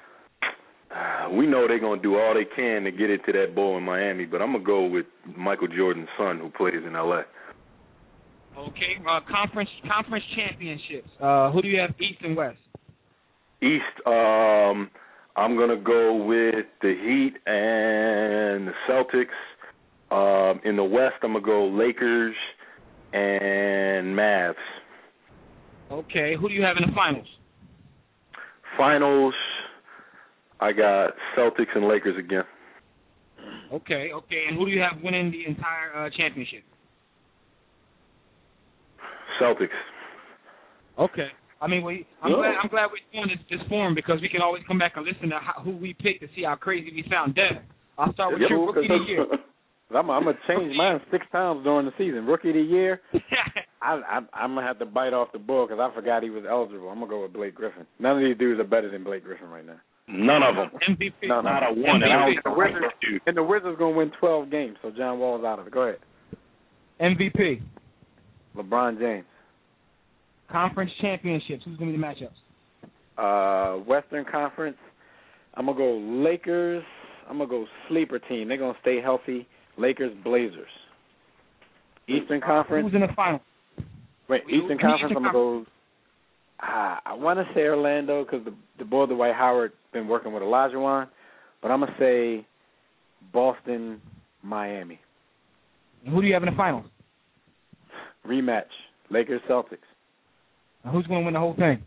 We know they're gonna do all they can to get it to that bowl in Miami, but I'm gonna go with Michael Jordan's son, who plays in L A. Okay, uh, conference conference championships. Uh, who do you have, East and West? East, um, I'm gonna go with the Heat and the Celtics. Um, in the West, I'm gonna go Lakers and Mavs. Okay, who do you have in the finals? Finals, I got Celtics and Lakers again. Okay, okay, and who do you have winning the entire uh, championship? Celtics. Okay. I mean, we, I'm Yeah. glad I'm glad we're doing this, this forum because we can always come back and listen to how, who we picked to see how crazy we sound. Dev, I'll start with Yep. you, Rookie of the Year. I'm, I'm gonna change mine six times during the season. Rookie of the year, I, I, I'm gonna have to bite off the bull because I forgot he was eligible. I'm gonna go with Blake Griffin. None of these dudes are better than Blake Griffin right now. None of them. M V P. None of Not a them. one. And I M V P. don't know what to do. And the Wizards gonna win twelve games, so John Wall's out of it. Go ahead. M V P. LeBron James. Conference championships. Who's going to be the matchups? Uh, Western Conference, I'm going to go Lakers. I'm going to go sleeper team. They're going to stay healthy. Lakers, Blazers. Eastern Conference. Who's in the final? Wait, Eastern Conference, I'm going to go, ah, I want to say Orlando because the, the boy, Dwight Howard, been working with Olajuwon. But I'm going to say Boston, Miami. And who do you have in the finals? Rematch, Lakers, Celtics. And who's going to win the whole thing?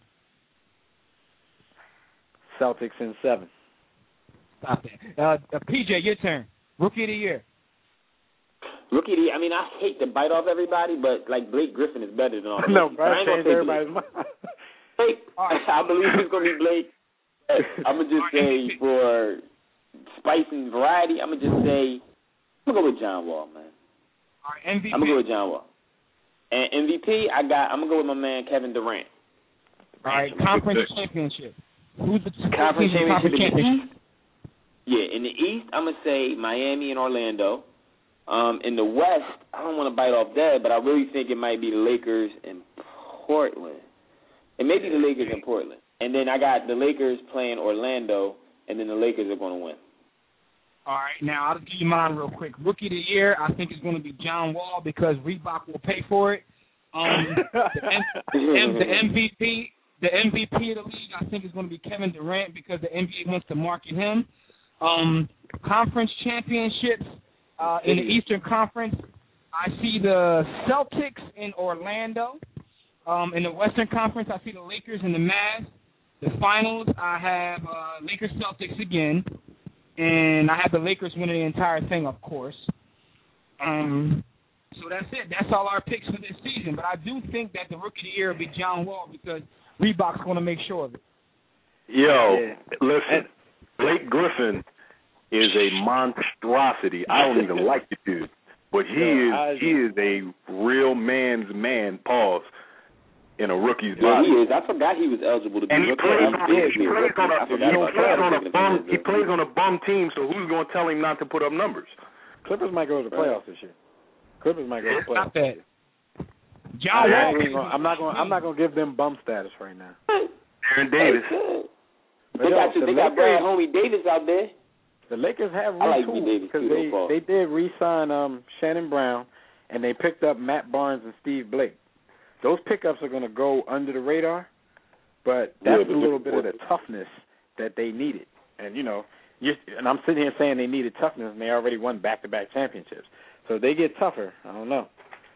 Celtics in seven. Stop that. Uh, uh, P J, your turn. Rookie of the year. Rookie of the year. I mean, I hate to bite off everybody, but, like, Blake Griffin is better than all of No, them. Brian changed everybody's mind. Blake, I believe it's going to be Blake. I'm going to just say for spice and variety, I'm going to just say, I'm going to go with John Wall, man. All right, M V P. I'm going to go with John Wall. And M V P, I got, I'm going to go with my man Kevin Durant. All right, conference championship. Who's the conference championship? Conference championship? Yeah, in the East, I'm going to say Miami and Orlando. Um, in the West, I don't want to bite off that, but I really think it might be the Lakers and Portland. It may be the Lakers and Portland. And then I got the Lakers playing Orlando, and then the Lakers are going to win. All right, now I'll give you mine real quick. Rookie of the year, I think it's going to be John Wall because Reebok will pay for it. Um, the, M- the M V P, the M V P of the league, I think is going to be Kevin Durant because the N B A wants to market him. Um, conference championships uh, in the Eastern Conference, I see the Celtics in Orlando. Um, in the Western Conference, I see the Lakers and the Mavs. The finals, I have uh, Lakers Celtics again. And I have the Lakers winning the entire thing, of course. Um, so that's it. That's all our picks for this season. But I do think that the Rookie of the Year will be John Wall because Reebok's going to make sure of it. Yo, listen, Blake Griffin is a monstrosity. I don't even like the dude, but he is he is a real man's man. Pause. In a rookie's yeah, body. he is. I forgot he was eligible to be and he rookie. plays, on, he, He plays on a, he plays on a bum. He He plays on a bum team. So who's going to tell him not to put up numbers? Clippers might go to the playoffs this year. Clippers might go to the playoffs. Stop that. John Wall. I'm not going. I'm not going to give them bum status right now. Aaron Davis. They got you, they got Brad Homie Davis out there. The Lakers have like retools because they too, they did re-sign um, Shannon Brown and they picked up Matt Barnes and Steve Blake. Those pickups are going to go under the radar, but that's yeah, a little bit of the toughness that they needed. And, you know, you, and I'm sitting here saying they needed toughness, and they already won back-to-back championships. So if they get tougher, I don't know.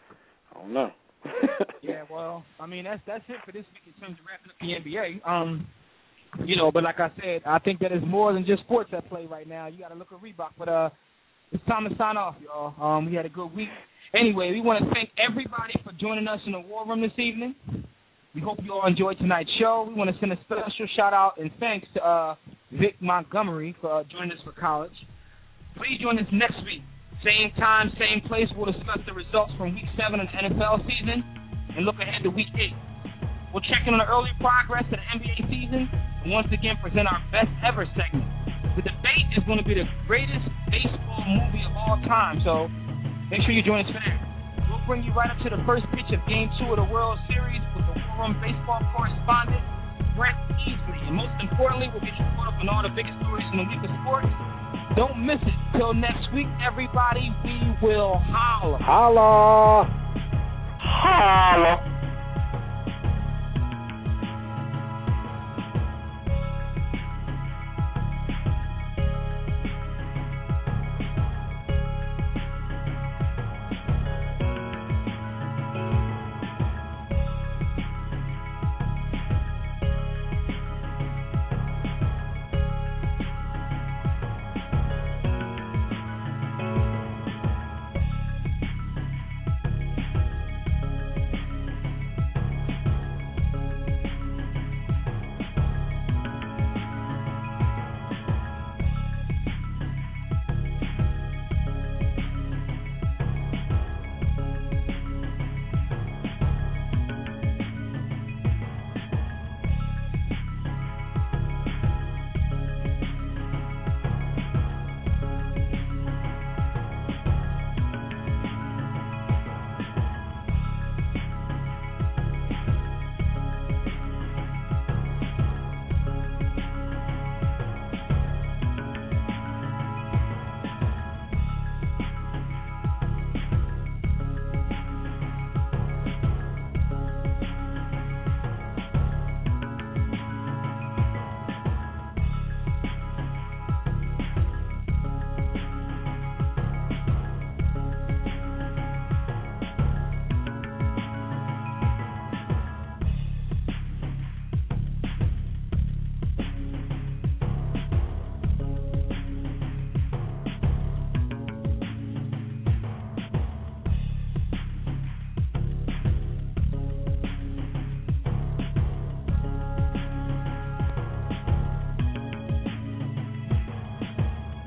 I don't know. Yeah, well, I mean, that's that's it for this week in terms of wrapping up the N B A. Um, you know, but like I said, I think that it's more than just sports at play right now. You got to look at Reebok. But uh, it's time to sign off, y'all. Um, we had a good week. Anyway, we want to thank everybody for joining us in the War Room this evening. We hope you all enjoyed tonight's show. We want to send a special shout-out and thanks to uh, Vic Montgomery for uh, joining us for college. Please join us next week. Same time, same place. We'll discuss the results from Week seven of the N F L season and look ahead to Week eight. We'll check in on the early progress of the N B A season and once again present our best ever segment. The debate is going to be the greatest baseball movie of all time, so make sure you join us for that. We'll bring you right up to the first pitch of Game two of the World Series with the War Room baseball correspondent, Brett Easley. And most importantly, we'll get you caught up on all the biggest stories in the week of sports. Don't miss it. Till next week, everybody, we will holla. Holla. Holla.